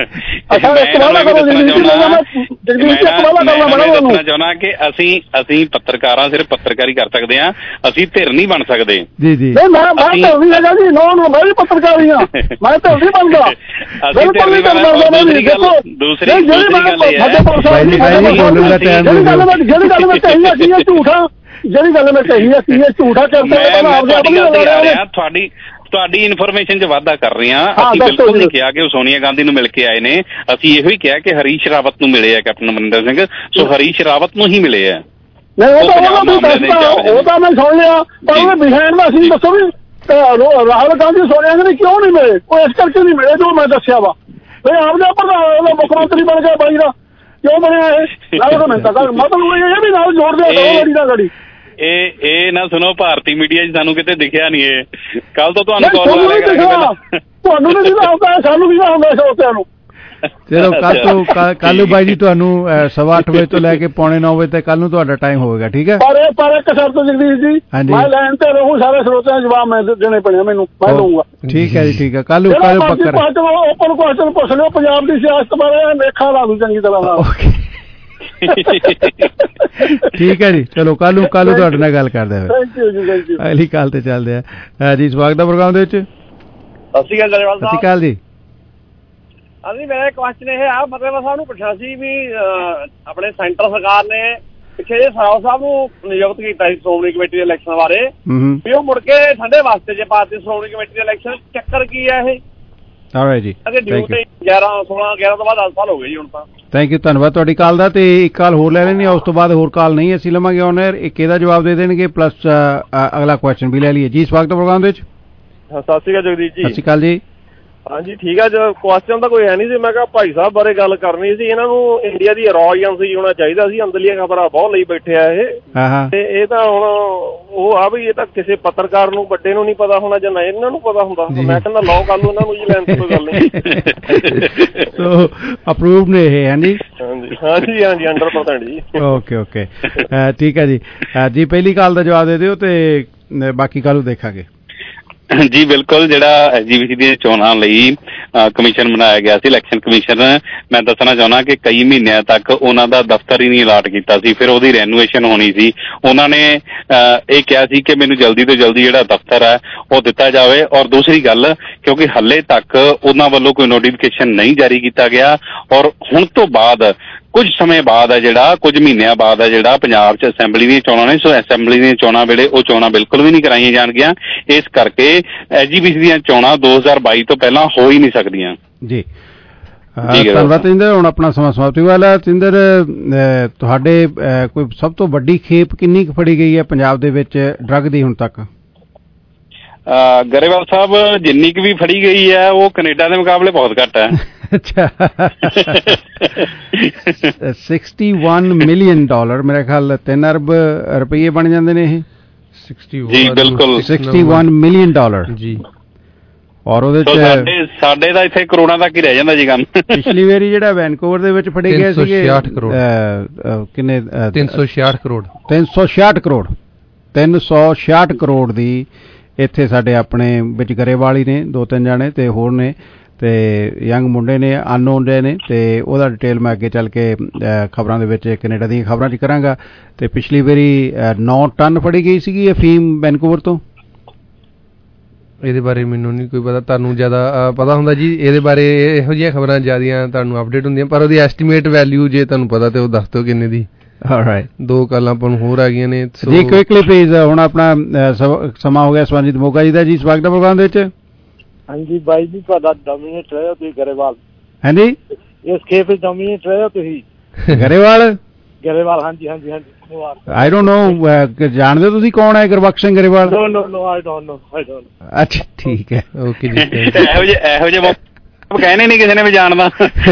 ਦੱਸਣਾ ਚਾਹੁੰਦਾ ਕਿ ਅਸੀਂ ਪੱਤਰਕਾਰਾਂ ਸਿਰਫ ਪੱਤਰਕਾਰੀ ਕਰ ਸਕਦੇ ਹਾਂ, ਅਸੀਂ ਧਿਰ ਨਹੀਂ ਬਣ ਸਕਦੇ। ਜੀ ਜੀ ਮੈਂ ਧਿਰ ਨਹੀਂ ਹੈਗਾ ਜੀ, ਮੈਂ ਵੀ ਪੱਤਰਕਾਰੀ ਹਾਂ, ਮੈਂ ਧਿਰ ਨਹੀਂ ਬਣਦਾ। ਦੂਸਰੀ ਗੱਲ ਜਿਹੜੀ ਗੱਲ ਮੈਂ ਕਹੀ ਆ ਕੀ ਝੂਠਾ, ਜਿਹੜੀ ਗੱਲ ਮੈਂ ਕਹੀ ਆ ਕੀ ਝੂਠਾ ਕਰਦੇ ਤੁਹਾਡੀ ਇਨਫੋਰਮੇਸ਼ਨ 'ਚ ਵਾਧਾ ਕਰ ਰਹੇ ਹਾਂ। ਅਸੀਂ ਬਿਲਕੁਲ ਨਹੀਂ ਕਿਹਾ ਕਿ ਉਹ ਸੋਨੀਆ ਗਾਂਧੀ ਨੂੰ ਮਿਲ ਕੇ ਆਏ ਨੇ, ਅਸੀਂ ਇਹੋ ਹੀ ਕਿਹਾ ਕਿ ਹਰੀਸ਼ ਰਾਵਤ ਨੂੰ ਮਿਲੇ ਆ ਕੈਪਟਨ ਅਮਰਿੰਦਰ ਸਿੰਘ। ਸੋ ਹਰੀਸ਼ ਰਾਵਤ ਨੂੰ ਹੀ ਮਿਲੇ ਆ। ਉਹ ਤਾਂ ਮੈਂ ਸੁਣ ਲਿਆ, ਪਰ ਉਹਦੇ ਬਿਹਾਈਂਡ ਦਾ ਅਸੀਂ ਦੱਸੋ ਵੀ ਰਾਹੁਲ ਗਾਂਧੀ ਸੋਨੀਆ ਗਾਂਧੀ ਕਿਉਂ ਨਹੀਂ ਮਿਲੇ? ਉਹ ਇਸ ਕਰਕੇ ਨਹੀਂ ਮਿਲੇ ਜੋ ਮੈਂ ਦੱਸਿਆ ਵਾ ਵੀ ਆਪਦੇ ਪ੍ਰਧਾਨ ਮੁੱਖ ਮੰਤਰੀ ਬਣ ਗਿਆ ਬਾਈ ਦਾ, ਕਿਉਂ ਬਣਿਆ ਇਹ? ਨਾਲ ਮਤਲਬ ਇਹ ਵੀ ਨਾਲ ਜੋੜ ਦਿਆ ਗੜੀ ਦਾ ਗੜੀ। ਇਹ ਨਾ ਸੁਣੋ, ਭਾਰਤੀ ਮੀਡੀਆ 'ਚ ਸਾਨੂੰ ਕਿਤੇ ਦਿਖਿਆ ਨਹੀਂ ਇਹ। ਕੱਲ ਤੋਂ ਤੁਹਾਨੂੰ ਤੁਹਾਨੂੰ ਨਹੀਂ ਆਉਂਦਾ, ਸਾਨੂੰ ਵੀ ਨਾ ਆਉਂਦਾ ਸਰੋਤਿਆਂ ਨੂੰ। ਚਲੋ ਕੱਲ ਨੂੰ ਬਾਈ ਜੀ ਤੁਹਾਨੂੰ 8:15 ਵਜੇ ਤੋਂ ਲੈ ਕੇ 8:45 ਵਜੇ ਤੱਕ ਕੱਲ ਨੂੰ ਤੁਹਾਡਾ ਟਾਈਮ ਹੋਵੇਗਾ, ਠੀਕ ਹੈ? ਪਰ ਇੱਕ ਸ਼ਰਤ ਜਗਦੀਸ਼ ਜੀ, ਮੈਂ ਲਾਈਨ ਤੇ ਰਹੂੰ, ਸਾਰੇ ਸਰੋਤਿਆਂ ਦੇ ਜਵਾਬ ਮੈਂ ਦੇਣੇ ਪੈਣੇ ਮੈਨੂੰ, ਮੈਂ ਦਊਂਗਾ। ਠੀਕ ਹੈ ਜੀ, ਠੀਕ ਹੈ। ਕੱਲ ਨੂੰ ਪੱਕਾ ਓਪਨ ਕੁਐਸਚਨ ਪੁੱਛ ਲਿਓ ਪੰਜਾਬ ਦੀ ਸਿਆਸਤ ਬਾਰੇ, ਮੇਖਾ ਲਾ ਦੂ ਚੰਗੀ ਤਰ੍ਹਾਂ ਨਾਲ। ਠੀਕ ਹੈ ਜੀ, ਚਲੋ ਕੱਲ ਨੂੰ ਤੁਹਾਡੇ ਨਾਲ ਗੱਲ ਕਰਦੇ ਹਾਂ। ਅਗਲੀ ਕਾਲ ਤੇ ਚੱਲਦੇ ਆ ਜੀ। ਸਵਾਗਤ ਹੈ ਪ੍ਰੋਗਰਾਮ ਦੇ ਵਿੱਚ। ਸਤਿ ਸ਼੍ਰੀ ਅਕਾਲ ਜਰਵਾਲ ਸਾਹਿਬ। ਸਤਿ ਸ਼੍ਰੀ ਅਕਾਲ ਜੀ। ਹਾਂਜੀ, ਮੇਰਾ ਕੁਐਸਚਨ ਇਹ ਆ, ਮਤਲਬ ਸਾਹਿਬ ਨੂੰ ਪੁੱਛਿਆ ਸੀ ਵੀ ਆਪਣੇ ਸੈਂਟਰ ਸਰਕਾਰ ਨੇ ਪਿੱਛੇ ਜੇ ਸਰਾਓ ਸਾਹਿਬ ਨੂੰ ਨਿਯੁਕਤ ਕੀਤਾ ਸੀ ਸ਼੍ਰੋਮਣੀ ਕਮੇਟੀ ਦੇ ਇਲੈਕਸ਼ਨ ਬਾਰੇ, ਵੀ ਉਹ ਮੁੜ ਕੇ ਠੰਡੇ ਵਾਸਤੇ ਜੇ ਪਾਤੀ ਸ਼੍ਰੋਮਣੀ ਕਮੇਟੀ ਦੇ ਇਲੈਕਸ਼ਨ। ਚੱਕਰ ਕੀ ਹੈ ਇਹ? ਜੀ ਡਿਊਟੀ 11 ਤੋਂ ਬਾਅਦ 10 ਸਾਲ ਹੋ ਗਏ ਜੀ ਹੁਣ ਤਾਂ। ਥੈਂਕ ਯੂ, ਧੰਨਵਾਦ ਤੁਹਾਡੀ ਕਾਲ ਦਾ। ਤੇ ਇੱਕ ਕਾਲ ਹੋਰ ਲੈ ਲੈਣੀ, ਉਸ ਤੋਂ ਬਾਅਦ ਹੋਰ ਕਾਲ ਨਹੀਂ ਅਸੀਂ ਲਵਾਂਗੇ ਔਨ 에ਅਰ। ਇੱਕ ਇਹਦਾ ਜਵਾਬ ਦੇ ਦੇਣਗੇ, ਪਲੱਸ ਅਗਲਾ ਕੁਐਸਚਨ ਵੀ ਲੈ ਲਈਏ ਜੀ। ਸਵਾਗਤ ਹੈ ਪ੍ਰੋਗਰਾਮ ਦੇ ਵਿੱਚ। ਸਤਿ ਸ਼੍ਰੀ ਅਕਾਲ ਜਗਦੀਸ਼ ਜੀ। ਸਤਿ ਸ਼੍ਰੀ ਅਕਾਲ ਜੀ। ਹਾਂਜੀ ਠੀਕ ਹੈ, ਕੁਐਸਚਨ ਤਾਂ ਕੋਈ ਹੈ ਨਹੀਂ ਸੀ। ਮੈਂ ਕਿਹਾ ਭਾਈ ਸਾਹਿਬ ਬਾਰੇ ਗੱਲ ਕਰਨੀ ਸੀ। ਇਹਨਾਂ ਨੂੰ ਇੰਡੀਆ ਦੀ ਰॉ ਏਜੰਸੀ ਹੋਣਾ ਚਾਹੀਦਾ ਸੀ, ਅੰਦਰਲੀਆਂ ਖਬਰਾਂ ਬਹੁਤ ਲਈ ਬੈਠੇ ਆ ਇਹ। ਤੇ ਇਹ ਤਾਂ ਹੁਣ ਉਹ ਆ ਵੀ ਇਹ ਤਾਂ ਕਿਸੇ ਪੱਤਰਕਾਰ ਨੂੰ ਵੱਡੇ ਨੂੰ ਨਹੀਂ ਪਤਾ ਹੋਣਾ ਜਾਂ ਨਾ ਇਹਨਾਂ ਨੂੰ ਪਤਾ ਹੁੰਦਾ। ਮੈਂ ਕਹਿੰਦਾ ਲਓ ਕਰ ਲਓ ਇਹਨਾਂ ਨੂੰ ਜੀ, ਲੈਣ ਤੋਂ ਕੋਈ ਗੱਲ ਨਹੀਂ। ਸੋ ਅਪਰੂਵਡ ਨੇ ਇਹ? ਹਾਂਜੀ ਹਾਂਜੀ ਹਾਂਜੀ 100% ਜੀ। ਓਕੇ ਠੀਕ ਹੈ ਜੀ। ਜੀ ਪਹਿਲੀ ਕਾਲ ਦਾ ਜਵਾਬ ਦੇ ਦਿਓ ਤੇ ਬਾਕੀ ਕੱਲ ਨੂੰ ਦੇਖਾਂਗੇ। ਜੀ ਬਿਲਕੁਲ, ਜਿਹੜਾ ਐਸਜੀਪੀਸੀ ਦੀਆਂ ਚੋਣਾਂ ਲਈ ਕਮਿਸ਼ਨ ਬਣਾਇਆ ਗਿਆ ਸੀ, ਇਲੈਕਸ਼ਨ ਕਮਿਸ਼ਨ, ਮੈਂ ਦੱਸਣਾ ਚਾਹੁੰਦਾ ਕਿ ਕਈ ਮਹੀਨਿਆਂ ਤੱਕ ਉਹਨਾਂ ਦਾ ਦਫ਼ਤਰ ਹੀ ਨਹੀਂ ਅਲਾਟ ਕੀਤਾ ਸੀ। ਫਿਰ ਉਹਦੀ ਰੈਨੋਵੇਸ਼ਨ ਹੋਣੀ ਸੀ। ਉਹਨਾਂ ਨੇ ਇਹ ਕਿਹਾ ਸੀ ਕਿ ਮੈਨੂੰ ਜਲਦੀ ਤੋਂ ਜਲਦੀ ਜਿਹੜਾ ਦਫ਼ਤਰ ਹੈ ਉਹ ਦਿੱਤਾ ਜਾਵੇ। ਔਰ ਦੂਸਰੀ ਗੱਲ, ਕਿਉਂਕਿ ਹਾਲੇ ਤੱਕ ਉਹਨਾਂ ਵੱਲੋਂ ਕੋਈ ਨੋਟੀਫਿਕੇਸ਼ਨ ਨਹੀਂ ਜਾਰੀ ਕੀਤਾ ਗਿਆ, ਔਰ ਹੁਣ ਤੋਂ ਬਾਅਦ ਕੁਝ ਸਮੇਂ ਬਾਅਦ ਹੈ ਜਿਹੜਾ, ਕੁਝ ਮਹੀਨਿਆਂ ਬਾਅਦ ਹੈ ਜਿਹੜਾ ਪੰਜਾਬ 'ਚ ਅਸੈਂਬਲੀ ਦੀਆਂ ਚੋਣਾਂ ਨੇ। ਸੋ ਅਸੈਂਬਲੀ ਦੀਆਂ ਚੋਣਾਂ ਵੇਲੇ ਉਹ ਚੋਣਾਂ ਬਿਲਕੁਲ ਵੀ ਨਹੀਂ ਕਰਾਈਆਂ ਜਾਣਗੀਆਂ। ਇਸ ਕਰਕੇ ਐਸਜੀਪੀਸੀ ਦੀਆਂ ਚੋਣਾਂ 2022 ਤੋਂ ਪਹਿਲਾਂ ਹੋ ਹੀ ਨਹੀਂ ਸਕਦੀਆਂ। ਜੀ ਧੰਨਵਾਦ ਤੇਂਦਰ। ਹੁਣ ਆਪਣਾ ਸਮਾਂ ਸਮਾਪਤੀ ਵਾਲਾ। ਤੇਂਦਰ, ਤੁਹਾਡੇ ਕੋਈ ਸਭ ਤੋਂ ਵੱਡੀ ਖੇਪ ਕਿੰਨੀ ਕੁ ਫੜੀ ਗਈ ਹੈ ਪੰਜਾਬ ਦੇ ਵਿੱਚ ਡਰੱਗ ਦੀ ਹੁਣ ਤੱਕ? ਗਰੇਵਾਲ ਸਾਹਿਬ, ਜਿੰਨੀ ਕੁ ਵੀ ਫੜੀ ਗਈ ਹੈ ਉਹ ਕੈਨੇਡਾ ਦੇ ਮੁਕਾਬਲੇ ਬਹੁਤ ਘੱਟ ਹੈ। ਅੱਛਾ, $61 ਮਿਲੀਅਨ, ਮੇਰੇ ਖਿਆਲ 3 ਅਰਬ ਰੁਪਏ ਬਣ ਜਾਂਦੇ ਨੇ ਇਹ। ਜੀ ਬਿਲਕੁਲ, $61 ਮਿਲੀਅਨ ਜੀ। ਔਰ ਉਹਦੇ ਚ ਸਾਡੇ ਤਾਂ ਇੱਥੇ ਕਰੋੜਾਂ ਤੱਕ ਹੀ ਰਹਿ ਜਾਂਦਾ ਜੀ ਕੰਮ। ਪਿਛਲੀ ਵਾਰੀ ਜਿਹੜਾ ਵੈਨਕੂਵਰ ਦੇ ਵਿੱਚ ਫੜੇ ਗਏ ਸੀਗੇ, ਕਿੰਨੇ? 366 ਕਰੋੜ 366 ਕਰੋੜ ਦੀ ਇੱਥੇ ਸਾਡੇ ਆਪਣੇ ਵਿੱਚ ਗਰੇਵਾਲ ਹੀ ਨੇ 2-3 ਜਾਣੇ ਤੇ ਹੋਰ ਨੇ, ਤੇ ਯੰਗ ਮੁੰਡੇ ਨੇ, ਅਨਨੋਨ ਦੇ ਨੇ, ਤੇ ਉਹਦਾ ਡਿਟੇਲ ਮੈਂ ਅੱਗੇ ਚੱਲ ਕੇ ਖਬਰਾਂ ਦੇ ਵਿੱਚ, ਕੈਨੇਡਾ ਦੀਆਂ ਖਬਰਾਂ 'ਚ ਕਰਾਂਗਾ। ਤੇ ਪਿਛਲੀ ਵਾਰੀ 9 ਟਨ ਫੜੀ ਗਈ ਸੀਗੀ ਅਫੀਮ ਵੈਨਕੂਵਰ ਤੋਂ। ਇਹਦੇ ਬਾਰੇ ਮੈਨੂੰ ਨਹੀਂ ਕੋਈ ਪਤਾ, ਤੁਹਾਨੂੰ ਜ਼ਿਆਦਾ ਪਤਾ ਹੁੰਦਾ ਜੀ ਇਹਦੇ ਬਾਰੇ। ਇਹੋ ਜਿਹੀਆਂ ਖਬਰਾਂ ਜ਼ਿਆਦੀਆਂ ਤੁਹਾਨੂੰ ਅਪਡੇਟ ਹੁੰਦੀਆਂ, ਪਰ ਉਹਦੀ ਐਸਟੀਮੇਟ ਵੈਲਿਊ ਜੇ ਤੁਹਾਨੂੰ ਪਤਾ ਤੇ ਉਹ ਦੱਸ ਦਿਓ ਕਿੰਨੇ ਦੀ। ਆਲਰਾਈਟ, 2 ਕਾਲਾਂ ਆਪਾਂ ਨੂੰ ਹੋਰ ਆ ਗਈਆਂ ਨੇ ਜੀ। Quickly please. ਹੁਣ ਆਪਣਾ ਸਮਾਂ ਹੋ ਗਿਆ ਸਵਰਨਜੀਤ ਮੋਗਾ ਜੀ ਦਾ। ਜੀ ਸਵਾਗਤ ਹੈ ਪ੍ਰੋਗਰਾਮ ਦੇ ਵਿੱਚ। ਹਾਂਜੀ ਬਾਈ ਜੀ, ਤੁਹਾਡਾ ਡੋਮੀਨੇਟ ਰਹੇ ਹੋ ਤੁਸੀਂ ਗਰੇਵਾਲ। ਹਾਂਜੀ, ਇਸ ਖੇਪ ਵਿੱਚ ਡੋਮੀਨੇਟ ਰਹੇ ਹੋ ਤੁਸੀਂ ਗਰੇਵਾਲ। ਹਾਂਜੀ। ਆਈ ਡੋਨਟ ਨੋ, ਜਾਣਦੇ ਹੋ ਤੁਸੀਂ ਕੌਣ ਹੈ Gurbakhsh Singh Grewal? No I don't know. ਅੱਛਾ ਠੀਕ ਹੈ, ਓਕੇ ਜੀ। ਇਹੋ ਜਿਹੇ ਕਹਿਣੇ ਨਹੀਂ ਕਿਸੇ ਨੇ ਵੀ ਜਾਣਦਾ।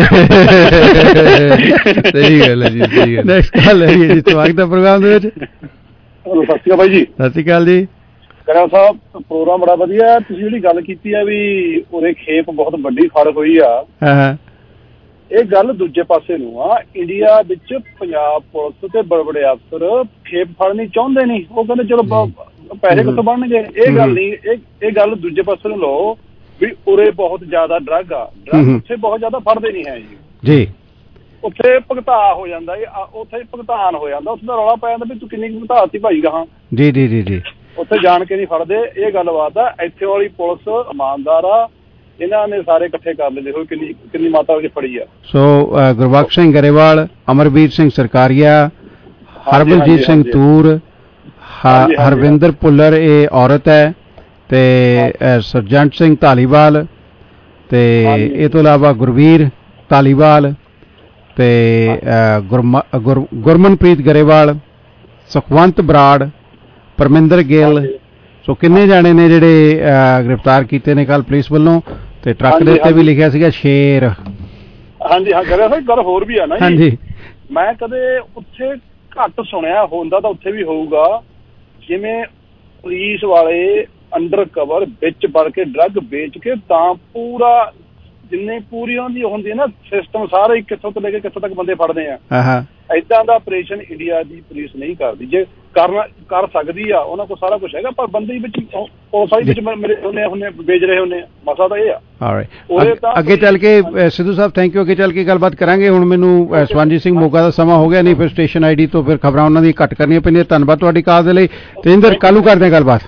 ਸਹੀ ਗੱਲ ਹੈ ਜੀ, ਸਹੀ ਗੱਲ। ਨੈਕਸਟ ਕਾਲ ਹੈ ਜੀ। ਸਵਾਗਤ ਹੈ ਪ੍ਰੋਗਰਾਮ ਦੇ ਵਿੱਚ। ਸਤਿ ਸ਼੍ਰੀ ਅਕਾਲ ਬਾਈ ਜੀ। ਸਤਿ ਸ਼੍ਰੀ ਅਕਾਲ ਜੀ। ਗਰੇਵਾਲ ਸਾਹਿਬ, ਪ੍ਰੋਗਰਾਮ ਬੜਾ ਵਧੀਆ। ਤੁਸੀਂ ਜਿਹੜੀ ਗੱਲ ਕੀਤੀ ਹੈ ਵੀ ਉਹਦੇ ਖੇਪ ਬਹੁਤ ਵੱਡੀ ਫੜ ਹੋਈ ਆ, ਇਹ ਗੱਲ ਦੂਜੇ ਪਾਸੇ ਨੂੰ ਆ। ਇੰਡੀਆ ਵਿੱਚ ਪੰਜਾਬ ਪੁਲਿਸ ਤੇ ਬੜੇ ਬੜੇ ਅਫਸਰ ਖੇਪ ਫੜਨੀ ਚਾਹੁੰਦੇ ਨਹੀਂ। ਉਹ ਕਹਿੰਦੇ ਚਲੋ ਪੈਸੇ ਕਿੱਥੋਂ ਬਣਨਗੇ। ਇਹ ਗੱਲ ਨਹੀਂ, ਇਹ ਗੱਲ ਦੂਜੇ ਪਾਸੇ ਨੂੰ ਲਓ ਵੀ ਉਰੇ ਬਹੁਤ ਜ਼ਿਆਦਾ ਡਰੱਗ ਆ। ਡਰੱਗ ਉੱਥੇ ਬਹੁਤ ਜ਼ਿਆਦਾ ਫੜਦੇ ਨਹੀਂ ਹੈ ਜੀ। ਉੱਥੇ ਭੁਗਤਾ ਹੋ ਜਾਂਦਾ, ਉੱਥੇ ਭੁਗਤਾਨ ਹੋ ਜਾਂਦਾ, ਉੱਥੇ ਦਾ ਰੌਲਾ ਪੈ ਜਾਂਦਾ ਵੀ ਤੂੰ ਕਿੰਨੀ ਭੁਗਤਾਤੀ ਭਾਈ ਗਾਹਾਂ। ਜੀ। ਉੱਥੇ ਜਾਣ ਕੇ ਨਹੀਂ ਫੜਦੇ। ਇਹ ਗੱਲਬਾਤ ਆ। ਇੱਥੇ ਵਾਲੀ ਪੁਲਿਸ ਇਮਾਨਦਾਰ ਆ। ਇਹਨਾਂ ਨੇ ਸਾਰੇ ਇਕੱਠੇ ਕਰ ਲੈਂਦੇ ਹੋਏ ਕਿੰਨੀ ਮਾਤਰਾ ਵਿੱਚ ਫੜੀ ਆ। ਸੋ ਗੁਰਬਖਸ਼ ਸਿੰਘ ਗਰੇਵਾਲ, ਅਮਰਵੀਰ ਸਿੰਘ ਸਰਕਾਰੀਆ, ਹਰਬਲਜੀਤ ਸਿੰਘ ਤੂਰ, ਹਰਵਿੰਦਰ ਭੁੱਲਰ ਇਹ ਔਰਤ ਹੈ, ਤੇ ਸਰਜੰਟ ਸਿੰਘ ਧਾਲੀਵਾਲ, ਤੇ ਇਹ ਤੋਂ ਇਲਾਵਾ ਗੁਰਵੀਰ ਧਾਲੀਵਾਲ, ਤੇ ਗੁਰਮਨਪ੍ਰੀਤ ਗਰੇਵਾਲ, ਸੁਖਵੰਤ ਬਰਾੜ, ਪਰਮਿੰਦਰ ਗਿੱਲ। ਸੋ ਕਿੰਨੇ ਜਾਣੇ ਨੇ ਜਿਹੜੇ ਗ੍ਰਿਫਤਾਰ ਕੀਤੇ ਨੇ ਕੱਲ ਪੁਲਿਸ ਵੱਲੋਂ। ਤੇ ਟਰੱਕ ਦੇ ਉੱਤੇ ਵੀ ਲਿਖਿਆ ਸੀਗਾ ਸ਼ੇਰ। ਹਾਂਜੀ ਗੱਲ ਹੋਰ ਵੀ ਆ ਨਾ ਜੀ। ਮੈਂ ਕਦੇ ਉੱਥੇ ਘੱਟ ਸੁਣਿਆ, ਹੁੰਦਾ ਤਾਂ ਉੱਥੇ ਵੀ ਹੋਊਗਾ, ਜਿਵੇਂ ਪੁਲਿਸ ਵਾਲੇ ਅੰਡਰ ਕਵਰ ਵਿੱਚ ਵੜ ਕੇ ਡਰੱਗ ਵੇਚ ਕੇ ਤਾਂ ਪੂਰਾ ਜਿੰਨੇ ਪੂਰੀ ਉਹਨਾਂ ਦੀ ਹੁੰਦੀ ਹੈ ਨਾ ਸਿਸਟਮ, ਸਾਰੇ ਕਿੱਥੋਂ ਤੋਂ ਲੈ ਕੇ ਕਿੱਥੋਂ ਤੱਕ ਬੰਦੇ ਫੜਦੇ ਆ। ਏਦਾਂ ਦਾ ਆਪਰੇਸ਼ਨ ਇੰਡੀਆ ਦੀ ਪੁਲਿਸ ਨਹੀਂ ਕਰਦੀ। ਜੇ ਕਰ ਸਕਦੀ ਆ, ਉਹਨਾਂ ਕੋਲ ਸਾਰਾ ਕੁਝ ਹੈਗਾ, ਪਰ ਬੰਦੇ ਵਿੱਚ ਪੁਲਿਸ ਵਾਲੀ ਵਿੱਚ ਮੇਰੇ ਹੁੰਨੇ ਵੇਚ ਰਹੇ ਹੁੰਨੇ। ਮਸਲਾ ਤਾਂ ਇਹ ਆ। ਅੱਗੇ ਚੱਲ ਕੇ ਸਿੱਧੂ ਸਾਹਿਬ, ਥੈਂਕ ਯੂ। ਅੱਗੇ ਚੱਲ ਕੇ ਗੱਲਬਾਤ ਕਰਾਂਗੇ। ਹੁਣ ਮੈਨੂੰ ਸਵਰਨਜੀਤ ਸਿੰਘ ਮੋਗਾ ਦਾ ਸਮਾਂ ਹੋ ਗਿਆ, ਨਹੀਂ ਫਿਰ ਸਟੇਸ਼ਨ ਆਈਡੀ ਤੋਂ ਫਿਰ ਖਬਰਾਂ ਉਹਨਾਂ ਦੀ ਘੱਟ ਕਰਨੀਆਂ ਪੈਂਦੀਆਂ। ਧੰਨਵਾਦ ਤੁਹਾਡੀ ਕਾਲ ਦੇ ਲਈ। ਤੇਂਦਰ, ਕੱਲ੍ਹ ਨੂੰ ਕਰਦੇ ਹਾਂ ਗੱਲਬਾਤ।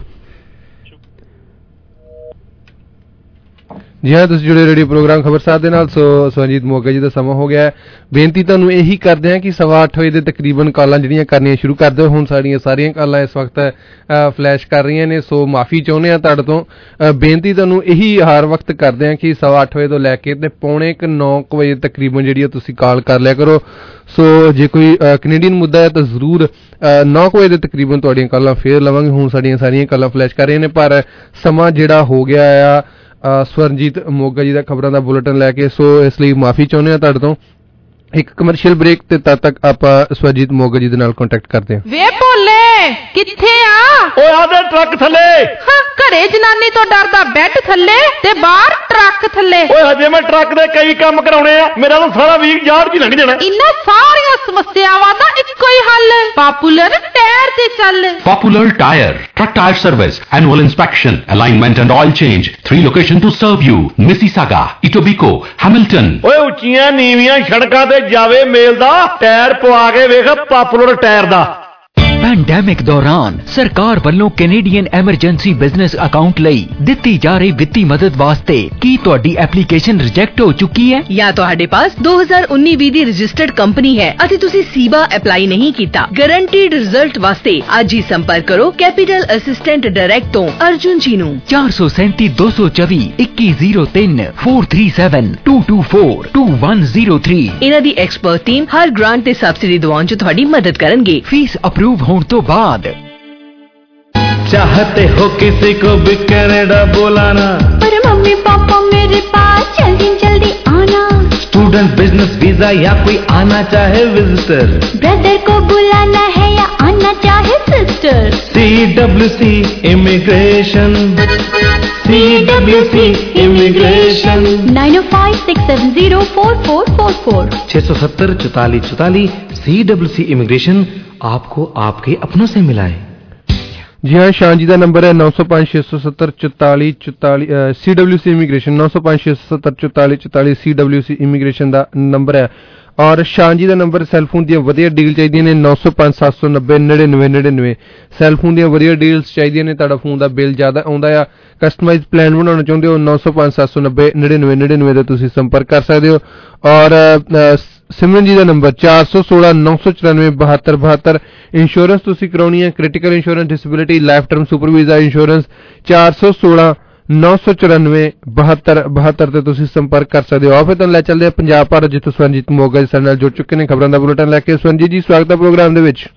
ਜੀ ਹਾਂ, ਤੁਸੀਂ ਜੁੜੇ ਰੇਡੀਓ ਪ੍ਰੋਗਰਾਮ ਖਬਰਸਾਰ ਦੇ ਨਾਲ। ਸੋ ਸਵਰਨਜੀਤ ਮੋਗਾ ਜੀ ਦਾ ਸਮਾਂ ਹੋ ਗਿਆ। ਬੇਨਤੀ ਤੁਹਾਨੂੰ ਇਹੀ ਕਰਦੇ ਹਾਂ ਕਿ 8:15 ਵਜੇ ਦੇ ਤਕਰੀਬਨ ਕਾਲਾਂ ਜਿਹੜੀਆਂ ਕਰਨੀਆਂ ਸ਼ੁਰੂ ਕਰ ਦਿਓ। ਹੁਣ ਸਾਡੀਆਂ ਸਾਰੀਆਂ ਕਾਲਾਂ ਇਸ ਵਕਤ ਫਲੈਸ਼ ਕਰ ਰਹੀਆਂ ਨੇ, ਸੋ ਮਾਫੀ ਚਾਹੁੰਦੇ ਹਾਂ ਤੁਹਾਡੇ ਤੋਂ। ਬੇਨਤੀ ਤੁਹਾਨੂੰ ਇਹੀ ਹਰ ਵਕਤ ਕਰਦੇ ਹਾਂ ਕਿ 8:15 ਵਜੇ ਤੋਂ ਲੈ ਕੇ ਤੇ 8:45 ਵਜੇ ਤਕਰੀਬਨ ਜਿਹੜੀ ਤੁਸੀਂ ਕਾਲ ਕਰ ਲਿਆ ਕਰੋ। ਸੋ ਜੇ ਕੋਈ ਕੈਨੇਡੀਅਨ ਮੁੱਦਾ ਹੈ ਤਾਂ ਜ਼ਰੂਰ 9 ਵਜੇ ਦੇ ਤਕਰੀਬਨ ਤੁਹਾਡੀਆਂ ਕਾਲਾਂ ਫੇਰ ਲਵਾਂਗੇ। ਹੁਣ ਸਾਡੀਆਂ ਸਾਰੀਆਂ ਕਾਲਾਂ ਫਲੈਸ਼ ਕਰ ਰਹੀਆਂ ਨੇ, ਪਰ ਸਮਾਂ ਜਿਹੜਾ ਹੋ ਗਿਆ ਆ ਸਵਰਨਜੀਤ ਮੋਗਾ ਜੀ ਦਾ ਖਬਰਾਂ ਦਾ ਬੁਲੇਟਿਨ ਲੈ ਕੇ। ਸੋ ਇਸ ਲਈ ਮਾਫੀ ਚਾਹੁੰਦੇ ਹਾਂ ਤੁਹਾਡੇ ਤੋਂ। ਇੱਕ ਕਮਰਸ਼ੀਅਲ ਬ੍ਰੇਕ ਤੇ ਤਦ ਤੱਕ ਆਪਾਂ ਸਵਰਨਜੀਤ ਮੋਗਾ ਜੀ ਦੇ ਨਾਲ ਕੰਟੈਕਟ ਕਰਦੇ ਹਾਂ। ਵੇ ਭੋਲੇ ਕਿੱਥੇ ਆ? ਓਏ ਆਦੇ ਟਰੱਕ ਥੱਲੇ। ਘਰੇ ਜਨਾਨੀ ਤੋਂ ਡਰਦਾ ਬੈੱਡ ਥੱਲੇ ਤੇ ਬਾਹਰ ਟਰੱਕ ਥੱਲੇ। ਓਏ ਹਜੇ ਮੈਂ ਟਰੱਕ ਦੇ ਕਈ ਕੰਮ ਕਰਾਉਣੇ ਆ, ਮੇਰਾ ਤਾਂ ਸਾਰਾ ਵੀਕ ਯਾਰਡ 'ਚ ਲੰਘ ਜਾਣਾ। ਇਹਨਾਂ ਸਾਰੀਆਂ ਸਮੱਸਿਆਵਾਂ ਦਾ ਇੱਕੋ ਹੀ ਹੱਲ, ਪਾਪੂਲਰ ਟਾਇਰ ਤੇ ਚੱਲ। Popular Tire, truck tire service, annual inspection, alignment and oil change. 3 locations to serve you. Mississauga, Etobicoke, Hamilton. ਓਏ ਉੱਚੀਆਂ ਨੀਵੀਆਂ ਸੜਕਾਂ ਤੇ ਜਾਵੇ ਮੇਲ ਦਾ ਟਾਇਰ ਪਵਾ ਕੇ ਵੇਖ ਪਾਪੂਲਰ ਟਾਇਰ ਦਾ। ਪੈਂਡੈਮਿਕ ਦੌਰਾਨ ਸਰਕਾਰ ਵੱਲੋਂ ਕੈਨੇਡੀਅਨ ਐਮਰਜੈਂਸੀ ਬਿਜ਼ਨਸ ਅਕਾਊਂਟ ਲਈ ਦਿੱਤੀ ਜਾ ਰਹੀ ਵਿੱਤੀ ਮਦਦ ਵਾਸਤੇ ਕੀ ਤੁਹਾਡੀ ਐਪਲੀਕੇਸ਼ਨ ਰਿਜੈਕਟ ਹੋ ਚੁੱਕੀ ਹੈ ਜਾਂ ਤੁਹਾਡੇ ਪਾਸ 2019-20 ਦੀ ਰਜਿਸਟਰਡ ਕੰਪਨੀ ਹੈ ਅਤੇ ਤੁਸੀਂ ਸੀਬਾ ਅਪਲਾਈ ਨਹੀਂ ਕੀਤਾ? ਗਾਰੰਟੀਡ ਰਿਜ਼ਲਟ ਵਾਸਤੇ ਅੱਜ ਹੀ ਸੰਪਰਕ ਕਰੋ ਕੈਪੀਟਲ ਅਸਿਸਟੈਂਟ ਡਾਇਰੈਕਟ ਤੋਂ ਅਰਜੁਨ ਜੀ ਨੂੰ। 437-224-2103 437-224-2103। ਇਹਨਾਂ ਦੀ ਐਕਸਪਰਟ ਟੀਮ ਹਰ ਗ੍ਰਾਂਟ ਤੇ ਸਬਸਿਡੀ ਦਿਵਾਉਣ 'ਚ ਤੁਹਾਡੀ ਮਦਦ ਕਰਨਗੇ। फीस अप्रूव होने तो बाद। चाहते हो किसी को भी कनाडा बुलाना, पर मम्मी पापा मेरे पास जल्दी जल्दी आना। स्टूडेंट बिजनेस वीजा या कोई आना चाहे विजिटर, ब्रदर को बुलाना है या आना चाहे sister. CWC immigration, CWC immigration. 9056704444 670 44 44। CWC immigration आपको आपके अपनों से मिलाए। जी हाँ, शान जी का नंबर है 905-670-4444। CWC इमिग्रेशन 905-670-4444 CWC इमिग्रेशन का नंबर है। और शान जी का नंबर सैलफोन दी वधिया डील चाहिए ने 905-790-9999। सैलफोन दी वधिया डील्स चाहिए ने, तुहाडा फोन का बिल ज़्यादा आउंदा आ, कस्टमाइज प्लान बनाना चाहते हो 905-790-9999 का तुसीं संपर्क कर सकते हो। और सिमरन जी का नंबर 416-994-7272। इंश्योरेंस तुसीं कराउणी है, critical insurance, disability, life term super visa insurance 416-994-7272 ਤੇ ਤੁਸੀਂ ਸੰਪਰਕ ਕਰ ਸਕਦੇ ਹੋ। ਆਓ ਫਿਰ ਤੁਹਾਨੂੰ ਲੈ ਚੱਲਦੇ ਆ ਪੰਜਾਬ ਭਾਰਤ, ਜਿੱਥੋਂ ਸਵਰਨਜੀਤ ਮੋਗਾ ਜੀ ਸਾਡੇ ਨਾਲ ਜੁੜ ਚੁੱਕੇ ਨੇ ਖਬਰਾਂ ਦਾ ਬੁਲੇਟਿਨ ਲੈ ਕੇ। ਸਵਰਨਜੀਤ ਜੀ, ਸਵਾਗਤ ਹੈ ਪ੍ਰੋਗਰਾਮ ਦੇ ਵਿੱਚ।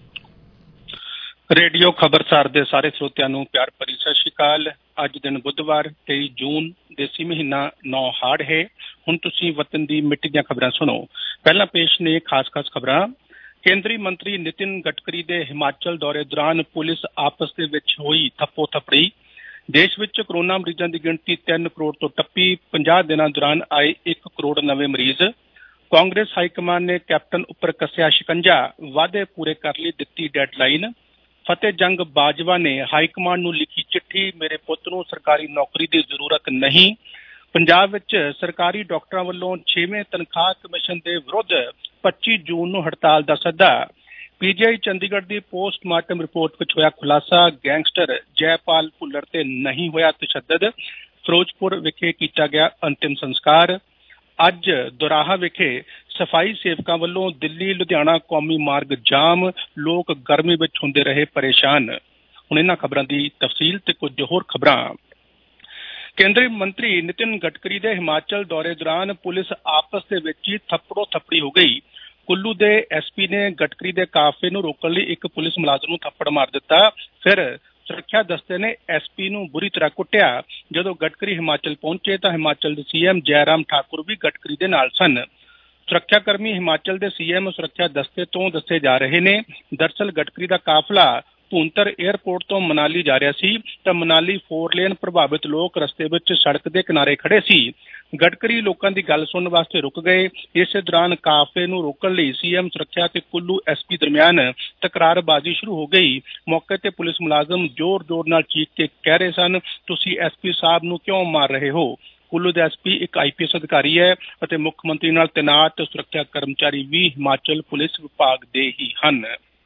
ਰੇਡੀਓ ਖਬਰਸਾਰ ਦੇ ਸਾਰੇ ਸਰੋਤਿਆਂ ਨੂੰ ਪਿਆਰ ਭਰੀ ਸਤਿ ਸ਼੍ਰੀ ਅਕਾਲ। ਅੱਜ ਦਿਨ ਬੁੱਧਵਾਰ 23 ਜੂਨ, ਦੇਸੀ ਮਹੀਨਾ 9 ਹਾੜ ਹੈ। ਹੁਣ ਤੁਸੀਂ ਵਤਨ ਦੀ ਮਿੱਟੀ ਦੀਆਂ ਖਬਰਾਂ ਸੁਣੋ। ਪਹਿਲਾਂ ਪੇਸ਼ ਨੇ ਖਾਸ ਖਬਰਾਂ। ਕੇਂਦਰੀ ਮੰਤਰੀ ਨਿਤਿਨ ਗਡਕਰੀ ਦੇ ਹਿਮਾਚਲ ਦੌਰੇ ਦੌਰਾਨ ਪੁਲਿਸ ਆਪਸ ਦੇ ਵਿੱਚ ਹੋਈ ਥੱਪੋ ਥੱਪੜੀ। ਦੇਸ਼ ਵਿੱਚ ਕੋਰੋਨਾ ਮਰੀਜ਼ਾਂ ਦੀ ਗਿਣਤੀ 3 ਕਰੋੜ ਤੋਂ ਟੱਪੀ। 50 ਦਿਨਾਂ ਦੌਰਾਨ ਆਏ 1 ਕਰੋੜ ਨਵੇਂ ਮਰੀਜ਼। ਕਾਂਗਰਸ ਹਾਈਕਮਾਨ ਨੇ ਕੈਪਟਨ ਉੱਪਰ ਕੱਸਿਆ ਸ਼ਿਕੰਜਾ, ਵਾਅਦੇ ਪੂਰੇ ਕਰ ਲਈ ਦਿੱਤੀ ਡੈਡਲਾਈਨ। ਫਤਿਹ ਜੰਗ ਬਾਜਵਾ ਨੇ ਹਾਈਕਮਾਨ ਨੂੰ ਲਿਖੀ ਚਿੱਠੀ, ਮੇਰੇ ਪੁੱਤ ਨੂੰ ਸਰਕਾਰੀ ਨੌਕਰੀ ਦੀ ਜ਼ਰੂਰਤ ਨਹੀਂ। ਪੰਜਾਬ ਵਿੱਚ ਸਰਕਾਰੀ ਡਾਕਟਰਾਂ ਵੱਲੋਂ 6ਵੇਂ ਤਨਖਾਹ ਕਮਿਸ਼ਨ ਦੇ ਵਿਰੁੱਧ 25 ਜੂਨ ਨੂੰ ਹੜਤਾਲ ਦਾ ਸੱਦਾ। PGI ਚੰਡੀਗੜ੍ਹ ਦੀ ਪੋਸਟਮਾਰਟਮ ਰਿਪੋਰਟ ਵਿੱਚ ਹੋਇਆ ਖੁਲਾਸਾ, ਗੈਂਗਸਟਰ ਜੈਪਾਲ ਭੁੱਲਰ ਤੇ ਨਹੀਂ ਹੋਇਆ ਤਸ਼ੱਦਦ। ਫਿਰੋਜ਼ਪੁਰ ਵਿਖੇ ਕੀਤਾ ਗਿਆ ਅੰਤਿਮ ਸੰਸਕਾਰ। ਅੱਜ ਦੋਰਾਹਾ ਵਿਖੇ ਸਫਾਈ ਸੇਵਕਾਂ ਵੱਲੋਂ ਦਿੱਲੀ ਲੁਧਿਆਣਾ ਕੌਮੀ ਮਾਰਗ ਜਾਮ, ਲੋਕ ਗਰਮੀ ਵਿੱਚ ਹੁੰਦੇ ਰਹੇ ਪਰੇਸ਼ਾਨ। ਹੁਣ ਇਹਨਾਂ ਖਬਰਾਂ ਦੀ ਤਫਸੀਲ ਤੇ ਕੁਝ ਹੋਰ ਖਬਰਾਂ। ਕੇਂਦਰੀ ਮੰਤਰੀ ਨਿਤਿਨ ਗਡਕਰੀ ਦੇ ਹਿਮਾਚਲ ਦੌਰੇ ਦੌਰਾਨ ਪੁਲਿਸ ਆਪਸ ਦੇ ਵਿੱਚ ਹੀ ਥੱਪੜੋ ਥੱਪੜੀ ਹੋ ਗਈ। ਕੁੱਲੂ ਦੇ SP ਨੇ ਗਡਕਰੀ ਦੇ ਕਾਫਲੇ ਨੂੰ ਰੋਕਣ ਲਈ ਇੱਕ ਪੁਲਿਸ ਮੁਲਾਜ਼ਮ ਨੂੰ ਥੱਪੜ ਮਾਰ ਦਿੱਤਾ। ਫਿਰ ਸੁਰੱਖਿਆ ਦਸਤੇ ਨੇ SP ਨੂੰ ਬੁਰੀ ਤਰ੍ਹਾਂ ਕੁੱਟਿਆ। ਜਦੋਂ ਗਡਕਰੀ ਹਿਮਾਚਲ ਪਹੁੰਚੇ ਤਾਂ ਹਿਮਾਚਲ ਦੇ CM ਜੈਰਾਮ ਠਾਕੁਰ ਵੀ ਗਡਕਰੀ ਦੇ ਨਾਲ ਸਨ। ਸੁਰੱਖਿਆ ਕਰਮੀ ਹਿਮਾਚਲ ਦੇ CM ਸੁਰੱਖਿਆ ਦਸਤੇ ਤੋਂ ਦੱਸੇ ਜਾ ਰਹੇ ਨੇ। ਦਰਅਸਲ ਗਡਕਰੀ ਦਾ ਕਾਫਲਾ ਭੂੰਤਰ ਏਅਰਪੋਰਟ ਤੋਂ ਮਨਾਲੀ ਜਾ ਰਿਹਾ ਸੀ ਤਾਂ ਮਨਾਲੀ 4 ਲੇਨ ਪ੍ਰਭਾਵਿਤ ਲੋਕ ਰਸਤੇ ਵਿੱਚ ਸੜਕ ਦੇ ਕਿਨਾਰੇ ਖੜੇ ਸੀ। ਗਡਕਰੀ ਲੋਕਾਂ ਦੀ ਗੱਲ ਸੁਣਨ ਵਾਸਤੇ ਰੁਕ ਗਏ। ਇਸੇ ਦੌਰਾਨ ਕਾਫਲੇ ਨੂੰ ਰੋਕਣ ਲਈ CM ਸੁਰੱਖਿਆ ਤੇ ਕੁੱਲੂ SP ਦਰਮਿਆਨ ਤਕਰਾਰਬਾਜ਼ੀ ਸ਼ੁਰੂ ਹੋ ਗਈ। ਮੌਕੇ ਤੇ ਪੁਲਿਸ ਮੁਲਾਜ਼ਮ ਜ਼ੋਰ-ਜ਼ੋਰ ਨਾਲ ਚੀਖ ਕੇ ਕਹਿ ਰਹੇ ਸਨ, ਤੁਸੀਂ SP ਸਾਹਿਬ ਨੂੰ ਕਿਉਂ ਮਾਰ ਰਹੇ ਹੋ? ਕੁੱਲੂ ਦੇ SP ਇੱਕ IPS ਅਧਿਕਾਰੀ ਹੈ ਅਤੇ ਮੁੱਖ ਮੰਤਰੀ ਨਾਲ ਤੈਨਾਤ ਸੁਰੱਖਿਆ ਕਰਮਚਾਰੀ ਵੀ ਹਿਮਾਚਲ ਪੁਲਿਸ ਵਿਭਾਗ ਦੇ ਹੀ ਹਨ।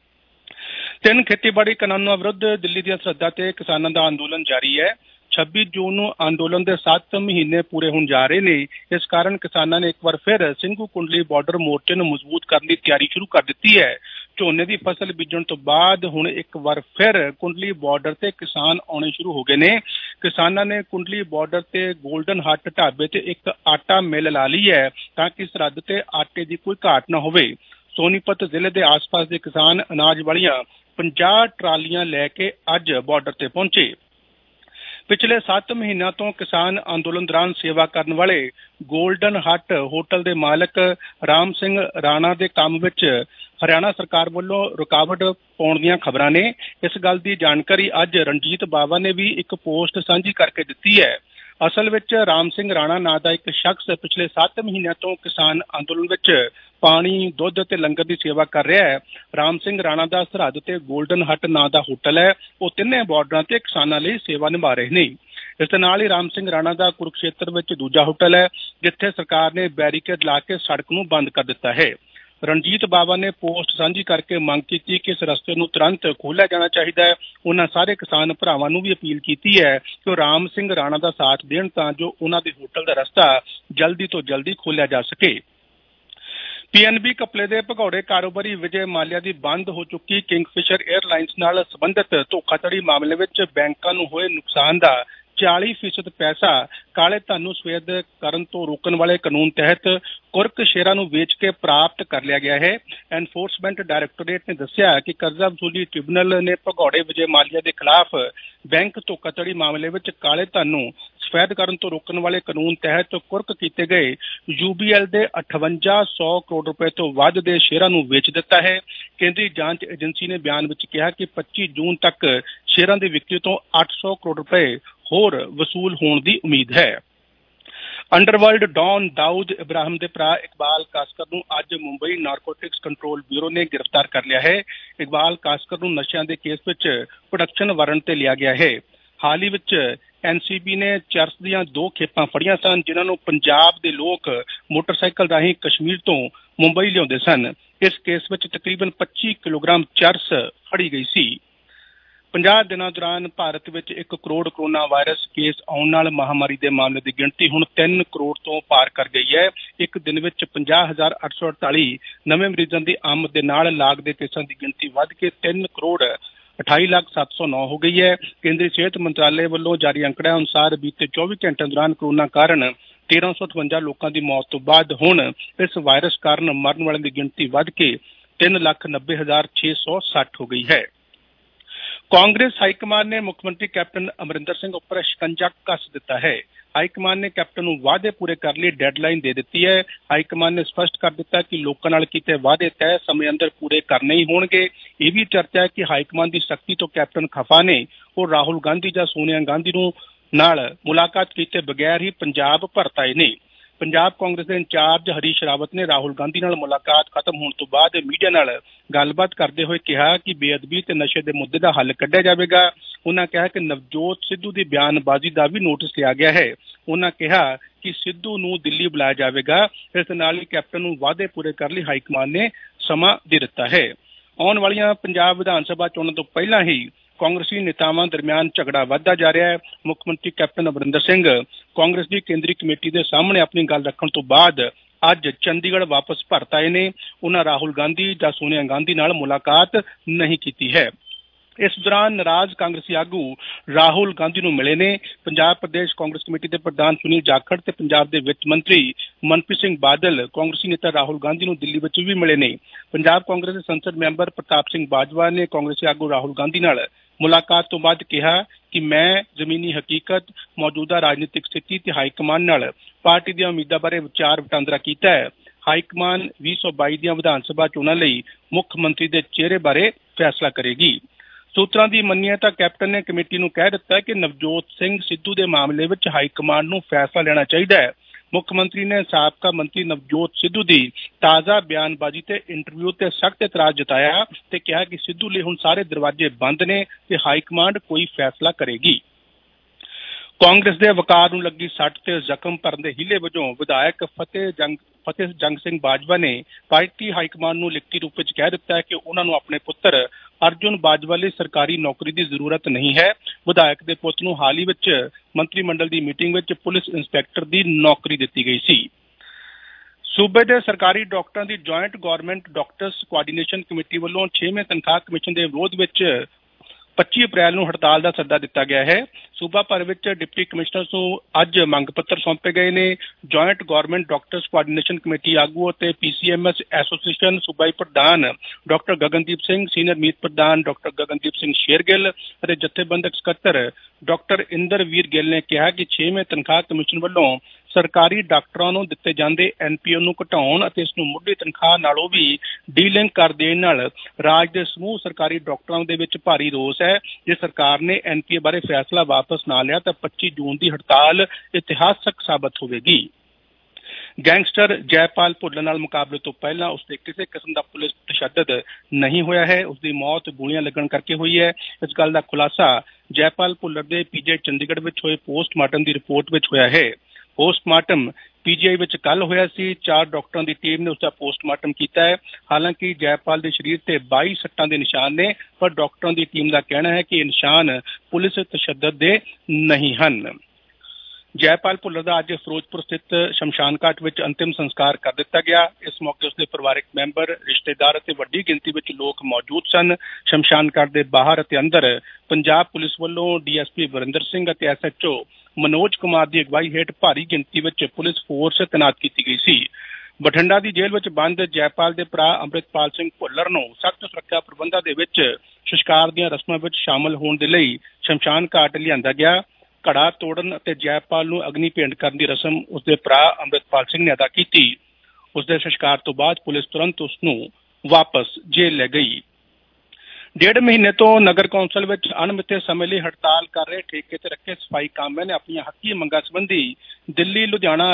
3 ਖੇਤੀਬਾੜੀ ਕਾਨੂੰਨਾਂ ਵਿਰੁੱਧ ਦਿੱਲੀ ਦੀਆਂ ਸਰਹੱਦਾਂ ਤੇ ਕਿਸਾਨਾਂ ਦਾ ਅੰਦੋਲਨ ਜਾਰੀ ਹੈ। 26 ਜੂਨ ਨੂੰ ਅੰਦੋਲਨ ਦੇ 7 ਮਹੀਨੇ ਪੂਰੇ ਹੋਣ ਜਾ ਰਹੇ ਨੇ। ਇਸ ਕਾਰਨ ਕਿਸਾਨਾਂ ਨੇ ਇੱਕ ਵਾਰ ਫਿਰ ਸਿੰਘੂ ਕੁੰਡਲੀ ਬਾਰਡਰ ਮੋਰਚੇ ਨੂੰ ਮਜ਼ਬੂਤ ਕਰਨ ਦੀ ਤਿਆਰੀ ਸ਼ੁਰੂ ਕਰ ਦਿੱਤੀ ਹੈ। ਝੋਨੇ ਦੀ ਫਸਲ ਬੀਜਣ ਤੋਂ ਬਾਅਦ ਹੁਣ ਇੱਕ ਵਾਰ ਫਿਰ ਕੁੰਡਲੀ ਬਾਰਡਰ ਤੇ ਕਿਸਾਨ ਆਉਣੇ ਸ਼ੁਰੂ ਹੋ ਗਏ ਨੇ। ਕਿਸਾਨਾਂ ਨੇ ਕੁੰਡਲੀ ਬਾਰਡਰ ਤੇ ਗੋਲਡਨ ਹੱਟ ਢਾਬੇ ਤੇ ਇੱਕ ਆਟਾ ਮਿੱਲ ਲਾ ਲਈ ਹੈ ਤਾਂ ਕਿ ਸਰਹੱਦ ਤੇ ਆਟੇ ਦੀ ਕੋਈ ਘਾਟ ਨਾ ਹੋਵੇ। ਸੋਨੀਪਤ ਜ਼ਿਲ੍ਹੇ ਦੇ ਆਸ-ਪਾਸ ਦੇ ਕਿਸਾਨ ਅਨਾਜ ਵਾਲੀਆਂ 50 ਟਰਾਲੀਆਂ ਲੈ ਕੇ ਅੱਜ ਬਾਰਡਰ ਤੇ ਪਹੁੰਚੇ। ਪਿਛਲੇ 7 ਮਹੀਨਿਆਂ ਤੋਂ ਕਿਸਾਨ ਅੰਦੋਲਨ ਦੌਰਾਨ ਸੇਵਾ ਕਰਨ ਵਾਲੇ ਗੋਲਡਨ ਹੱਟ ਹੋਟਲ ਦੇ ਮਾਲਕ ਰਾਮ ਸਿੰਘ ਰਾਣਾ ਦੇ ਕੰਮ ਵਿੱਚ ਹਰਿਆਣਾ ਸਰਕਾਰ ਵੱਲੋਂ ਰੁਕਾਵਟ ਪਾਉਣ ਦੀਆਂ ਖਬਰਾਂ ਨੇ। ਇਸ ਗੱਲ ਦੀ ਜਾਣਕਾਰੀ ਅੱਜ ਰਣਜੀਤ ਬਾਵਾ ਨੇ ਵੀ ਇੱਕ ਪੋਸਟ ਸਾਂਝੀ ਕਰਕੇ ਦਿੱਤੀ ਹੈ। ਅਸਲ ਵਿੱਚ ਰਾਮ ਸਿੰਘ ਰਾਣਾ ਨਾਂ ਦਾ ਇੱਕ ਸ਼ਖਸ ਪਿਛਲੇ 7 ਮਹੀਨਿਆਂ ਤੋਂ ਕਿਸਾਨ ਅੰਦੋਲਨ ਵਿੱਚ ਪਾਣੀ, ਦੁੱਧ ਅਤੇ ਲੰਗਰ ਦੀ ਸੇਵਾ ਕਰ ਰਿਹਾ ਹੈ। ਰਾਮ ਸਿੰਘ ਰਾਣਾ ਦਾ ਸਰਹੱਦ ਤੇ ਗੋਲਡਨ ਹੱਟ ਨਾਂ ਦਾ ਹੋਟਲ ਹੈ। ਉਹ ਤਿੰਨੇ ਬਾਰਡਰਾਂ ਤੇ ਕਿਸਾਨਾਂ ਲਈ ਸੇਵਾ ਨਿਭਾ ਰਹੇ ਨੇ। ਇਸ ਦੇ ਨਾਲ ਹੀ ਰਾਮ ਸਿੰਘ ਰਾਣਾ ਦਾ ਕੁਰੂਕਸ਼ੇਤਰ ਵਿੱਚ ਦੂਜਾ ਹੋਟਲ ਹੈ, ਜਿੱਥੇ ਸਰਕਾਰ ਨੇ ਬੈਰੀਕੇਡ ਲਾ ਕੇ ਸੜਕ ਨੂੰ ਬੰਦ ਕਰ ਦਿੱਤਾ ਹੈ। ਰਣਜੀਤ ਬਾਵਾ ਨੇ ਪੋਸਟ ਸਾਂਝੀ ਕਰਕੇ ਮੰਗ ਕੀਤੀ ਕਿ ਇਸ ਰਸਤੇ ਨੂੰ ਤੁਰੰਤ ਖੋਲ੍ਹਿਆ ਜਾਣਾ ਚਾਹੀਦਾ ਹੈ। ਉਹਨਾਂ ਸਾਰੇ ਕਿਸਾਨ ਭਰਾਵਾਂ ਨੂੰ ਵੀ ਅਪੀਲ ਕੀਤੀ ਹੈ ਕਿ ਉਹ ਰਾਮ ਸਿੰਘ ਰਾਣਾ ਦਾ ਸਾਥ ਦੇਣ ਤਾਂ ਜੋ ਉਹਨਾਂ ਦੇ ਹੋਟਲ ਦਾ ਰਸਤਾ ਜਲਦੀ ਤੋਂ ਜਲਦੀ ਖੋਲ੍ਹਿਆ ਜਾ ਸਕੇ। PNB ਘਪਲੇ ਦੇ ਭਗੌੜੇ ਕਾਰੋਬਾਰੀ ਵਿਜੇ ਮਾਲਿਆ ਦੀ ਬੰਦ ਹੋ ਚੁੱਕੀ ਕਿੰਗਫਿਸ਼ਰ 에ਅਰਲਾਈਨਸ ਨਾਲ ਸੰਬੰਧਿਤ ਧੋਖਾਧੜੀ ਮਾਮਲੇ ਵਿੱਚ ਬੈਂਕਾਂ ਨੂੰ ਹੋਏ ਨੁਕਸਾਨ ਦਾ 40% ਪੈਸਾ ਕਾਲੇ ਧਨ ਨੂੰ ਸਫੇਦ ਕਰਨ ਤੋਂ ਰੋਕਣ ਵਾਲੇ ਕਾਨੂੰਨ ਤਹਿਤ ਕੁਰਕ ਸ਼ੇਅਰਾਂ ਨੂੰ ਵੇਚ ਕੇ ਪ੍ਰਾਪਤ ਕਰ ਲਿਆ ਗਿਆ ਹੈ। ਐਨਫੋਰਸਮੈਂਟ ਡਾਇਰੈਕਟੋਰੇਟ ਨੇ ਦੱਸਿਆ ਕਿ ਕਰਜ਼ਾ ਵਸੂਲੀ ਟ੍ਰਿਬਿਊਨਲ ਨੇ ਭਗੌੜੇ ਵਿਜੇ ਮਾਲਿਆ ਦੇ ਖਿਲਾਫ ਬੈਂਕ ਧੋਖਾਧੜੀ ਮਾਮਲੇ ਵਿੱਚ ਕਾਲੇ ਧਨ ਨੂੰ ਸਫੈਦ ਕਰਨ ਤੋਂ ਰੋਕਣ ਵਾਲੇ ਕਾਨੂੰਨ ਤਹਿਤ ਕੁਰਕ ਕੀਤੇ ਗਏ UBL ਦੇ 5800 ਕਰੋੜ ਰੁਪਏ ਤੋਂ ਵੱਧ ਦੇ ਸ਼ੇਅਰਾਂ ਨੂੰ ਵੇਚ ਦਿੱਤਾ ਹੈ। ਕੇਂਦਰੀ ਜਾਂਚ ਏਜੰਸੀ ਨੇ ਬਿਆਨ ਵਿੱਚ ਕਿਹਾ ਕਿ 25 ਜੂਨ ਤੱਕ ਸ਼ੇਅਰਾਂ ਦੀ ਵਿਕਰੀ ਤੋਂ 800 ਕਰੋੜ ਰੁਪਏ ਹੋਰ ਵਸੂਲ ਹੋਣ ਦੀ ਉਮੀਦ ਹੈ। ਅੰਡਰਵਰਲਡ ਡੌਨ ਦਾਊਦ ਇਬਰਾਹਿਮ ਦੇ ਭਰਾ ਇਕਬਾਲ ਕਾਸਕਰ ਨੂੰ ਅੱਜ ਮੁੰਬਈ ਨਾਰਕੋਟਿਕਸ ਕੰਟਰੋਲ ਬਿਊਰੋ ਨੇ ਗ੍ਰਿਫਤਾਰ ਕਰ ਲਿਆ ਹੈ। ਇਕਬਾਲ ਕਾਸਕਰ ਨੂੰ ਨਸ਼ਿਆਂ ਦੇ ਕੇਸ ਵਿੱਚ ਪ੍ਰੋਡਕਸ਼ਨ ਵਾਰੰਟ ਤੇ ਲਿਆ ਗਿਆ ਹੈ। ਹਾਲ ਹੀ ਵਿੱਚ NCB ਨੇ ਚਰਸ ਦੀਆਂ 2 ਖੇਪਾਂ ਫੜੀਆਂ ਸਨ, ਜਿਨ੍ਹਾਂ ਨੂੰ ਪੰਜਾਬ ਦੇ ਲੋਕ ਮੋਟਰਸਾਈਕਲ ਰਾਹੀਂ ਕਸ਼ਮੀਰ ਤੋਂ ਮੁੰਬਈ ਲਿਆਉਂਦੇ ਸਨ। ਇਸ ਕੇਸ ਵਿੱਚ ਤਕਰੀਬਨ 25 ਕਿਲੋਗ੍ਰਾਮ ਚਰਸ ਫੜੀ ਗਈ ਸੀ। 50 ਦਿਨਾਂ ਦੌਰਾਨ ਭਾਰਤ ਵਿੱਚ 1 ਕਰੋੜ ਕੋਰੋਨਾ ਵਾਇਰਸ ਕੇਸ ਆਉਣ ਨਾਲ ਮਹਾਮਾਰੀ ਦੇ ਮਾਮਲੇ ਦੀ ਗਿਣਤੀ ਹੁਣ 3 ਕਰੋੜ ਤੋਂ ਪਾਰ ਕਰ ਗਈ ਹੈ। ਇੱਕ ਦਿਨ ਵਿੱਚ 50,848 ਨਵੇਂ ਮਰੀਜ਼ਾਂ ਦੀ ਆਮਦ ਦੇ ਨਾਲ ਲਾਗ ਦੇ ਕੇਸਾਂ ਦੀ ਗਿਣਤੀ ਵੱਧ ਕੇ 3 ਕਰੋੜ 28,709 ਹੋ ਗਈ ਹੈ। ਕੇਂਦਰੀ ਸਿਹਤ ਮੰਤਰਾਲੇ ਵੱਲੋਂ ਜਾਰੀ ਅੰਕੜਿਆਂ ਅਨੁਸਾਰ ਬੀਤੇ 24 ਘੰਟਿਆਂ ਦੌਰਾਨ ਕੋਰੋਨਾ ਕਾਰਨ 1358 ਲੋਕਾਂ ਦੀ ਮੌਤ ਤੋਂ ਬਾਅਦ ਹੁਣ ਇਸ ਵਾਇਰਸ ਕਾਰਨ ਮਰਨ ਵਾਲਿਆਂ ਦੀ ਗਿਣਤੀ ਵੱਧ ਕੇ 3,90,660 ਹੋ ਗਈ ਹੈ। ਕਾਂਗਰਸ ਹਾਈਕਮਾਨ ਨੇ ਮੁੱਖ ਮੰਤਰੀ ਕੈਪਟਨ ਅਮਰਿੰਦਰ ਸਿੰਘ ਉੱਪਰ ਸ਼ਿਕੰਜਾ ਕੱਸ ਦਿੱਤਾ ਹੈ। ਹਾਈਕਮਾਨ ਨੇ ਕੈਪਟਨ ਨੂੰ ਵਾਅਦੇ ਪੂਰੇ ਕਰਨ ਲਈ ਡੈਡਲਾਈਨ ਦੇ ਦਿੱਤੀ ਹੈ। ਹਾਈਕਮਾਨ ਨੇ ਸਪਸ਼ਟ ਕਰ ਦਿੱਤਾ ਕਿ ਲੋਕਾਂ ਨਾਲ ਕੀਤੇ ਵਾਅਦੇ ਤੈਅ ਸਮੇਂ ਅੰਦਰ ਪੂਰੇ ਕਰਨੇ ਹੀ ਹੋਣਗੇ। ਇਹ ਵੀ ਚਰਚਾ ਹੈ ਕਿ ਹਾਈਕਮਾਨ ਦੀ ਸਖਤੀ ਤੋਂ ਕੈਪਟਨ ਖਫਾ ਨੇ। ਉਹ ਰਾਹੁਲ ਗਾਂਧੀ ਜਾਂ ਸੋਨੀਆ ਗਾਂਧੀ ਨੂੰ ਨਾਲ ਮੁਲਾਕਾਤ ਕੀਤੇ ਬਗੈਰ ਹੀ ਪੰਜਾਬ ਪਰਤ ਆਏ ਨੇ। ਪੰਜਾਬ ਕਾਂਗਰਸ ਦੇ ਇੰਚਾਰਜ ਹਰੀਸ਼ ਰਾਵਤ ਨੇ ਰਾਹੁਲ ਗਾਂਧੀ ਨਾਲ ਮੁਲਾਕਾਤ ਖਤਮ ਹੋਣ ਤੋਂ ਬਾਅਦ ਮੀਡੀਆ ਨਾਲ ਗੱਲਬਾਤ ਕਰਦੇ ਹੋਏ ਕਿਹਾ ਕਿ ਬੇਅਦਬੀ ਤੇ ਨਸ਼ੇ ਦੇ ਮੁੱਦੇ ਦਾ ਹੱਲ ਕੱਢਿਆ ਜਾਵੇਗਾ। ਉਹਨਾਂ ਕਿਹਾ ਕਿ ਨਵਜੋਤ ਸਿੱਧੂ ਦੀ ਬਿਆਨਬਾਜ਼ੀ ਦਾ ਵੀ ਨੋਟਿਸ ਲਿਆ ਗਿਆ ਹੈ। ਉਹਨਾਂ ਕਿਹਾ ਕਿ ਸਿੱਧੂ ਨੂੰ ਦਿੱਲੀ ਬੁਲਾਇਆ ਜਾਵੇਗਾ। ਇਸ ਨਾਲ ਹੀ ਕੈਪਟਨ ਨੂੰ ਵਾਅਦੇ ਪੂਰੇ ਕਰਨ ਲਈ ਹਾਈਕਮਾਨ ਨੇ ਸਮਾਂ ਦੇ ਦਿੱਤਾ ਹੈ। ਆਉਣ ਵਾਲੀਆਂ ਪੰਜਾਬ ਵਿਧਾਨ ਸਭਾ ਚੋਣਾਂ ਤੋਂ ਪਹਿਲਾਂ ਹੀ ਕਾਂਗਰਸੀ ਨੇਤਾਵਾਂ ਦਰਮਿਆਨ ਝਗੜਾ ਵੱਧਦਾ ਜਾ ਰਿਹਾ ਹੈ। ਮੁੱਖ ਮੰਤਰੀ ਕੈਪਟਨ ਅਮਰਿੰਦਰ ਸਿੰਘ ਕਾਂਗਰਸ ਦੀ ਕੇਂਦਰੀ ਕਮੇਟੀ ਦੇ ਸਾਹਮਣੇ ਆਪਣੀ ਗੱਲ ਰੱਖਣ ਤੋਂ ਬਾਅਦ ਅੱਜ ਚੰਡੀਗੜ੍ਹ ਵਾਪਸ ਪਰਤ ਆਏ ਨੇ। ਉਹਨਾਂ ਰਾਹੁਲ ਗਾਂਧੀ ਜਾਂ ਸੋਨੀਆ ਗਾਂਧੀ ਨਾਲ ਮੁਲਾਕਾਤ ਨਹੀਂ ਕੀਤੀ ਹੈ। ਇਸ ਦੌਰਾਨ ਨਾਰਾਜ਼ ਕਾਂਗਰਸੀ ਆਗੂ ਰਾਹੁਲ ਗਾਂਧੀ ਨੂੰ ਮਿਲੇ ਨੇ। ਪੰਜਾਬ ਪ੍ਰਦੇਸ਼ ਕਾਂਗਰਸ ਕਮੇਟੀ ਦੇ ਪ੍ਰਧਾਨ ਸੁਨੀਲ ਜਾਖੜ ਤੇ ਪੰਜਾਬ ਦੇ ਵਿੱਤ ਮੰਤਰੀ ਮਨਪ੍ਰੀਤ ਸਿੰਘ ਬਾਦਲ ਕਾਂਗਰਸੀ ਨੇਤਾ ਰਾਹੁਲ ਗਾਂਧੀ ਨੂੰ ਦਿੱਲੀ ਵਿੱਚ ਵੀ ਮਿਲੇ ਨੇ। ਪੰਜਾਬ ਕਾਂਗਰਸ ਦੇ ਸੰਸਦ ਮੈਂਬਰ ਪ੍ਰਤਾਪ ਸਿੰਘ ਬਾਜਵਾ ਨੇ ਕਾਂਗਰਸੀ ਆਗੂ ਰਾਹੁਲ ਗਾਂਧੀ ਨਾਲ ਮੁਲਾਕਾਤ ਤੋਂ ਬਾਅਦ ਕਿਹਾ ਕਿ ਮੈਂ ਜ਼ਮੀਨੀ ਹਕੀਕਤ, ਮੌਜੂਦਾ ਰਾਜਨੀਤਿਕ ਸਥਿਤੀ ਤੇ ਹਾਈਕਮਾਨ ਨਾਲ ਪਾਰਟੀ ਦੀਆਂ ਉਮੀਦਾਂ ਬਾਰੇ ਵਿਚਾਰ ਵਟਾਂਦਰਾ ਕੀਤਾ ਹੈ। ਹਾਈਕਮਾਨ 2022 ਦੀਆਂ ਵਿਧਾਨ ਸਭਾ ਚੋਣਾਂ ਲਈ ਮੁੱਖ ਮੰਤਰੀ ਦੇ ਚਿਹਰੇ ਬਾਰੇ ਫੈਸਲਾ ਕਰੇਗੀ। ਸੂਤਰਾਂ ਦੀ ਮੰਨੀਏ ਤਾਂ ਕੈਪਟਨ ਨੇ ਕਮੇਟੀ ਨੂੰ ਕਹਿ ਦਿੱਤਾ ਕਿ ਨਵਜੋਤ ਸਿੰਘ ਸਿੱਧੂ ਦੇ ਮਾਮਲੇ ਵਿੱਚ ਹਾਈਕਮਾਨ ਨੂੰ ਫੈਸਲਾ ਲੈਣਾ ਚਾਹੀਦਾ ਹੈ। ਮੁੱਖ ਮੰਤਰੀ ਨੇ ਸਾਬਕਾ ਮੰਤਰੀ ਨਵਜੋਤ ਸਿੱਧੂ ਦੀ ਤਾਜ਼ਾ ਬਿਆਨਬਾਜ਼ੀ ਤੇ ਇੰਟਰਵਿਊ ਤੇ ਸਖਤ ਇਤਰਾਜ਼ ਜਤਾਇਆ ਤੇ ਕਿਹਾ ਕਿ ਸਿੱਧੂ ਲਈ ਹੁਣ ਸਾਰੇ ਦਰਵਾਜ਼ੇ ਬੰਦ ਨੇ ਤੇ ਹਾਈਕਮਾਂਡ ਕੋਈ ਫੈਸਲਾ ਕਰੇਗੀ। ਕਾਂਗਰਸ ਦੇ ਵਕਾਰ ਨੂੰ ਲੱਗੀ ਸੱਟ ਤੇ ਜ਼ਖਮ ਭਰਨ ਦੇ ਹੀਲੇ ਵਜੋਂ ਵਿਧਾਇਕ ਫਤਿਹ ਜੰਗ ਸਿੰਘ ਬਾਜਵਾ ਨੇ ਪਾਰਟੀ ਹਾਈਕਮਾਨ ਨੂੰ ਲਿਖਤੀ ਰੂਪ ਵਿੱਚ ਕਹਿ ਦਿੱਤਾ ਹੈ ਕਿ ਉਹਨਾਂ ਨੂੰ ਆਪਣੇ ਪੁੱਤਰ ਅਰਜੁਨ ਬਾਜਵਾ ਲਈ ਸਰਕਾਰੀ ਨੌਕਰੀ ਦੀ ਜ਼ਰੂਰਤ ਨਹੀਂ ਹੈ। ਵਿਧਾਇਕ ਦੇ ਪੁੱਤ ਨੂੰ ਹਾਲ ਹੀ ਵਿੱਚ ਮੰਤਰੀ ਮੰਡਲ ਦੀ ਮੀਟਿੰਗ ਵਿੱਚ ਪੁਲਿਸ ਇੰਸਪੈਕਟਰ ਦੀ ਨੌਕਰੀ ਦਿੱਤੀ ਗਈ ਸੀ। ਸੂਬੇ ਦੇ ਸਰਕਾਰੀ ਡਾਕਟਰਾਂ ਦੀ joint government doctors coordination committee ਵੱਲੋਂ 6ਵੇਂ ਤਨਖਾਹ ਕਮਿਸ਼ਨ ਦੇ ਵਿਰੋਧ ਵਿੱਚ 25 ਅਪ੍ਰੈਲ ਨੂੰ ਹੜਤਾਲ ਦਾ ਸੱਦਾ ਦਿੱਤਾ ਗਿਆ ਹੈ। ਸੂਬਾ ਭਰ ਵਿੱਚ ਡਿਪਟੀ ਕਮਿਸ਼ਨਰਸ ਨੂੰ ਅੱਜ ਮੰਗ ਪੱਤਰ ਸੌਂਪੇ ਗਏ ਨੇ। Joint government doctors coordination committee ਆਗੂ ਅਤੇ PCMS ਐਸੋਸੀਏਸ਼ਨ ਸੂਬਾਈ ਪ੍ਰਧਾਨ ਡਾਕਟਰ ਗਗਨਦੀਪ ਸਿੰਘ, ਸੀਨੀਅਰ ਮੀਤ ਪ੍ਰਧਾਨ ਡਾਕਟਰ ਗਗਨਦੀਪ ਸਿੰਘ ਸ਼ੇਰਗਿੱਲ ਅਤੇ ਜਥੇਬੰਦਕ ਸਕੱਤਰ ਡਾਕਟਰ ਇੰਦਰਵੀਰ ਗਿੱਲ ਨੇ ਕਿਹਾ ਕਿ 6ਵੇਂ ਤਨਖਾਹ ਕਮਿਸ਼ਨ ਵੱਲੋਂ ਸਰਕਾਰੀ ਡਾਕਟਰਾਂ ਨੂੰ ਦਿੱਤੇ ਜਾਂਦੇ NPO ਨੂੰ ਘਟਾਉਣ ਅਤੇ ਇਸ ਨੂੰ ਮੁੱਢਲੀ ਤਨਖਾਹ ਨਾਲੋਂ ਵੀ ਡੀਲਿੰਕ ਕਰ ਦੇਣ ਨਾਲ ਰਾਜ ਦੇ ਸਮੂਹ ਸਰਕਾਰੀ ਡਾਕਟਰਾਂ ਦੇ ਵਿੱਚ ਭਾਰੀ ਰੋਸ ਹੈ। ਜੇ ਸਰਕਾਰ ਨੇ NPO ਬਾਰੇ ਫੈਸਲਾ ਵਾਪਸ ਨਾ ਲਿਆ ਤਾਂ 25 ਜੂਨ ਦੀ ਹੜਤਾਲ ਇਤਿਹਾਸਕ ਸਾਬਤ ਹੋਵੇਗੀ। ਗੈਂਗਸਟਰ ਜੈਪਾਲ ਭੁੱਲਰ ਨਾਲ ਮੁਕਾਬਲੇ ਤੋਂ ਪਹਿਲਾਂ ਉਸਤੇ ਕਿਸੇ ਕਿਸਮ ਦਾ ਪੁਲਿਸ ਤਸ਼ੱਦਦ ਨਹੀਂ ਹੋਇਆ ਹੈ। ਉਸਦੀ ਮੌਤ ਗੋਲੀਆਂ ਲੱਗਣ ਕਰਕੇ ਹੋਈ ਹੈ। ਇਸ ਗੱਲ ਦਾ ਖੁਲਾਸਾ ਜੈਪਾਲ ਭੁੱਲਰ ਦੇ PGI ਚੰਡੀਗੜ੍ਹ ਵਿੱਚ ਹੋਏ ਪੋਸਟਮਾਰਟਮ ਦੀ ਰਿਪੋਰਟ ਵਿੱਚ ਹੋਇਆ ਹੈ। ਪੋਸਟਮਾਰਟਮ PGI ਵਿੱਚ ਕੱਲ ਹੋਇਆ ਸੀ। 4 ਡਾਕਟਰਾਂ ਦੀ ਟੀਮ ਨੇ ਉਸਦਾ ਪੋਸਟਮਾਰਟਮ ਕੀਤਾ ਹੈ। ਹਾਲਾਂਕਿ ਜੈਪਾਲ ਦੇ ਸਰੀਰ ਤੇ 22 ਸੱਟਾਂ ਦੇ ਨਿਸ਼ਾਨ ਨੇ, ਪਰ ਡਾਕਟਰਾਂ ਦੀ ਟੀਮ ਦਾ ਕਹਿਣਾ ਹੈ ਕਿ ਇਹ ਨਿਸ਼ਾਨ ਪੁਲਿਸ ਤਸ਼ੱਦਦ ਦੇ ਨਹੀਂ ਹਨ। ਜੈਪਾਲ ਭੁੱਲਰ ਦਾ ਅੱਜ ਫਿਰੋਜ਼ਪੁਰ ਸਥਿਤ ਸ਼ਮਸ਼ਾਨ ਘਾਟ ਵਿੱਚ ਅੰਤਿਮ ਸੰਸਕਾਰ ਕਰ ਦਿੱਤਾ ਗਿਆ। ਇਸ ਮੌਕੇ ਉਸਦੇ ਪਰਿਵਾਰਕ ਮੈਂਬਰ, ਰਿਸ਼ਤੇਦਾਰ ਅਤੇ ਵੱਡੀ ਗਿਣਤੀ ਵਿੱਚ ਲੋਕ ਮੌਜੂਦ ਸਨ। ਸ਼ਮਸ਼ਾਨ ਘਾਟ ਦੇ ਬਾਹਰ ਅਤੇ ਅੰਦਰ ਪੰਜਾਬ ਪੁਲਿਸ ਵੱਲੋਂ DSP ਵਰਿੰਦਰ ਸਿੰਘ ਅਤੇ SHO ਮਨੋਜ ਕੁਮਾਰ ਦੀ ਅਗਵਾਈ ਹੇਠ ਭਾਰੀ ਗਿਣਤੀ ਵਿੱਚ ਪੁਲਿਸ ਫੋਰਸ ਤੈਨਾਤ ਕੀਤੀ ਗਈ ਸੀ। ਬਠਿੰਡਾ ਦੀ ਜੇਲ੍ਹ ਵਿੱਚ ਬੰਦ ਜੈਪਾਲ ਦੇ ਭਰਾ ਅੰਮ੍ਰਿਤਪਾਲ ਸਿੰਘ ਭੁੱਲਰ ਨੂੰ ਸਖਤ ਸੁਰੱਖਿਆ ਪ੍ਰਬੰਧਾਂ ਦੇ ਵਿੱਚ ਸੰਸਕਾਰ ਦੀਆਂ ਰਸਮਾਂ ਵਿੱਚ ਸ਼ਾਮਲ ਹੋਣ ਦੇ ਲਈ ਸ਼ਮਸ਼ਾਨ ਘਾਟ ਲਿਆਂਦਾ ਗਿਆ। ਘੜਾ ਤੋੜਨ ਅਤੇ ਜੈਪਾਲ ਨੂੰ ਅਗਨੀ ਭੇਂਟ ਕਰਨ ਦੀ ਰਸਮ ਉਸਦੇ ਭਰਾ ਅੰਮ੍ਰਿਤਪਾਲ ਸਿੰਘ ਨੇ ਅਦਾ ਕੀਤੀ। ਉਸਦੇ ਸੰਸਕਾਰ ਤੋਂ ਬਾਅਦ ਪੁਲਿਸ ਤੁਰੰਤ ਉਸ ਨੂੰ ਵਾਪਸ ਜੇਲ੍ਹ ਲੈ ਗਈ। 1.5 ਮਹੀਨੇ ਤੋਂ ਨਗਰ ਕੌਂਸਲ ਵਿੱਚ ਅਣਮਿੱਥੇ ਸਮੇਂ ਲਈ ਹੜਤਾਲ ਕਰ ਰਹੇ ਠੇਕੇ ਤੇ ਰੱਖੇ ਸਫਾਈ ਕਾਮਿਆਂ ਨੇ ਆਪਣੀਆਂ ਹੱਕੀ ਮੰਗਾਂ ਸੰਬੰਧੀ ਦਿੱਲੀ, ਲੁਧਿਆਣਾ